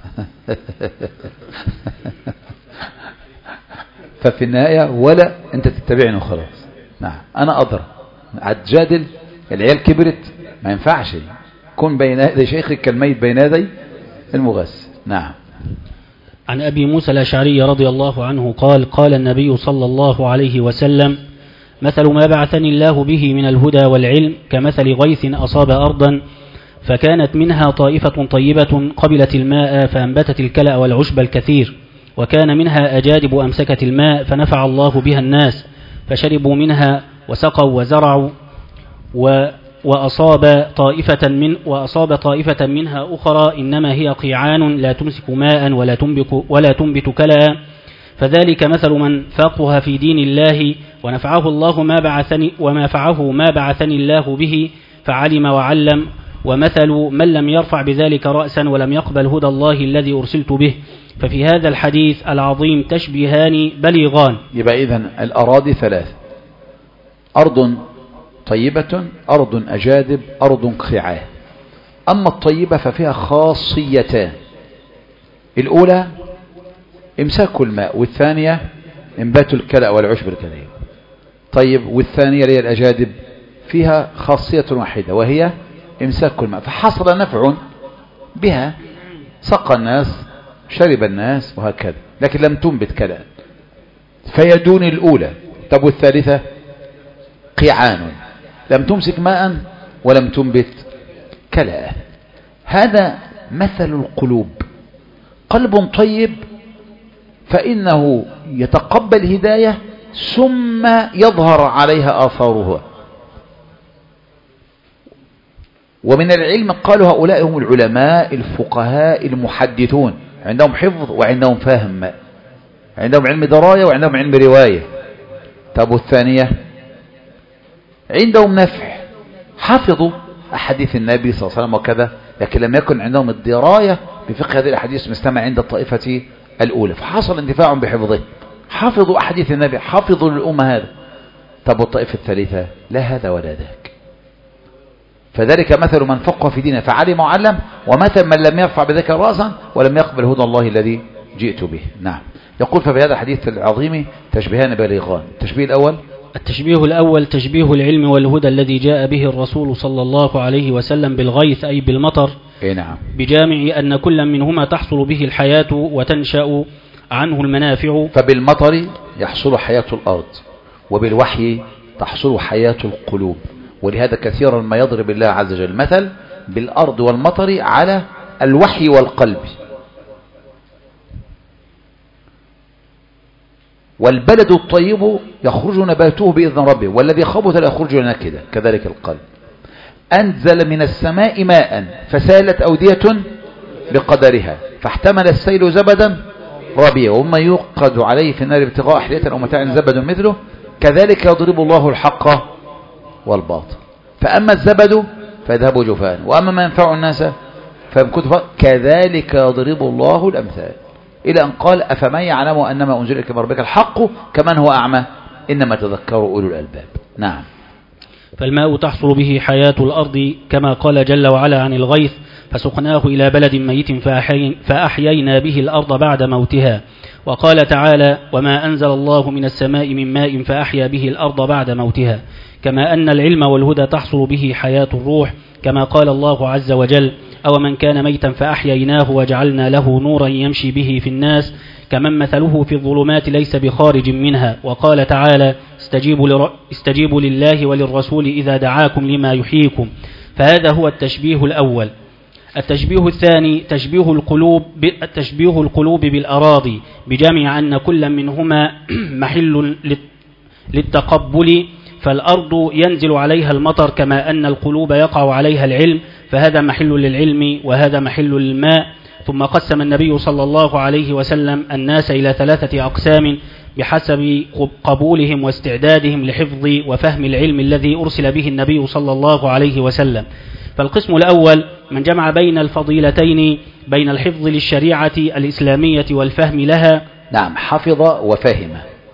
ففي النهايه ولا انت تتبعني وخلاص. نعم. انا ادرى هتجادل، العيال كبرت، ما ينفعش كن بين يدي شيخك كالميت بين يدي المغسل. نعم. عن أبي موسى الأشعري رضي الله عنه قال قال النبي صلى الله عليه وسلم: مثل ما بعثني الله به من الهدى والعلم كمثل غيث أصاب أرضا فكانت منها طائفة طيبة قبلت الماء فأنبتت الكلأ والعشب الكثير، وكان منها أجادب أمسكت الماء فنفع الله بها الناس، فشربوا منها وسقوا وزرعوا و وأصاب طائفة من وأصاب طائفة منها أخرى إنما هي قيعان لا تمسك ماء ولا تنبت ولا تنبت كلأ. فذلك مثل من فقه في دين الله ونفعه الله ما بعثني وما فعه ما بعثني الله به فعلم وعلم، ومثل من لم يرفع بذلك رأسا ولم يقبل هدى الله الذي أرسلت به. ففي هذا الحديث العظيم تشبيهان بليغان. يبقى إذن الأراضي ثلاث: أرض طيبة، أرض أجادب، أرض قيعان. أما الطيبة ففيها خاصيتان: الأولى إمساك الماء، والثانية إنبات الكلأ والعشب الكثير. طيب، والثانية اللي هي الأجادب فيها خاصية واحدة وهي إمساك الماء، فحصل نفع بها، سقى الناس، شرب الناس، وهكذا، لكن لم تنبت كلأ، فيدون الأولى. طب والثالثة قيعان، لم تمسك ماء ولم تنبت كلأ. هذا مثل القلوب: قلب طيب فإنه يتقبل هداية ثم يظهر عليها آثارها. ومن العلم قالوا هؤلاء هم العلماء الفقهاء المحدثون، عندهم حفظ وعندهم فهم، عندهم علم دراية وعندهم علم رواية. طب والثانية عندهم نفع، حفظوا أحاديث النبي صلى الله عليه وسلم وكذا، لكن لم يكن عندهم الدراية بفقه هذه الأحاديث مستمع عند الطائفة الأولى، فحصل انتفاع بحفظه، حفظوا أحاديث النبي، حفظوا للأمة هذا. طب والطائفة الثالثة لا هذا ولا ذاك. فذلك مثل من فقه في دينه فعلم وعلم، ومثل من لم يرفع بذلك رأسا ولم يقبل هدى الله الذي جئت به. نعم. يقول: ففي هذا الحديث العظيم تشبيهان بليغان. التشبيه الأول التشبيه الأول تشبيه العلم والهدى الذي جاء به الرسول صلى الله عليه وسلم بالغيث أي بالمطر. إيه نعم. بجامع أن كل منهما تحصل به الحياة وتنشأ عنه المنافع. فبالمطر يحصل حياة الأرض، وبالوحي تحصل حياة القلوب. ولهذا كثيرا ما يضرب الله عز وجل مثل بالأرض والمطر على الوحي والقلب. والبلد الطيب يخرج نباته بإذن ربه، والذي خبث لا يخرج نكدا، كذلك القلب. أنزل من السماء ماء فسالت أودية بقدرها فاحتمل السيل زبدا ربيا، وما يوقد عليه في النار ابتغاء حلية أو متاع زبد مثله، كذلك يضرب الله الحق والباطل. فأما الزبد فيذهب جفاء، وأما ما ينفع الناس فيمكث، كذلك يضرب الله الأمثال، إلى أن قال: أفمن يعلم أنما أنزل إليك من ربك الحق كمن هو أعمى إنما تذكر أولو الألباب. نعم. فالماء تحصل به حياة الأرض كما قال جل وعلا عن الغيث: فسقناه إلى بلد ميت فأحيينا به الأرض بعد موتها. وقال تعالى: وما أنزل الله من السماء من ماء فأحيا به الأرض بعد موتها. كما أن العلم والهدى تحصل به حياة الروح، كما قال الله عز وجل: أو من كان ميتا فأحييناه وجعلنا له نورا يمشي به في الناس كمن مثله في الظلمات ليس بخارج منها. وقال تعالى: استجيبوا, لر... استجيبوا لله وللرسول إذا دعاكم لما يحييكم. فهذا هو التشبيه الأول. التشبيه الثاني تشبيه القلوب ب... تشبيه القلوب بالأراضي، بجمع أن كل منهما محل للتقبل، فالأرض ينزل عليها المطر كما أن القلوب يقع عليها العلم، فهذا محل للعلم وهذا محل للماء. ثم قسم النبي صلى الله عليه وسلم الناس إلى ثلاثة أقسام بحسب قبولهم واستعدادهم لحفظ وفهم العلم الذي أرسل به النبي صلى الله عليه وسلم. فالقسم الأول من جمع بين الفضيلتين، بين الحفظ للشريعة الإسلامية والفهم لها. نعم، حفظ وفهم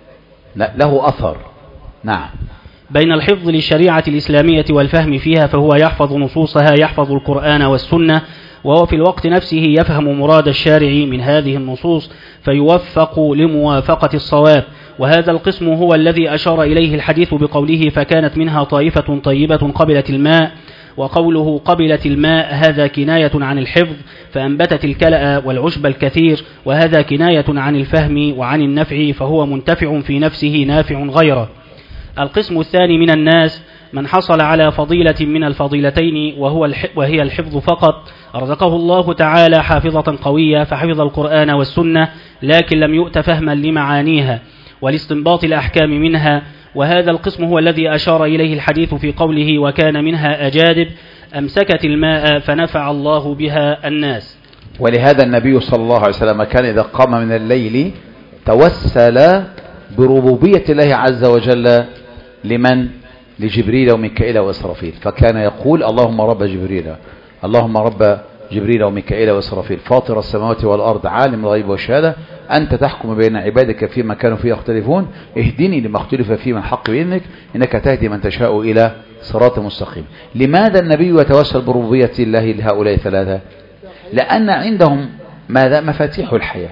له أثر. نعم. بين الحفظ للشريعة الإسلامية والفهم فيها، فهو يحفظ نصوصها، يحفظ القرآن والسنة، وهو في الوقت نفسه يفهم مراد الشارع من هذه النصوص فيوفق لموافقة الصواب. وهذا القسم هو الذي أشار إليه الحديث بقوله: فكانت منها طائفة طيبة قبلت الماء. وقوله قبلت الماء هذا كناية عن الحفظ، فأنبتت الكلأ والعشب الكثير، وهذا كناية عن الفهم وعن النفع، فهو منتفع في نفسه نافع غيره. القسم الثاني من الناس من حصل على فضيلة من الفضيلتين وهو الح وهي الحفظ فقط رزقه الله تعالى حافظة قوية فحفظ القرآن والسنة، لكن لم يؤت فهما لمعانيها والاستنباط الأحكام منها. وهذا القسم هو الذي أشار إليه الحديث في قوله وكان منها أجادب أمسكت الماء فنفع الله بها الناس. ولهذا النبي صلى الله عليه وسلم كان إذا قام من الليل توسل بربوبية الله عز وجل لمن؟ لجبريل وميكائيل وإسرافيل، فكان يقول اللهم رب جبريل اللهم رب جبريل وميكائيل وإسرافيل فاطر السماوات والأرض عالم الغيب والشهادة أنت تحكم بين عبادك فيما كانوا فيه يختلفون اهدني لما اختلف فيه من حق بإذنك إنك تهدي من تشاء إلى صراط مستقيم. لماذا النبي يتوسل بربوبية الله لهؤلاء الثلاثة؟ لأن عندهم ماذا؟ مفاتيح الحياة.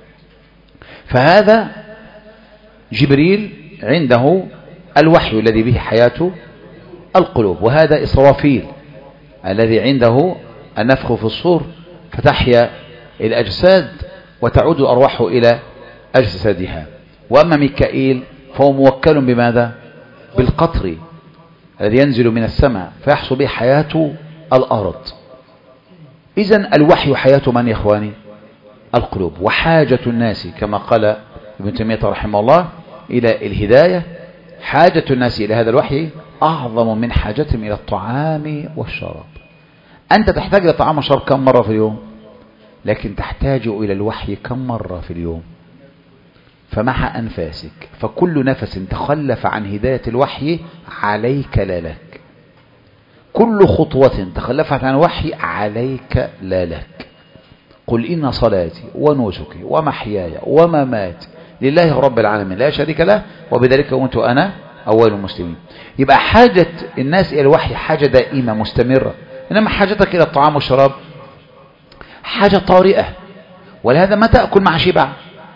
فهذا جبريل عنده الوحي الذي به حياة القلوب، وهذا إسرافيل الذي عنده النفخ في الصور فتحيا الأجساد وتعود الأرواح إلى أجسادها. وأما ميكائيل فهو موكل بماذا؟ بالقطر الذي ينزل من السماء فيحصل به حياة الأرض. إذن الوحي حياة من يا إخواني؟ القلوب. وحاجة الناس كما قال ابن تيمية رحمه الله إلى الهداية، حاجة الناس إلى هذا الوحي أعظم من حاجتهم إلى الطعام والشراب. أنت تحتاج إلى الطعام والشراب كم مرة في اليوم؟ لكن تحتاج إلى الوحي كم مرة في اليوم؟ فمع أنفاسك، فكل نفس تخلف عن هداية الوحي عليك لا لك، كل خطوة تخلفت عن الوحي عليك لا لك. قل إن صلاتي ونسكي ومحياي ومماتي لله رب العالمين لا شريك له وبذلك كنت أنا أول المسلمين. يبقى حاجة الناس إلى الوحي حاجة دائمة مستمرة، إنما حاجتك إلى الطعام والشراب حاجة طارئة، ولهذا ما تأكل مع شبع،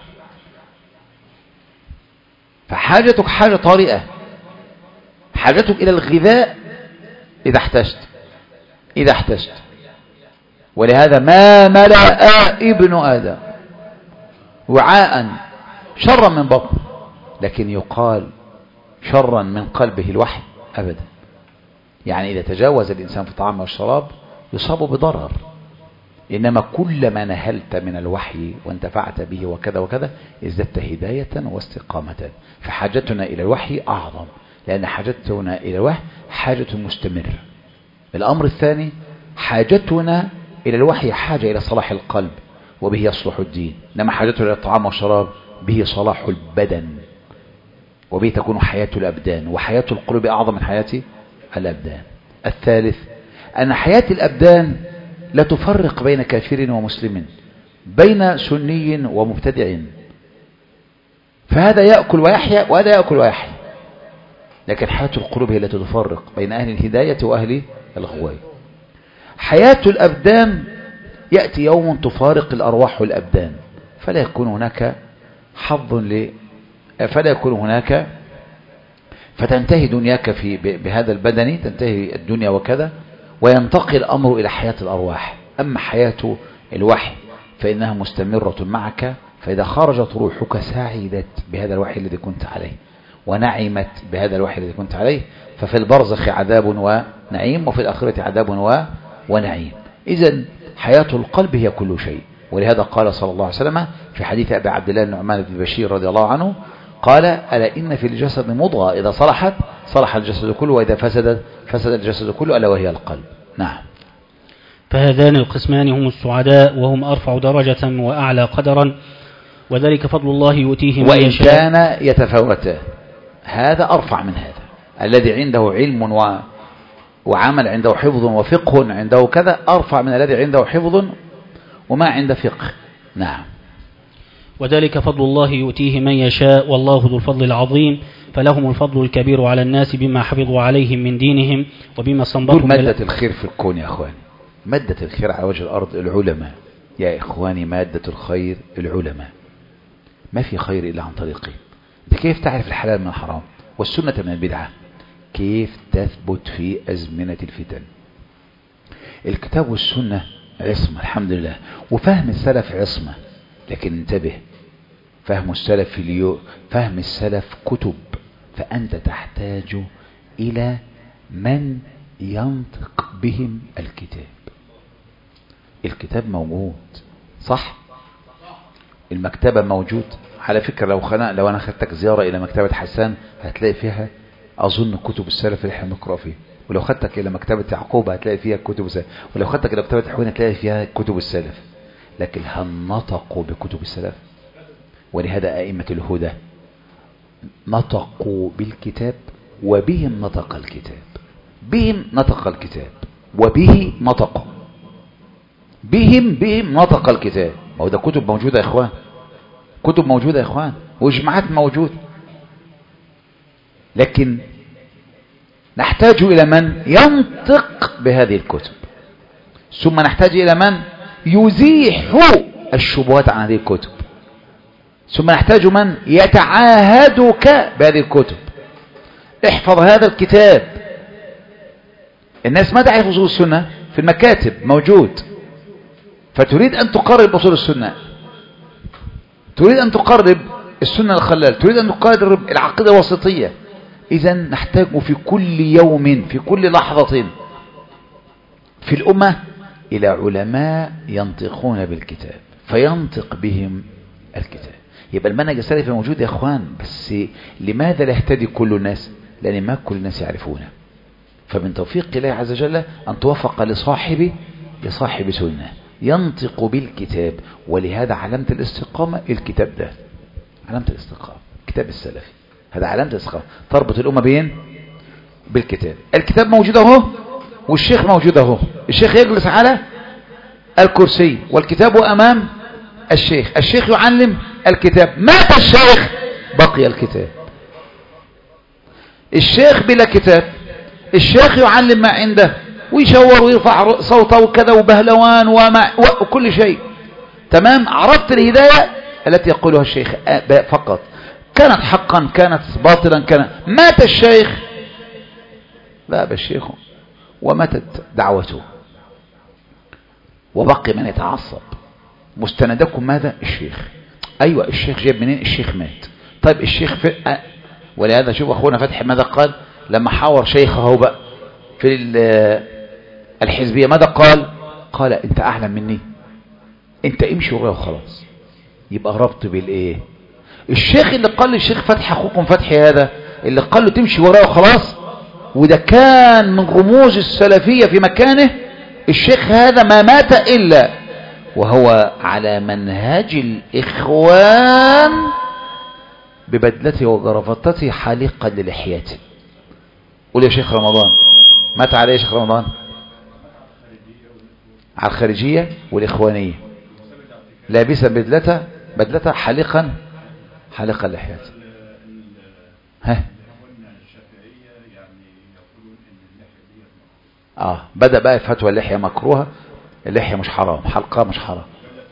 فحاجتك حاجة طارئة. حاجتك إلى الغذاء إذا احتجت إذا احتجت ولهذا ما ملأ ابن آدم وعاء شرا من بطن، لكن يقال شرا من قلبه الوحي أبدا. يعني إذا تجاوز الإنسان في الطعام والشراب يصاب بضرر، إنما كلما نهلت من الوحي وانتفعت به وكذا وكذا ازددت هداية واستقامة. فحاجتنا إلى الوحي أعظم، لأن حاجتنا إلى الوحي حاجة مستمرة. الأمر الثاني حاجتنا إلى الوحي حاجة إلى صلاح القلب وبه يصلح الدين، إنما حاجتنا إلى الطعام والشراب به صلاح البدن وبه تكون حياة الأبدان، وحياة القلوب أعظم من حياة الأبدان. الثالث أن حياة الأبدان لا تفرق بين كافر ومسلم، بين سني ومبتدع، فهذا يأكل ويحيا وهذا يأكل ويحيا، لكن حياة القلوب هي التي تفرق بين أهل الهداية وأهل الغواية. حياة الأبدان يأتي يوم تفارق الأرواح والأبدان، فلا يكون هناك حظ ل فلا يكون هناك فتنتهي دنياك في بهذا البدن، تنتهي الدنيا وكذا، وينتقل الأمر إلى حياة الأرواح. أما حياة الوحي فإنها مستمرة معك، فإذا خرجت روحك سعدت بهذا الوحي الذي كنت عليه ونعمت بهذا الوحي الذي كنت عليه، ففي البرزخ عذاب ونعيم وفي الآخرة عذاب و... ونعيم. إذن حياة القلب هي كل شيء. ولهذا قال صلى الله عليه وسلم في حديث أبي عبد الله النعمان بن بشير رضي الله عنه قال ألا إن في الجسد مضغة إذا صلحت صلح الجسد كله وإذا فسدت فسد الجسد كله ألا وهي القلب. نعم. فهذان القسمان هم السعداء وهم أرفع درجة وأعلى قدرا، وذلك فضل الله يؤتيه من وإن يشاء. كان يتفاوتا، هذا أرفع من هذا، الذي عنده علم و... وعمل، عنده حفظ وفقه، عنده كذا، أرفع من الذي عنده حفظ وما عنده فقه. نعم. وذلك فضل الله يؤتيه من يشاء والله ذو الفضل العظيم، فلهم الفضل الكبير على الناس بما حفظوا عليهم من دينهم وبما استنبطوا. مادة الخير في الكون يا إخواني، مادة الخير على وجه الأرض العلماء يا إخواني، مادة الخير العلماء. ما في خير إلا عن طريقه. أنت كيف تعرف الحلال من الحرام والسنة من البدعة؟ كيف تثبت في أزمنة الفتن؟ الكتاب والسنة عصمة الحمد لله، وفهم السلف عصمة، لكن انتبه، فهم السلف في اليوم، فهم السلف كتب، فأنت تحتاج إلى من ينطق بهم الكتاب. الكتاب موجود صح، المكتبة موجود. على فكرة لو خنا لو انا خدتك زيارة الى مكتبة حسان هتلاقي فيها اظن كتب السلف اللي احنا بنقرأ فيها، ولو خدتك الى مكتبة يعقوب هتلاقي فيها كتب السلف، ولو خدتك الى مكتبة حوين هتلاقي فيها كتب السلف. لكن هل نطقوا بكتب السلف؟ ولهذا ائمة الهدى نطقوا بالكتاب وبهم نطق الكتاب، بهم نطق الكتاب وبه نطق، بهم بهم نطق الكتاب. ما هو ده كتب موجودة يا اخوان، كتب موجودة يا اخوان، واجماعات موجودة. لكن نحتاج الى من ينطق بهذه الكتب، ثم نحتاج الى من يزيح الشبهات عن هذه الكتب، ثم نحتاج من يتعاهدك بهذه الكتب. احفظ هذا الكتاب. الناس ما تعرف اصول السنة في المكاتب موجود، فتريد ان تقرب اصول السنة، تريد ان تقرب السنة الخلال، تريد ان تقرب العقيدة الوسطية. اذا نحتاج في كل يوم في كل لحظة في الامة الى علماء ينطقون بالكتاب فينطق بهم الكتاب. يبقى المنهج السلفي موجود يا اخوان، بس لماذا لا يهتدي كل الناس؟ لان ما كل الناس يعرفونه. فمن توفيق الله عز وجل ان توفق لصاحب لصاحب سنة ينطق بالكتاب. ولهذا علامة الاستقامة الكتاب ده، علامة الاستقامة كتاب السلفي، هذا علامة الاستقامة، تربط الامة بين بالكتاب. الكتاب موجود اهو، والشيخ موجود اهو. الشيخ يجلس على الكرسي والكتاب امام الشيخ، الشيخ يعلم الكتاب. مات الشيخ بقي الكتاب. الشيخ بلا كتاب، الشيخ يعلم ما عنده ويشور ويرفع صوته وكذا وبهلوان وما وكل شيء تمام. عرفت الهداية التي يقولها الشيخ فقط، كانت حقا كانت باطلا كان. مات الشيخ ذهب الشيخ وماتت دعوته، وبقي من يتعصب. مستندكم ماذا؟ الشيخ. ايوه الشيخ جاب منين؟ الشيخ مات. طيب الشيخ في أه. ولهذا شوف اخونا فتحي ماذا قال لما حاور شيخه بقى في الحزبية؟ ماذا قال؟ قال انت اعلم مني، انت امشي ورايا وخلاص. يبقى ربط بالايه؟ الشيخ اللي قال للشيخ فتحي اخوكم فتحي هذا اللي قال له تمشي ورايا وخلاص، وده كان من رموز السلفية في مكانه. الشيخ هذا ما مات إلا وهو على منهج الإخوان ببدلته وجرفتته حالقا للحياته. قول يا شيخ رمضان مات عليه يا شيخ رمضان؟ على الخارجية والإخوانية، لابسا بدلته بدلته حالقا حالقا لحياته. ها اه بدأ بقى فتوى اللحية مكروهة، اللحية مش حرام، حلقها مش حرام.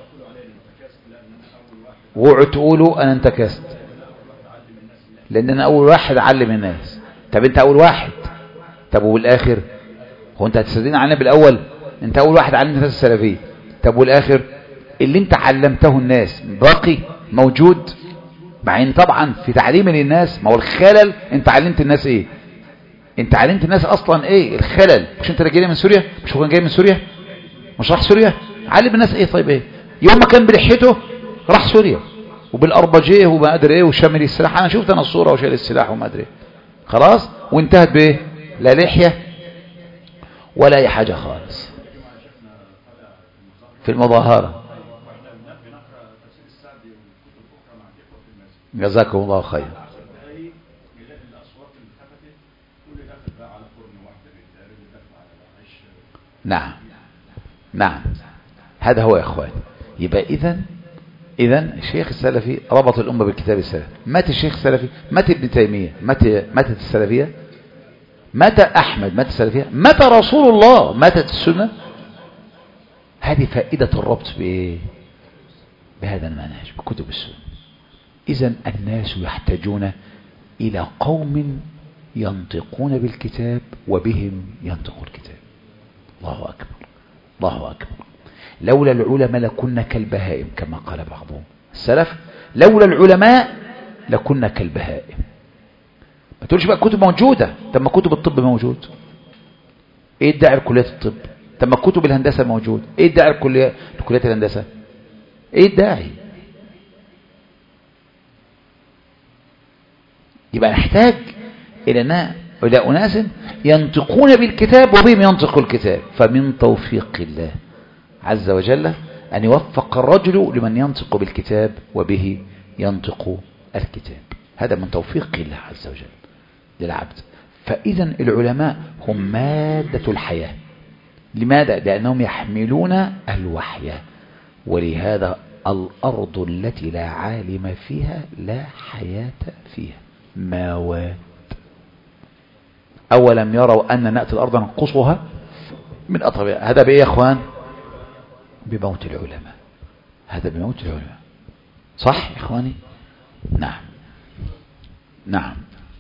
وقعوا تقولوا انا انتكست لان انا اول واحد اعلم الناس. طب انت اول واحد، طب والاخر؟ هو انت هتستدين علينا بالاول؟ انت اول واحد علمت الناس السلفية، طب والاخر؟ اللي انت علمته الناس باقي موجود؟ مع ان طبعا في تعليم للناس ما هو الخلل. انت علمت الناس ايه؟ انت علمت الناس اصلا ايه الخلل؟ مش انت جاي من سوريا؟ مش هو كان جاي من سوريا؟ مش راح سوريا؟ علم الناس ايه؟ طيب ايه؟ يوم ما كان بلحيته راح سوريا وبالاربجيه وما ادري ايه وشامل السلاح. انا شفت انا الصوره وشايل السلاح وما ادري ايه. خلاص وانتهت بايه؟ لا لحيه ولا اي حاجه خالص في المظاهره. جزاكم الله خير. نعم نعم هذا هو يا اخوان. يبقى اذا اذا الشيخ السلفي ربط الامه بالكتاب السلفي. مات الشيخ السلفي، مات ابن تيميه، مات ماتت السلفيه، مات احمد، مات السلفيه، مات رسول الله، ماتت السنه. هذه فائده الربط بايه؟ بهذا المنهج بكتب السنه. اذا الناس يحتاجون الى قوم ينطقون بالكتاب وبهم ينطق الكتاب. الله أكبر الله أكبر. لولا العلماء لكنا كالبهائم كما قال بعضهم السلف. لولا العلماء لكنا كالبهائم. ما تقولش بقى كتب موجودة، طب ما كتب الطب موجود، ايه الداعي لكليات الطب؟ طب ما كتب الهندسة موجود، ايه الداعي لكليات لكليات الهندسة؟ ايه الداعي؟ يبقى نحتاج الى الى اناس ينطقون بالكتاب وبهم ينطق الكتاب. فمن توفيق الله عز وجل ان يوفق الرجل لمن ينطق بالكتاب وبه ينطق الكتاب. هذا من توفيق الله عز وجل للعبد. فإذا العلماء هم مادة الحياة. لماذا؟ لأنهم يحملون الوحي، ولهذا الأرض التي لا عالم فيها لا حياة فيها، موات. أولم يروا أن نأتي الأرض ننقصها من أطرافها. هذا بإيه يا أخوان؟ بموت العلماء. هذا بموت العلماء. صح يا إخواني؟ نعم نعم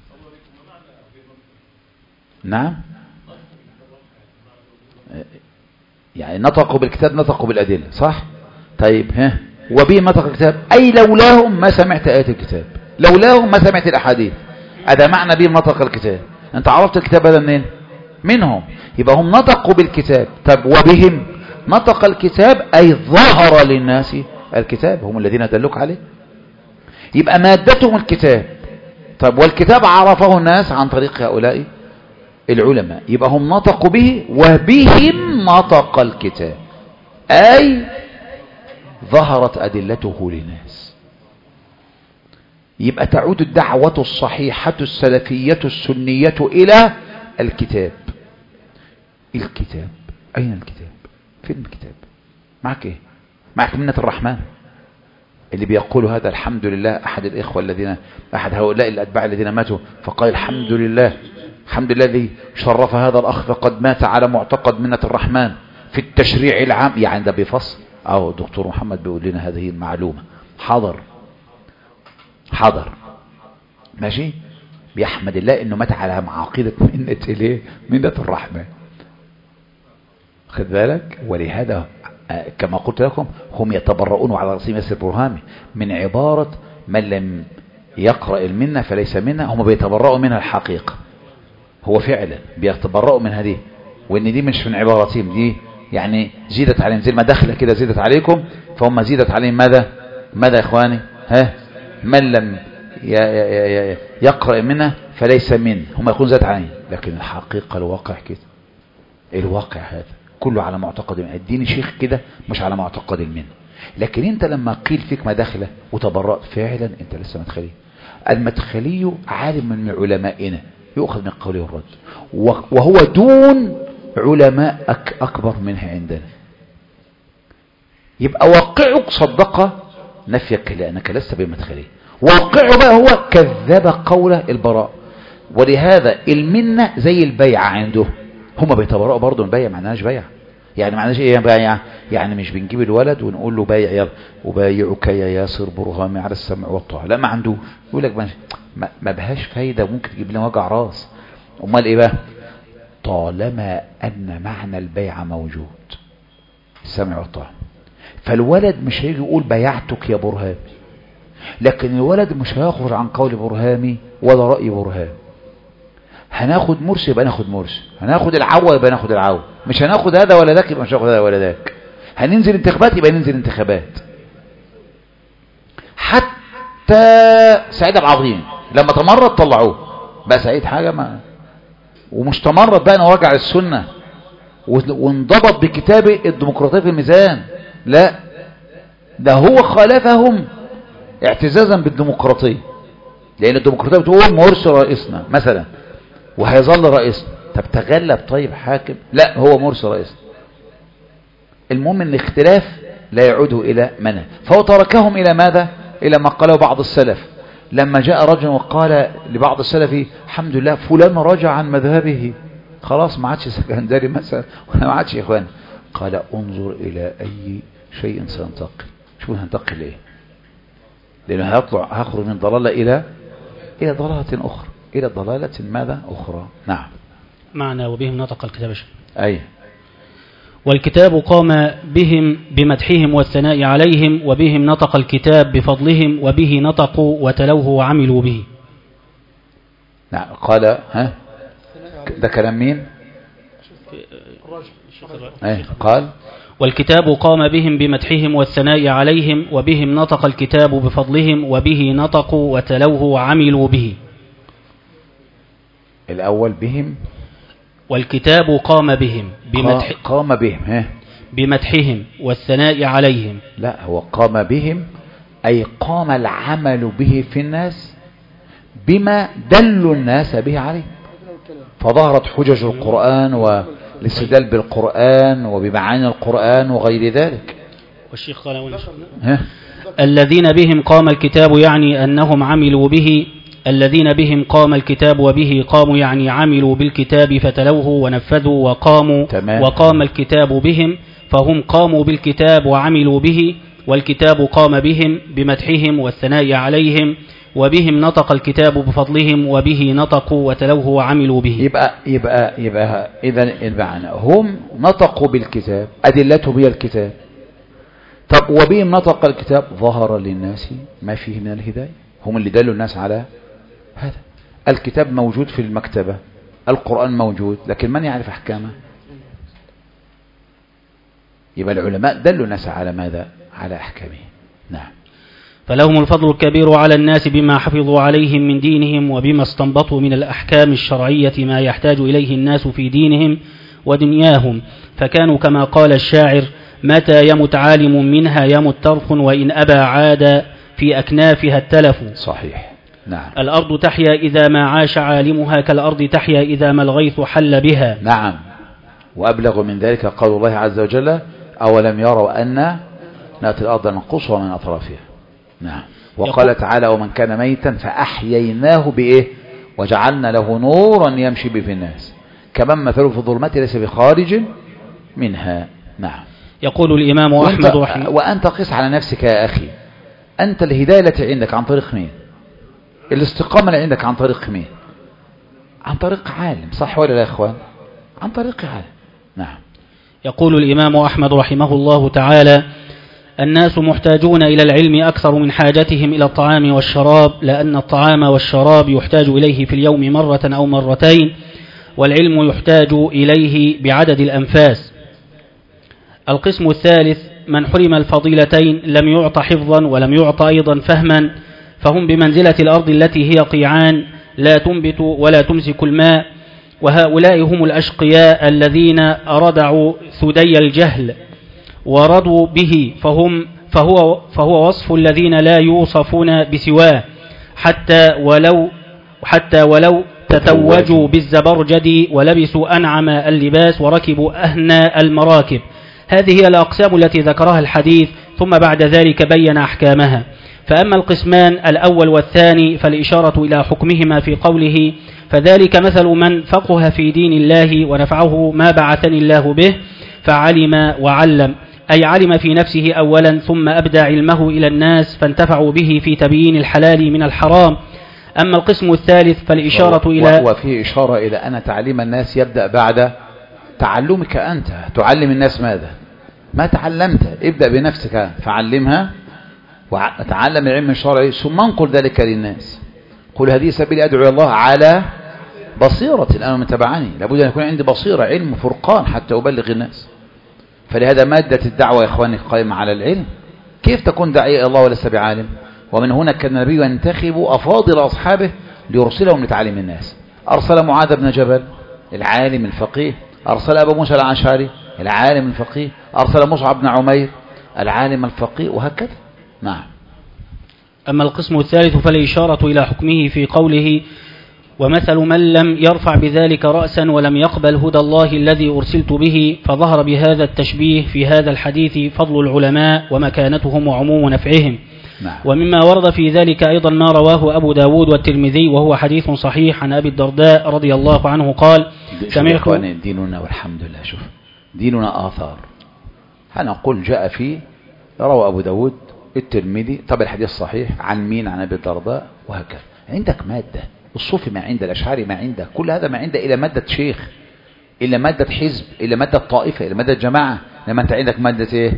نعم. يعني نطقوا بالكتاب، نطقوا بالأدلة، صح؟ طيب ها، وبهم نطق الكتاب أي لولاهم ما سمعت آيات الكتاب، لولاهم ما سمعت الأحاديث. هذا معنى بهم نطق الكتاب. أنت عرفت الكتاب هذا منين؟ منهم. يبقى هم نطقوا بالكتاب. طب وبهم نطق الكتاب أي ظهر للناس الكتاب، هم الذين دلوك عليه. يبقى مادتهم الكتاب. طب والكتاب عرفه الناس عن طريق هؤلاء العلماء. يبقى هم نطقوا به وبهم نطق الكتاب، أي ظهرت أدلته للناس. يبقى تعود الدعوة الصحيحة السلفية السنية إلى الكتاب. الكتاب أين الكتاب؟ فين الكتاب؟ معك إيه؟ معك منة الرحمن اللي بيقولوا هذا الحمد لله. أحد الإخوة الذين أحد هؤلاء الأتباع الذين ماتوا فقال الحمد لله، الحمد لله الذي شرف هذا الأخ فقد مات على معتقد منة الرحمن في التشريع العام. يعني ده بفصل. أو دكتور محمد بيقول لنا هذه المعلومة. حاضر حاضر ماشي. بيحمد الله إنه مات على عقيدة منة إليه منة الرحمن. خد بالك. ولهذا كما قلت لكم هم يتبرؤون على رأسهم ياسر برهامي من عبارة من لم يقرأ المنة فليس منا. هم بيتبرؤوا منها الحقيقة. هو فعلا بيتبرؤوا من هذه، وان دي مش من عباراتهم، دي يعني زيدت عليهم زي ما دخل كده زيدت عليكم، فهم زيدت عليهم ماذا ماذا يا اخواني؟ ها، من لم يقرأ منه فليس من. هم يكون زاد عليهم، لكن الحقيقة الواقع كده. الواقع هذا كله على معتقد الدين شيخ كده، مش على معتقد المن. لكن انت لما قيل فيك مداخله وتبرأت فعلا انت لسه مدخلي. المدخلي عالم من علمائنا يؤخذ من قوله الرد، وهو دون علماء أك أكبر منها عندنا. يبقى واقعك صدق نفيك لأنك لست بمدخلي. واقعه بقى هو كذب قوله البراء. ولهذا المنة زي البيع عنده. هما بيتبرأوا برضه من بيع. معناش بيع يعني معناش ايه بيع؟ يعني مش بنجيب الولد ونقول له بايع يلا وبايعك يا ياسر برهامي على السمع والطاعة. لا، ما عنده. يقول لك ما, ما بهاش فايدة، ممكن تجيب لنا وجع راس. امال ايه بقى؟ طالما ان معنى البيع موجود، السمع والطاعة. فالولد مش هيجي يقول بايعتك يا برهامي، لكن الولد مش هيخرج عن قول برهامي ولا رأي برهامي. هناخد مرسي يبقى ناخد مرسي، هناخد العوة يبقى ناخد العوة، مش هناخد هذا ولا ذاك يبقى مش هناخد هذا ولا ذاك. هننزل انتخابات يبقى ننزل انتخابات. حتى سعيد العظيم لما تمرد طلعوه بقى سعيد حاجة ما، ومش تمرد بقى انه رجع السنة وانضبط بكتاب الديمقراطية في الميزان. لا، ده هو خالفهم اعتزازا بالديمقراطية، لان الديمقراطية بتقول مرسي رئيسنا مثلا وهيظل رئيسنا. طب تغلب طيب حاكم، لا هو مرسي رئيسنا. المهم ان الاختلاف لا يعود الى منع، فهو تركهم الى ماذا؟ الى ما قاله بعض السلف. لما جاء رجل وقال لبعض السلف الحمد لله فلان رجع عن مذهبه، خلاص ما عادش سكندري مثلا ولا ما عادش اخوان. قال انظر الى اي شيء سينتقل. شو هنتقل ايه؟ لانه هيطلع هيخرج من ضلالة الى الى ضلالة اخرى، الى ضلالة ماذا اخرى. نعم. معنى وبهم نطق الكتاب. اي. والكتاب قام بهم بمدحهم والثناء عليهم، وبهم نطق الكتاب بفضلهم، وبه نطقوا وتلوه وعملوا به. نعم. قال ها ده كلام مين؟ ايه قال والكتاب قام بهم بمدحهم والثناء عليهم وبهم نطق الكتاب بفضلهم وبه نطقوا وتلوه وعملوا به. الأول بهم والكتاب قام بهم بمدح قام بهم ها بمدحهم والثناء عليهم. لا هو قام بهم أي قام العمل به في الناس بما دلوا الناس به عليه، فظهرت حجج القرآن والاستدلال بالقرآن وبمعاني القرآن وغير ذلك. والشيخ قال الذين بهم قام الكتاب يعني أنهم عملوا به، الذين بهم قام الكتاب وبه قاموا يعني عملوا بالكتاب فتلوه ونفذوا وقاموا تمام. وقام الكتاب بهم فهم قاموا بالكتاب وعملوا به، والكتاب قام بهم بمدحهم والثناء عليهم وبهم نطق الكتاب بفضلهم وبه نطقوا وتلوه وعملوا به. يبقى يبقى يبقى إذا المعنى هم نطقوا بالكتاب أدلته هي الكتاب. طب وبهم نطق الكتاب ظهر للناس ما فيه من الهداية، هم اللي دلوا الناس على هذا. الكتاب موجود في المكتبة، القرآن موجود، لكن من يعرف أحكامه؟ يبقى العلماء دلوا الناس على ماذا؟ على أحكامه. نعم. فلهم الفضل الكبير على الناس بما حفظوا عليهم من دينهم وبما استنبطوا من الأحكام الشرعية ما يحتاج إليه الناس في دينهم ودنياهم، فكانوا كما قال الشاعر متى يمت عالم منها يمت ترف وإن أبى عاد في أكنافها التلف. صحيح. نعم. الأرض تحيا إذا ما عاش عالمها كالأرض تحيا إذا ما الغيث حل بها. نعم. وأبلغ من ذلك قول الله عز وجل أولم يروا أن نأتي الأرض ننقصها من أطرافها. نعم. وقال تعالى ومن كان ميتا فأحييناه بإيه وجعلنا له نورا يمشي به في الناس كمن مثله في الظلمات ليس بخارج منها. نعم. يقول الإمام أحمد رحمه وأنت قس على نفسك يا أخي، أنت الهداية التي عندك عن طريق مين؟ الاستقامة اللي عندك عن طريق مين؟ عن طريق عالم، صح ولا لا يا إخوان؟ عن طريق عالم. نعم. يقول الإمام أحمد رحمه الله تعالى الناس محتاجون إلى العلم أكثر من حاجتهم إلى الطعام والشراب، لأن الطعام والشراب يحتاج إليه في اليوم مرة أو مرتين، والعلم يحتاج إليه بعدد الأنفاس. القسم الثالث من حرم الفضيلتين لم يعط حفظا ولم يعط أيضا فهما، فهم بمنزلة الأرض التي هي قيعان لا تنبت ولا تمسك الماء، وهؤلاء هم الأشقياء الذين ردعوا ثدي الجهل ورضوا به، فهم فهو, فهو وصف الذين لا يوصفون بسواه حتى ولو, حتى ولو تتوجوا بالزبرجد ولبسوا أنعم اللباس وركبوا أهنى المراكب. هذه هي الأقسام التي ذكرها الحديث، ثم بعد ذلك بين أحكامها. فأما القسمان الأول والثاني فالإشارة إلى حكمهما في قوله فذلك مثل من فقه في دين الله ونفعه ما بعثني الله به فعلم وعلم، أي علم في نفسه أولا ثم أبدى علمه إلى الناس فانتفعوا به في تبيين الحلال من الحرام. أما القسم الثالث فالإشارة إلى وفي إشارة إلى أن تعليم الناس يبدأ بعد تعلمك أنت. تعلم الناس ماذا؟ ما تعلمت، ابدأ بنفسك فعلمها وتعلم العلم الشرعي ثم انقل ذلك للناس. قل هذه سبيل أدعو الله على بصيرة الآن من تبعني، لابد أن يكون عندي بصيرة علم فرقان حتى أبلغ الناس. فلهذا مادة الدعوة يا إخواني قائمة على العلم. كيف تكون داعية الله ولست بعالم؟ ومن هنا كان النبي ينتخب أفاضل أصحابه ليرسلهم لتعليم الناس. أرسل معاذ بن جبل العالم الفقيه، أرسل أبا موسى الأشعري العالم الفقيه، أرسل مصعب بن عمير العالم الفقيه، وهكذا. نعم. أما القسم الثالث فالإشارة إلى حكمه في قوله ومثل من لم يرفع بذلك رأسا ولم يقبل هدى الله الذي أرسلت به، فظهر بهذا التشبيه في هذا الحديث فضل العلماء ومكانتهم وعموم نفعهم. نعم. ومما ورد في ذلك أيضا ما رواه أبو داود والترمذي وهو حديث صحيح عن أبي الدرداء رضي الله عنه قال سمعت ديننا والحمد لله. شوف ديننا آثار، هنقول جاء فيه روى أبو داود الترمذي، طب الحديث صحيح عن مين؟ عن أبي الدرداء، وهكذا. عندك مادة، الصوفي ما عنده، الأشعري ما عنده، كل هذا ما عنده إلى مادة شيخ، إلى مادة حزب، إلى مادة طائفة، إلى مادة جماعة. لما أنت عندك مادة إيه؟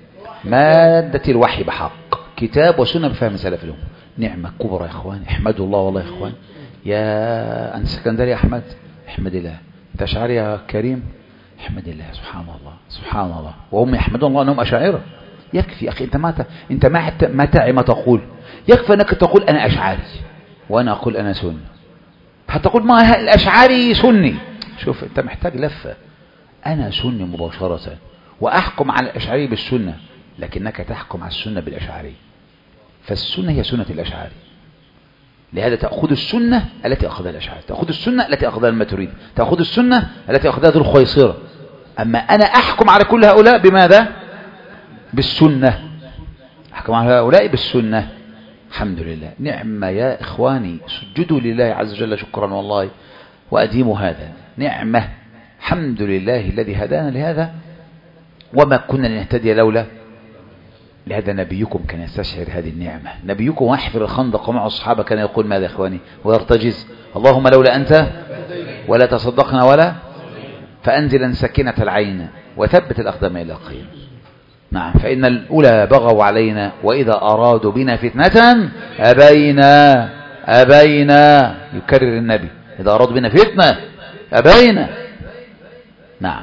مادة الوحي بحق، كتاب وسنة بفهم سلف الأمة. نعمة كبرى يا إخوان، احمدوا الله والله يا إخوان. يا أنت سكندري يا أحمد، احمد الله. أنت أشعري يا كريم، احمد الله، سبحان الله سبحان الله، وهم يحمدون الله أنهم أشاعرة. يكفي يا أخي، أنت ما أنت ما ما تعي ما تقول، يكفي أنك تقول أنا أشعري وأنا أقول أنا سني. هتقول ما الأشعري سني، شوف أنت محتاج لفة. أنا سني مباشرة وأحكم على الأشعري بالسنة، لكنك تحكم على السنة بالأشعري، فالسنة هي سنة الأشعري. لهذا تأخذ السنة التي أخذها الأشعري، تأخذ السنة التي أخذها الماتريدي، تأخذ السنة التي أخذها ذو الخويصرة. أما أنا أحكم على كل هؤلاء بماذا؟ بالسنة. أحكم على هؤلاء بالسنة. الحمد لله، نعمة يا إخواني، سجدوا لله عز وجل شكرا والله وأديموا هذا، نعمة. الحمد لله الذي هدانا لهذا وما كنا لنهتدي لولا. لهذا نبيكم كان يستشعر هذه النعمة. نبيكم واحفر الخندق ومع الصحابة كان يقول ماذا يا إخواني ويرتجز؟ اللهم لولا أنت ولا تصدقنا ولا، فأنزلا سكينة العين وثبت الأقدام إلى القيم. نعم، فإن الأولى بغوا علينا وإذا أرادوا بنا فتنة أبينا أبينا، يكرر النبي، إذا أرادوا بنا فتنة أبينا. نعم.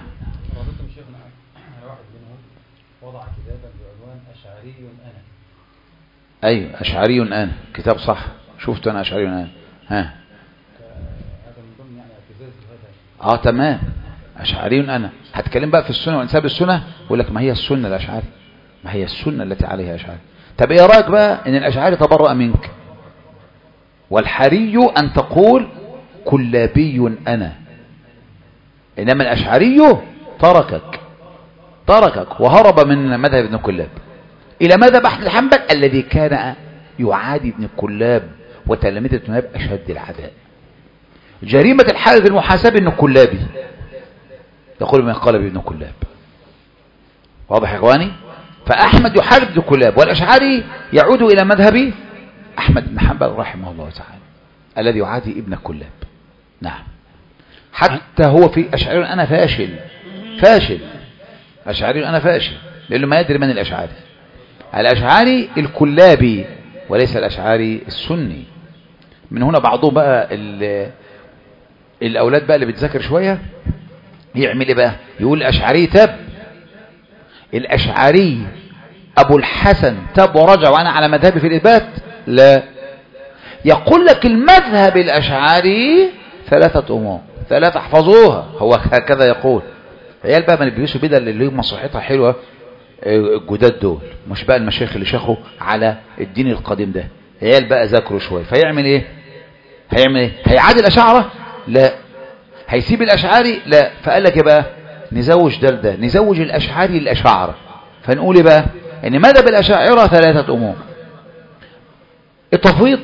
وضع كتابا بعنوان أشعري أنا. أيوة، أشعري أنا، كتاب صح، شفت أنا أشعري أنا. ها، هذا من ضمن يعني اعتزاز هذا. آه تمام، أشعري أنا. هتكلم بقى في السنة وإنساب السنة، يقول لك ما هي السنة الأشعري، ما هي السنة التي عليها أشعري. طب إيه رأيك بقى إن الأشعري تبرأ منك؟ والحري أن تقول كلابي أنا، إنما الأشعري تركك تركك وهرب من مذهب ابن كلاب إلى مذهب أحمد حنبل الذي كان يعادي ابن كلاب وتلاميذ ابن كلاب أشد العداء. جريمة الحارث المحاسب ابن كلابي، يقول من قال ابن كلاب. واضح يا إخواني؟ فأحمد يحارب ابن كلاب، والأشعري يعود إلى مذهب أحمد بن حنبل رحمه الله تعالى الذي يعادي ابن كلاب. نعم، حتى هو في أشعري أنا فاشل فاشل أشعري أنا فاشل، لأنه ما يدري من الأشعري. الأشعري الكلابي وليس الأشعري السني. من هنا بعضهم بقى الأولاد بقى اللي بتذاكر شوية يعمل إيه بقى؟ يقول الأشعري تاب، الأشعري أبو الحسن تاب ورجع وأنا على مذهبي في الإثبات. لا، يقول لك المذهب الأشعري ثلاثة أمور، ثلاثة احفظوها، هو هكذا يقول. عيال بقى ما بيلبسوا بدل اللي هم صحتها حلوة الجداد دول، مش بقى المشايخ اللي شيخوا على الدين القديم ده. عيال بقى ذاكروا شوية، فيعمل ايه؟ هيعمل ايه؟ هيعادي الأشاعرة؟ لا. هيسيب الأشعري؟ لا. فقال لك ايه بقى؟ نزوج ده ده نزوج الأشعري الأشاعرة. فنقول ايه بقى؟ ان مذهب الأشاعرة ثلاثة أمور: التفويض،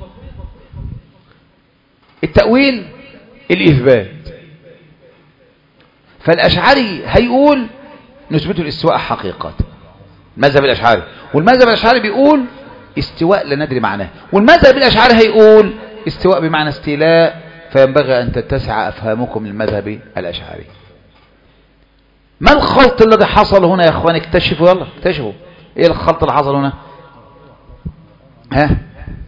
التأويل، الإثبات. فالأشعري هيقول نثبت الاستواء حقيقة، المذهب الأشعري، والمذهب الأشعري بيقول استواء لا ندري معناه، والمذهب الأشعري هيقول استواء بمعنى استيلاء، فينبغي أن تتسع أفهامكم للمذهب الأشعري. ما الخلط الذي حصل هنا يا أخوان؟ اكتشفوا، يلا اكتشفوا ايه الخلط اللي حصل هنا. ها،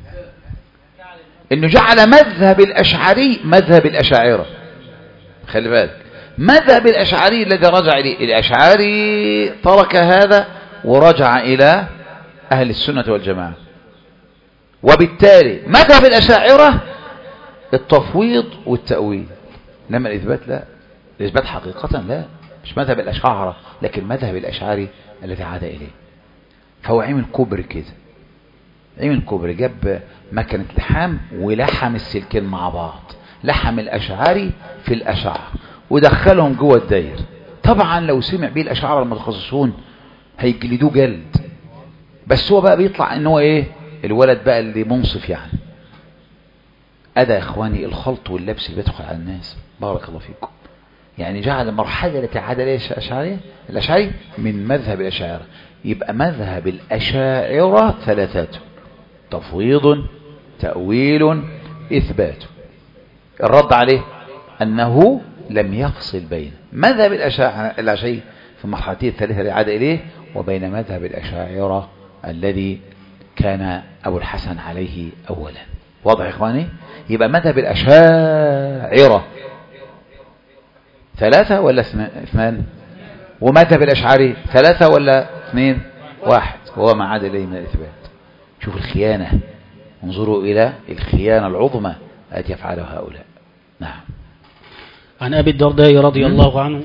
انه جعل مذهب الأشعري مذهب الأشاعرة. خلي بالك، مذهب الأشعري الذي رجع إليه الأشعري ترك هذا ورجع إلى أهل السنة والجماعة، وبالتالي مذهب الأشاعرة التفويض والتأويل، لما الإثبات لا، الإثبات حقيقة لا، مش مذهب الأشاعرة لكن مذهب الأشعري الذي عاد إليه. فهو عمل كبر كده، عمل كبر، جاب مكنة لحام ولحم السلكين مع بعض، لحم الأشعري في الأشاعرة ودخلهم جوه الداير. طبعا لو سمع بيه الأشاعرة المتخصصون هيجلدوه جلد، بس هو بقى بيطلع ان هو ايه، الولد بقى اللي منصف يعني. أدى يا إخواني الخلط واللبس اللي بيدخل على الناس، بارك الله فيكم. يعني جعل المرحلة التي عاد إليها الأشعري الأشعري من مذهب الأشاعرة. يبقى مذهب الأشاعرة ثلاثات: تفويض، تأويل، إثبات. الرد عليه أنه لم يفصل بين مذهب الأشاعرة في المرحلتين الثلاثة اللي عاد إليه وبين مذهب الأشاعرة الذي كان أبو الحسن عليه أولا. واضح يا إخواني؟ يبقى مذهب الأشاعرة ثلاثة ولا اثنان؟ ومذهب الأشعري ثلاثة ولا اثنين؟ واحد، هو ما عاد إليه من الإثبات. شوف الخيانة، انظروا إلى الخيانة العظمى التي يفعلها هؤلاء. نعم. عن أبي الدرداء رضي الله عنه.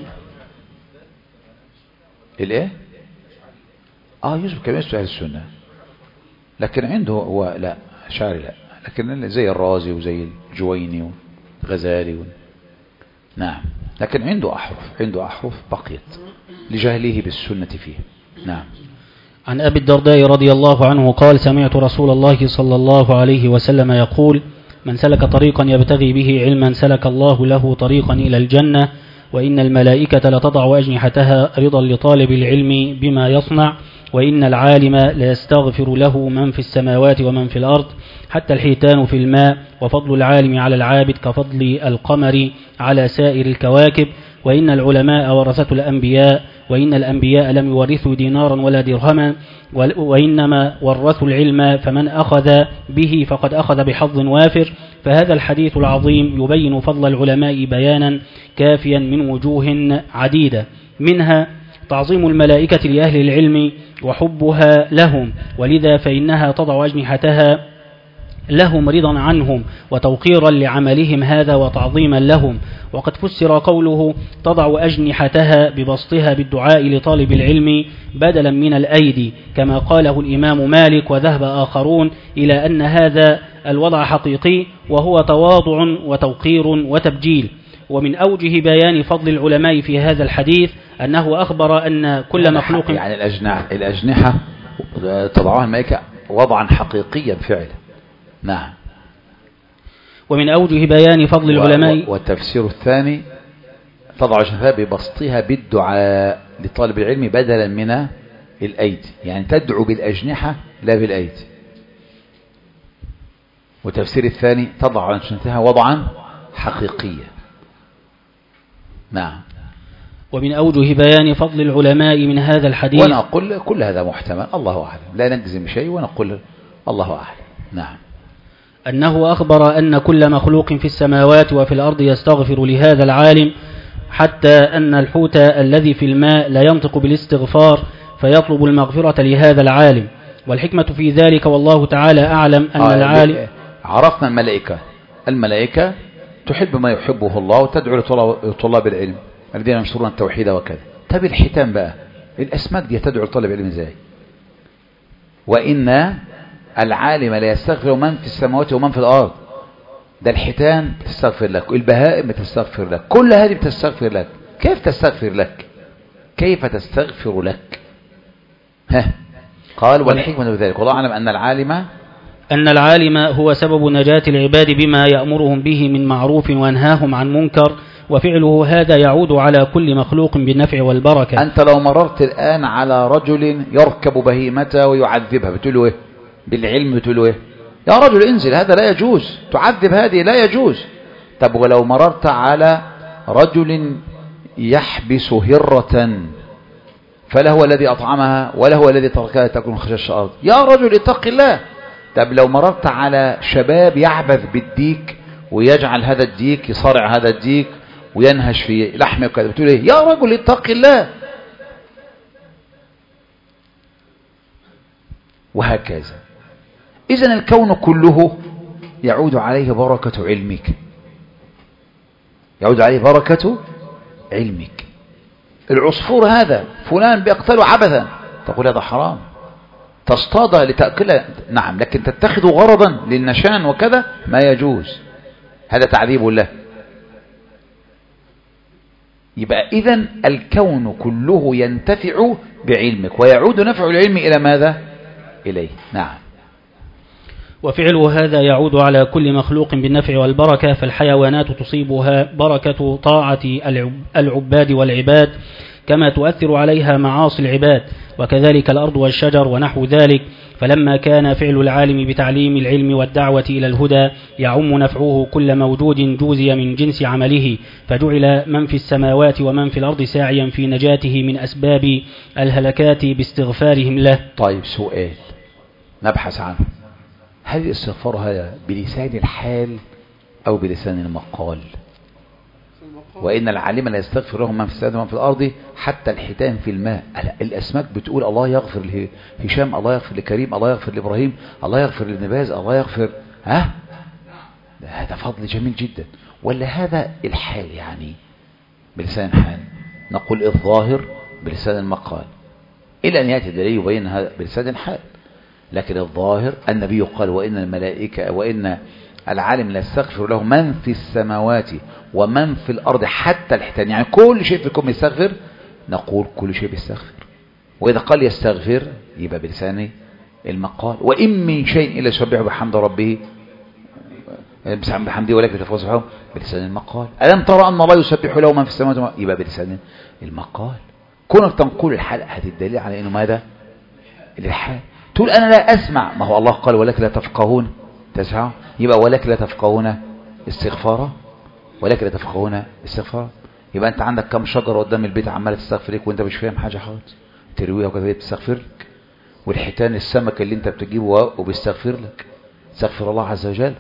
الإيه؟ آه يوسف كما يسوى أهل السنة، لكن عنده هو لا أشعري لا، لكن زي الرازي وزي الجويني والغزالي و... نعم، لكن عنده أحرف، عنده أحرف بقيت لجهله بالسنة فيه. نعم. عن أبي الدرداء رضي الله عنه قال: سمعت رسول الله صلى الله عليه وسلم يقول: من سلك طريقا يبتغي به علما سلك الله له طريقا إلى الجنة، وإن الملائكة لتضع أجنحتها رضا لطالب العلم بما يصنع، وإن العالم ليستغفر له من في السماوات ومن في الأرض حتى الحيتان في الماء، وفضل العالم على العابد كفضل القمر على سائر الكواكب، وإن العلماء ورثة الأنبياء، وإن الأنبياء لم يورثوا دينارا ولا درهما، وإنما ورثوا العلم، فمن أخذ به فقد أخذ بحظ وافر. فهذا الحديث العظيم يبين فضل العلماء بيانا كافيا من وجوه عديدة، منها تعظيم الملائكة لأهل العلم وحبها لهم، ولذا فإنها تضع أجنحتها لهم رضا عنهم وتوقيرا لعملهم هذا وتعظيما لهم. وقد فسر قوله تضع أجنحتها ببسطها بالدعاء لطالب العلم بدلا من الأيدي، كما قاله الإمام مالك، وذهب آخرون إلى أن هذا الوضع حقيقي وهو تواضع وتوقير وتبجيل. ومن أوجه بيان فضل العلماء في هذا الحديث أنه أخبر أن كل مخلوق يعني الأجنحة, الأجنحة تضعها الملائكة وضعا حقيقيا فعلا. نعم. ومن أوجه بيان فضل العلماء والتفسير الثاني تضع أجنحتها ببسطها بالدعاء لطالب العلم بدلا من الأيدي، يعني تدعو بالأجنحة لا بالأيدي. والتفسير الثاني تضع أجنحتها وضعا حقيقيا. نعم. ومن أوجه بيان فضل العلماء من هذا الحديث، ونقول كل هذا محتمل، الله أعلم، لا نجزم شيء ونقول الله أعلم. نعم. أنه أخبر أن كل مخلوق في السماوات وفي الأرض يستغفر لهذا العالم، حتى أن الحوت الذي في الماء لا ينطق بالاستغفار فيطلب المغفرة لهذا العالم. والحكمة في ذلك والله تعالى أعلم أن آه العالم. عرفنا الملائكة، الملائكة تحب ما يحبه الله وتدعو لطلاب العلم الذين ينشرون التوحيد وكذا. طب الحيتان بقى، الأسماك دي تدعو لطلاب العلم ازاي؟ وإن العالم لا يستغفر من في السماوات ومن في الأرض. ده الحيتان بتستغفر لك، البهائم بتستغفر لك، كل هذه بتستغفر لك. كيف تستغفر لك؟ كيف تستغفر لك؟ ها قال والحكمة بذلك والله أعلم أن العالم أن العالم هو سبب نجاة العباد بما يأمرهم به من معروف وينهاهم عن منكر، وفعله هذا يعود على كل مخلوق بالنفع والبركة. أنت لو مررت الآن على رجل يركب بهيمته ويعذبها بتقول له إيه؟ بالعلم بتقول له إيه؟ يا رجل انزل، هذا لا يجوز، تعذب هذه لا يجوز. طب ولو مررت على رجل يحبس هرة فلا هو الذي أطعمها ولا هو الذي تركها تأكل من خشاش الأرض، يا رجل اتق الله. طب لو مررت على شباب يعبث بالديك ويجعل هذا الديك يصارع هذا الديك وينهش في لحمه وكذا، بتقول ايه؟ يا رجل اتق الله. وهكذا. إذن الكون كله يعود عليه بركة علمك، يعود عليه بركة علمك. العصفور هذا فلان بيقتله عبثا، تقول هذا حرام، تصطاد لتأكله نعم، لكن تتخذ غرضا للنشان وكذا ما يجوز، هذا تعذيب له. يبقى إذن الكون كله ينتفع بعلمك ويعود نفع العلم إلى ماذا؟ إليه. نعم. وفعله هذا يعود على كل مخلوق بالنفع والبركة، فالحيوانات تصيبها بركة طاعة العباد والعباد كما تؤثر عليها معاصي العباد، وكذلك الأرض والشجر ونحو ذلك. فلما كان فعل العالم بتعليم العلم والدعوة إلى الهدى يعم نفعه كل موجود جوزي من جنس عمله، فجعل من في السماوات ومن في الأرض ساعيا في نجاته من أسباب الهلكات باستغفارهم له. طيب سؤال نبحث عنه، هل الاستغفار هذا بلسان الحال أو بلسان المقال؟ وإن العالم لا يستغفر لهم من في السماوات ومن في الأرض حتى الحيتان في الماء. الأسماك بتقول الله يغفر لهشام، الله يغفر لكريم، الله يغفر لإبراهيم، الله يغفر لابن باز، الله يغفر. ها هذا فضل جميل جدا. ولا هذا الحال يعني بلسان الحال، نقول الظاهر بلسان المقال إلى أن يأتي دليل يبين هذا بلسان الحال. لكن الظاهر النبي قال وإن الملائكة وإن العالم لا يستغفر له من في السماوات ومن في الأرض حتى الحيتان، يعني كل شيء فيكم يستغفر. نقول كل شيء بيستغفر. وإذا قال يستغفر يبقى بلسان المقال. وإن من شيء إلا يسبح بحمد ربه بحمده ولكن تفوز سبحانه بلسان المقال. ألم ترى أن الله يسبح له من في السماوات يبقى بلسان المقال. كونك تنقل الحال هتدليل على إنه ماذا الحال. تقول أنا لا أسمع، ما هو الله قال ولكن لا تفقهون تسعى، يبقى ولكن لا تفقهون استغفارا، ولكن لا تفقهون استغفارا. يبقى أنت عندك كم شجرة قدام البيت عمالة تستغفر لك وأنت مش فاهم حاجة خالص، ترويها وكذا بتستغفر لك. والحيتان السمك اللي أنت بتجيبه وبيستغفر لك، استغفر الله عز وجل.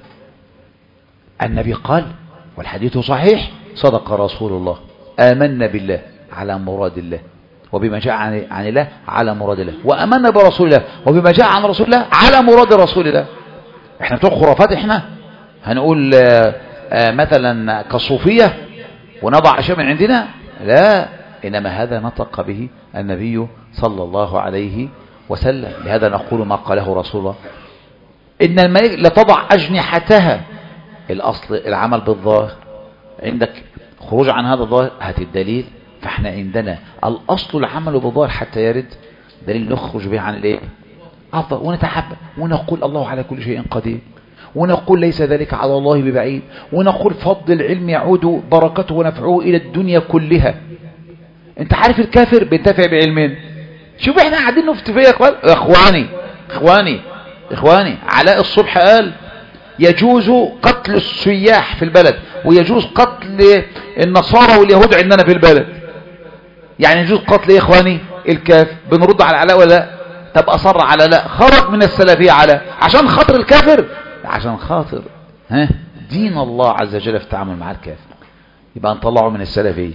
النبي قال والحديث صحيح صدق رسول الله آمنا بالله على مراد الله وبما جاء عن عن الله على مراد الله، وآمنا برسول الله وبما جاء عن رسول الله على مراد رسول الله. احنا بتوع خرافات، احنا هنقول آآ آآ مثلا كالصوفية ونضع أشياء من عندنا؟ لا، إنما هذا نطق به النبي صلى الله عليه وسلم. لهذا نقول ما قاله رسول الله إن الملائكة لتضع أجنحتها. الأصل العمل بالظاهر، عندك خروج عن هذا الظاهر هات الدليل. فاحنا عندنا الأصل العمل بالظاهر حتى يرد دليل نخرج به عن الايه أفضل، ونتحبب ونقول الله على كل شيء قدير، ونقول ليس ذلك على الله ببعيد، ونقول فضل العلم يعود بركته ونفعه إلى الدنيا كلها. انت عارف الكافر بينتفع بعلمين. شوف احنا قاعدين نفتي فيا يا اخواني اخواني اخواني علاء الصبح قال يجوز قتل السياح في البلد ويجوز قتل النصارى واليهود عندنا في البلد. يعني يجوز قتل ايه يا اخواني الكافر. بنرد على علاء ولا لا؟ طب اصر على لا، خرج من السلفية على عشان خاطر الكافر، عشان خاطر ها دين الله عز وجل في التعامل مع الكافر، يبقى نطلعه من السلفية.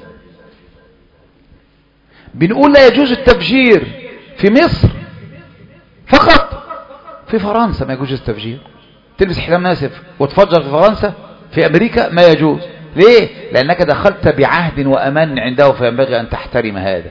بنقول لا يجوز التفجير في مصر فقط، في فرنسا ما يجوز التفجير. تلبس حزام ناسف وتفجر في فرنسا، في امريكا ما يجوز. ليه؟ لانك دخلت بعهد وامان عنده، فينبغي ان تحترم هذا.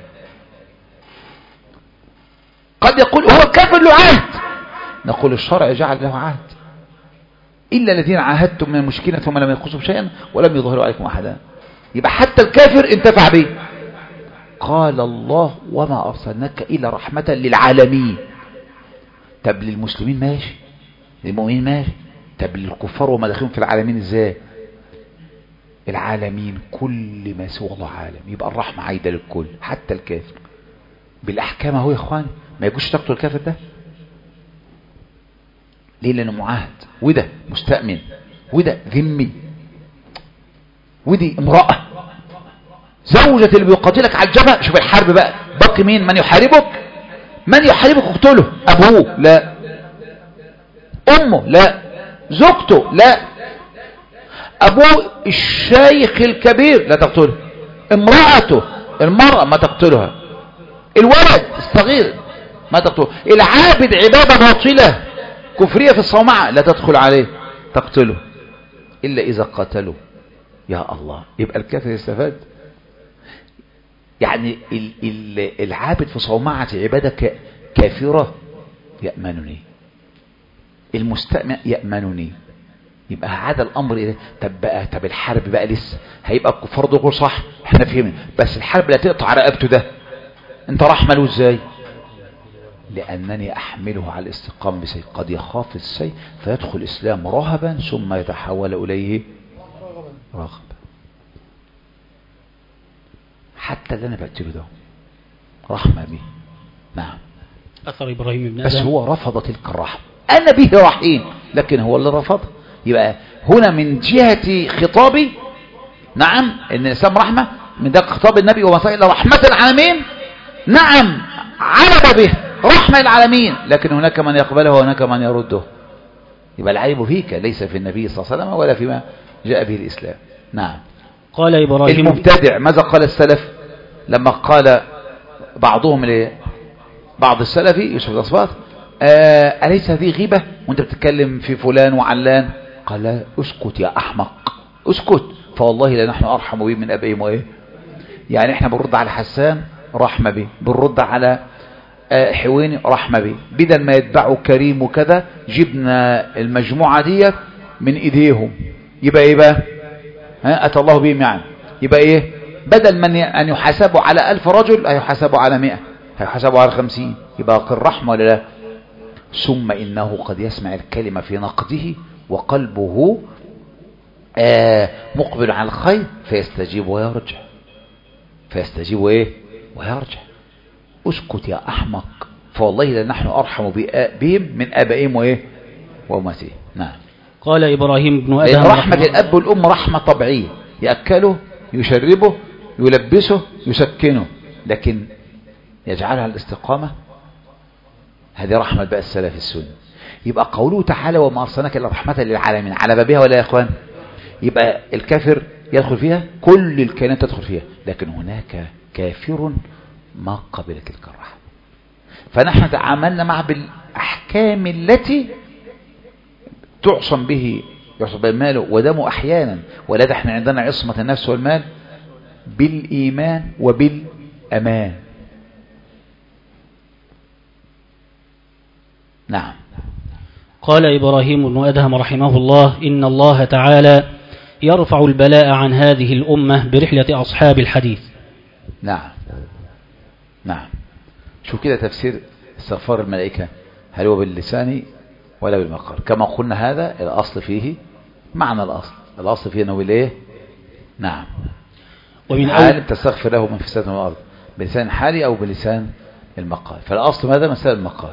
قد يقول هو الكافر له عهد، نقول الشرع جعل له عهد الا الذين عاهدتم من المشركين ثم لم ينقصوا شيئا ولم يظهروا عليكم احدا. يبقى حتى الكافر انتفع به. قال الله وما ارسلناك الا رحمة للعالمين. طب للمسلمين ماشي، للمؤمنين ماشي، طب للكفار وما داخلين في العالمين ازاي؟ العالمين كل ما سوى الله عالم، يبقى الرحمة عايدة للكل حتى الكافر. بالاحكام اهو يا اخواني، ما يجوش تقتل الكافر ده. ليه؟ لانه معاهد، وده مستأمن، وده ذمي، ودي امرأة زوجة اللي بيقاتلك على الجبهة. شوف الحرب بقى، بقي مين؟ من يحاربك، من يحاربك اقتله. ابوه لا، امه لا، زوجته لا، ابوه الشيخ الكبير لا تقتله، امرأته المرأة ما تقتلها، الولد الصغير ما تقتله، العابد عبادة باطلة كفرية في الصومعة لا تدخل عليه تقتله إلا إذا قتلوا. يا الله، يبقى الكافر يستفاد. يعني ال ال العابد في صومعة عبادة كافرة يأمنني، المستأمن يأمنني. يبقى هذا الأمر إيه؟ طب بقى طب الحرب بقى لسه هيبقى الكفار دول صح، احنا فهمنا، بس الحرب لا تقطع رقبته ده، انت رحمه له ازاي؟ لأنني أحمله على الاستقامة بسيف، قد يخاف السيف فيدخل الإسلام رهبا ثم يتحول إليه رغبا. حتى اللي أنا بقتله ده رحمة به. نعم، أثر إبراهيم بن بس آدم. هو رفض تلك الرحمة، أنا به رحيم لكن هو اللي رفض. يبقى هنا من جهة خطابي نعم إن الإسلام رحمة، من ده خطاب النبي وما صار إلا رحمة العالمين. نعم علم به رحمة العالمين، لكن هناك من يقبله وهناك من يرده. يبقى العيب فيك ليس في النبي صلى الله عليه وسلم ولا فيما جاء به الإسلام. نعم. قال إبراهيم المبتدع ماذا قال السلف لما قال بعضهم ل بعض السلفي يوسف الأصفات آه أليس هذه غيبة وانت بتتكلم في فلان وعلان؟ قال لا اسكت يا أحمق اسكت، فوالله لا نحن أرحم به من أبيهم وإيه. يعني احنا بنرد على حسان رحمة به، بنرد على آه حويني رحمة به، بدل ما يتبعوا كريم وكذا جبنا المجموعة دي من ايديهم، يبقى ايه بقى؟ ها أتى الله بهم يعني، يبقى ايه؟ بدل من أن يحاسبوا على ألف رجل هيحاسبوا على مئة، هيحاسبوا على خمسين، يبقى قل رحمة ولا لا؟ ثم إنه قد يسمع الكلمة في نقده وقلبه آه مقبل على الخير فيستجيب ويرجع، فيستجيب وإيه ويرجع. اسكت يا أحمق، فوالله لنحن أرحم بهم من آبائهم وإيه وأمتهم. نعم. قال إبراهيم بن أدهم رحمة الأب والأم رحمة طبيعية، يأكله يشربه يلبسه يسكنه، لكن يجعلها الاستقامة هذه رحمة بقى السلف السني. يبقى قوله تعالى وما أرسلناك إلا رحمة للعالمين على بابها ولا يا إخوان؟ يبقى الكافر يدخل فيها، كل الكائنات تدخل فيها، لكن هناك كافر ما قبل تلك الرحمة. فنحن تعاملنا معه بالأحكام التي تعصم به يعصم بالمال ودمه أحيانا، ولا احنا عندنا عصمة النفس والمال بالإيمان وبالأمان. نعم. قال إبراهيم بن أدهم رحمه الله إن الله تعالى يرفع البلاء عن هذه الأمة برحلة أصحاب الحديث. نعم نعم. شو كده تفسير استغفار الملائكة، هل هو باللسان ولا بالمقال؟ كما قلنا هذا الأصل فيه معنى الأصل، الأصل فيه أنه بالإيه؟ نعم. ومن حال تستغفر له من في السماء والأرض بلسان حالي أو بلسان المقال، فالأصل ماذا؟ مسألة المقال.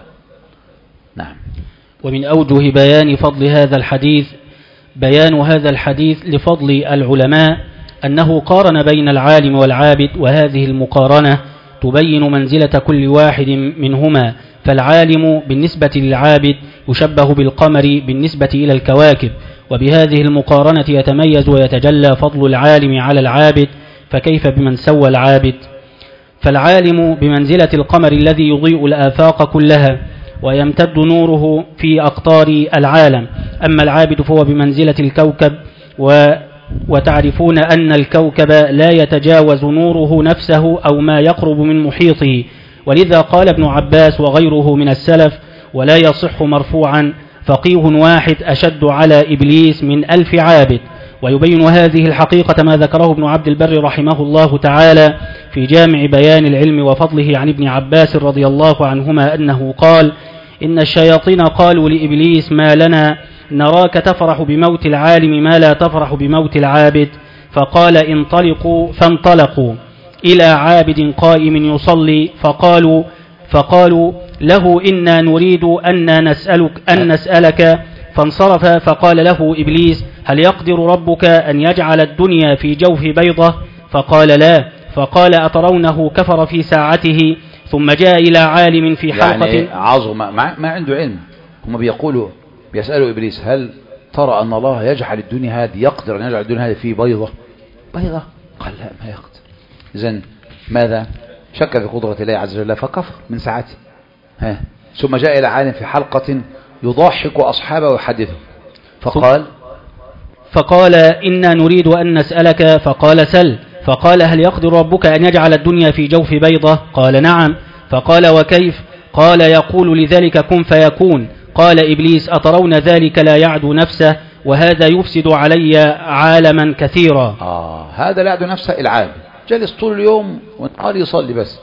نعم. ومن أوجه بيان فضل هذا الحديث بيان هذا الحديث لفضل العلماء أنه قارن بين العالم والعابد، وهذه المقارنة تبين منزلة كل واحد منهما، فالعالم بالنسبة للعابد يشبه بالقمر بالنسبة إلى الكواكب، وبهذه المقارنة يتميز ويتجلى فضل العالم على العابد، فكيف بمن سوى العابد؟ فالعالم بمنزلة القمر الذي يضيء الآفاق كلها ويمتد نوره في أقطار العالم، أما العابد فهو بمنزلة الكوكب، و وتعرفون أن الكوكب لا يتجاوز نوره نفسه أو ما يقرب من محيطه، ولذا قال ابن عباس وغيره من السلف ولا يصح مرفوعا فقيه واحد أشد على إبليس من ألف عابد. ويبين هذه الحقيقة ما ذكره ابن عبد البر رحمه الله تعالى في جامع بيان العلم وفضله عن ابن عباس رضي الله عنهما أنه قال إن الشياطين قالوا لإبليس ما لنا نراك تفرح بموت العالم ما لا تفرح بموت العابد، فقال انطلقوا فانطلقوا إلى عابد قائم يصلي، فقالوا فقالوا له إنا نريد أن نسألك أن نسألك فانصرف، فقال له إبليس هل يقدر ربك أن يجعل الدنيا في جوف بيضة؟ فقال لا، فقال أترونه كفر في ساعته، ثم جاء إلى عالم في حلقة يعني عظم ما, ما عنده علم. هم بيقولوا بيسألوا إبليس هل ترى أن الله يجعل الدنيا هذه يقدر أن يجعل الدنيا هذه في بيضة بيضة؟ قال لا ما يقدر. إذن ماذا؟ شك في قدرة الله عز وجل فكفر من ساعته. ها. ثم جاء إلى عالم في حلقة يضحك أصحابه ويحدثه، فقال فقال إنا نريد أن نسألك، فقال سل، فقال هل يقدر ربك أن يجعل الدنيا في جوف بيضة؟ قال نعم، فقال وكيف؟ قال يقول لذلك كن فيكون. قال إبليس أترون ذلك لا يعدو نفسه وهذا يفسد علي عالما كثيرا. آه هذا لا يعدو نفسه العالم، جلس طول اليوم والنهار يصلي بس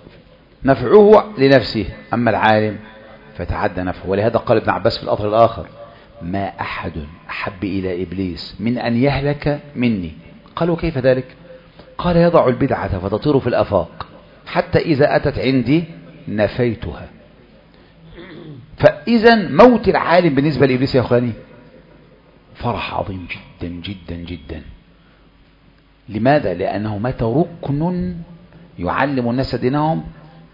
نفعه لنفسه، أما العالم فتعدى نفعه. ولهذا قال ابن عباس في الأثر الآخر ما أحد أحب إلى إبليس من أن يهلك مني. قالوا كيف ذلك؟ قال يضع البدعة فتطير في الأفاق حتى إذا أتت عندي نفيتها. فإذا موت العالم بالنسبة لإبليس يا أخواني فرح عظيم جدا جدا جدا. لماذا؟ لأنه مات ركن يعلم الناس دينهم،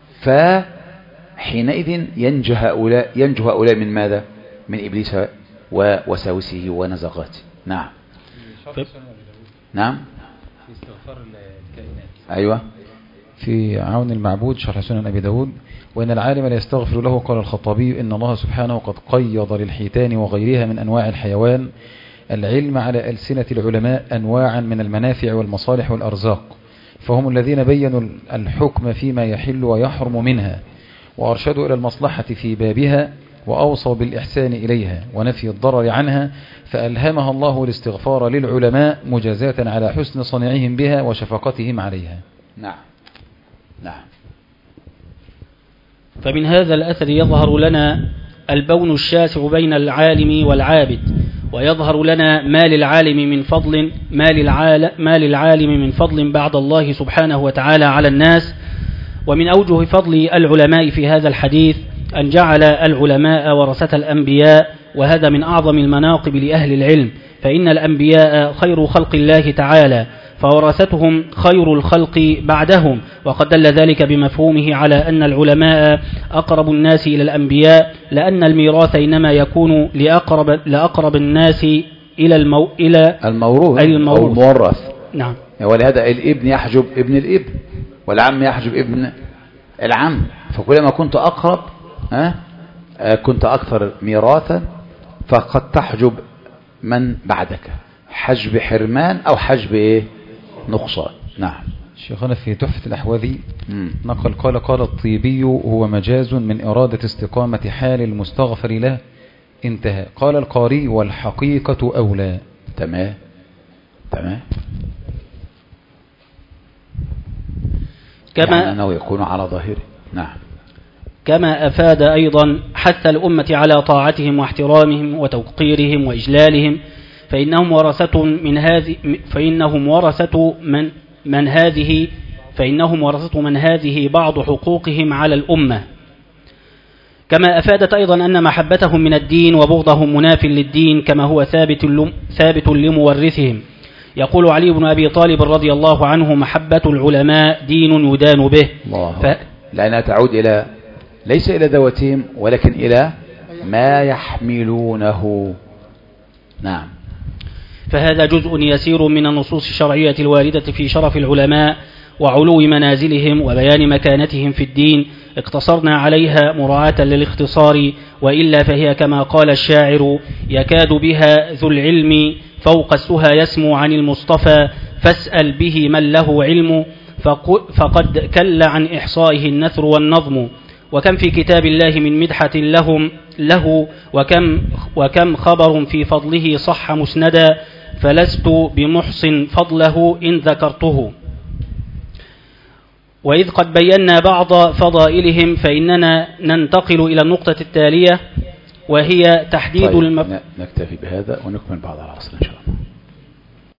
فحينئذ ينجو هؤلاء ينجو هؤلاء من ماذا؟ من إبليس ووساوسه ونزغاته. نعم نعم استغفار الكائنات. أيوة. في عون المعبود شرح سنن أبي داود: وإن العالم لا يستغفر له. قال الخطابي: إن الله سبحانه قد قيض للحيتان وغيرها من أنواع الحيوان العلم على ألسنة العلماء أنواعا من المنافع والمصالح والأرزاق، فهم الذين بينوا الحكم فيما يحل ويحرم منها، وأرشدوا إلى المصلحة في بابها، وأوصوا بالإحسان إليها ونفي الضرر عنها، فألهمها الله الاستغفار للعلماء مجازاة على حسن صنيعهم بها وشفقتهم عليها. نعم نعم. فمن هذا الأثر يظهر لنا البون الشاسع بين العالم والعابد، ويظهر لنا ما للعالم من فضل ما للعالم, ما للعالم من فضل بعد الله سبحانه وتعالى على الناس. ومن أوجه فضل العلماء في هذا الحديث أن جعل العلماء ورثة الأنبياء، وهذا من أعظم المناقب لأهل العلم، فإن الأنبياء خير خلق الله تعالى، فورثتهم خير الخلق بعدهم، وقد دل ذلك بمفهومه على أن العلماء أقرب الناس إلى الأنبياء، لأن الميراث إنما يكون لأقرب, لأقرب الناس إلى المو إلى الموروث أو المورث. نعم. ولهذا الابن يحجب ابن الابن، والعم يحجب ابن العم، فكلما كنت أقرب ها كنت أكثر ميراثا، فقد تحجب من بعدك حجب حرمان أو حجب إيه؟ نقصان. نعم. شيخنا في تحفة الأحوذي نقل قال قال الطيبي: هو مجاز من إرادة استقامة حال المستغفر له، انتهى. قال القاري: والحقيقة أولى. تمام تمام. كما يعني أنه يكون على ظاهره. نعم. كما أفاد أيضا حث الأمة على طاعتهم واحترامهم وتوقيرهم وإجلالهم، فإنهم ورثة من هذه فإنهم ورثة من من هذه فإنهم ورثة من هذه بعض حقوقهم على الأمة. كما أفادت أيضا أن محبتهم من الدين وبغضهم مناف للدين، كما هو ثابت ثابت لمورثهم. يقول علي بن أبي طالب رضي الله عنه: محبة العلماء دين يدان به. ف... لأنها تعود إلى ليس إلى ذواتهم ولكن إلى ما يحملونه. نعم. فهذا جزء يسير من النصوص الشرعية الواردة في شرف العلماء وعلو منازلهم وبيان مكانتهم في الدين، اقتصرنا عليها مراعاة للاختصار، وإلا فهي كما قال الشاعر: يكاد بها ذو العلم فوق السهى يسمو عن المصطفى، فاسأل به من له علم، فقد كل عن إحصائه النثر والنظم. وكم في كتاب الله من مدحة لهم له، وكم, وكم خبر في فضله صح مسندا، فلست بمحصن فضله إن ذكرته. وإذ قد بينا بعض فضائلهم، فإننا ننتقل إلى النقطة التالية، وهي تحديد طيب المب... نكتفي بهذا ونكمل بعض العصر إن شاء الله.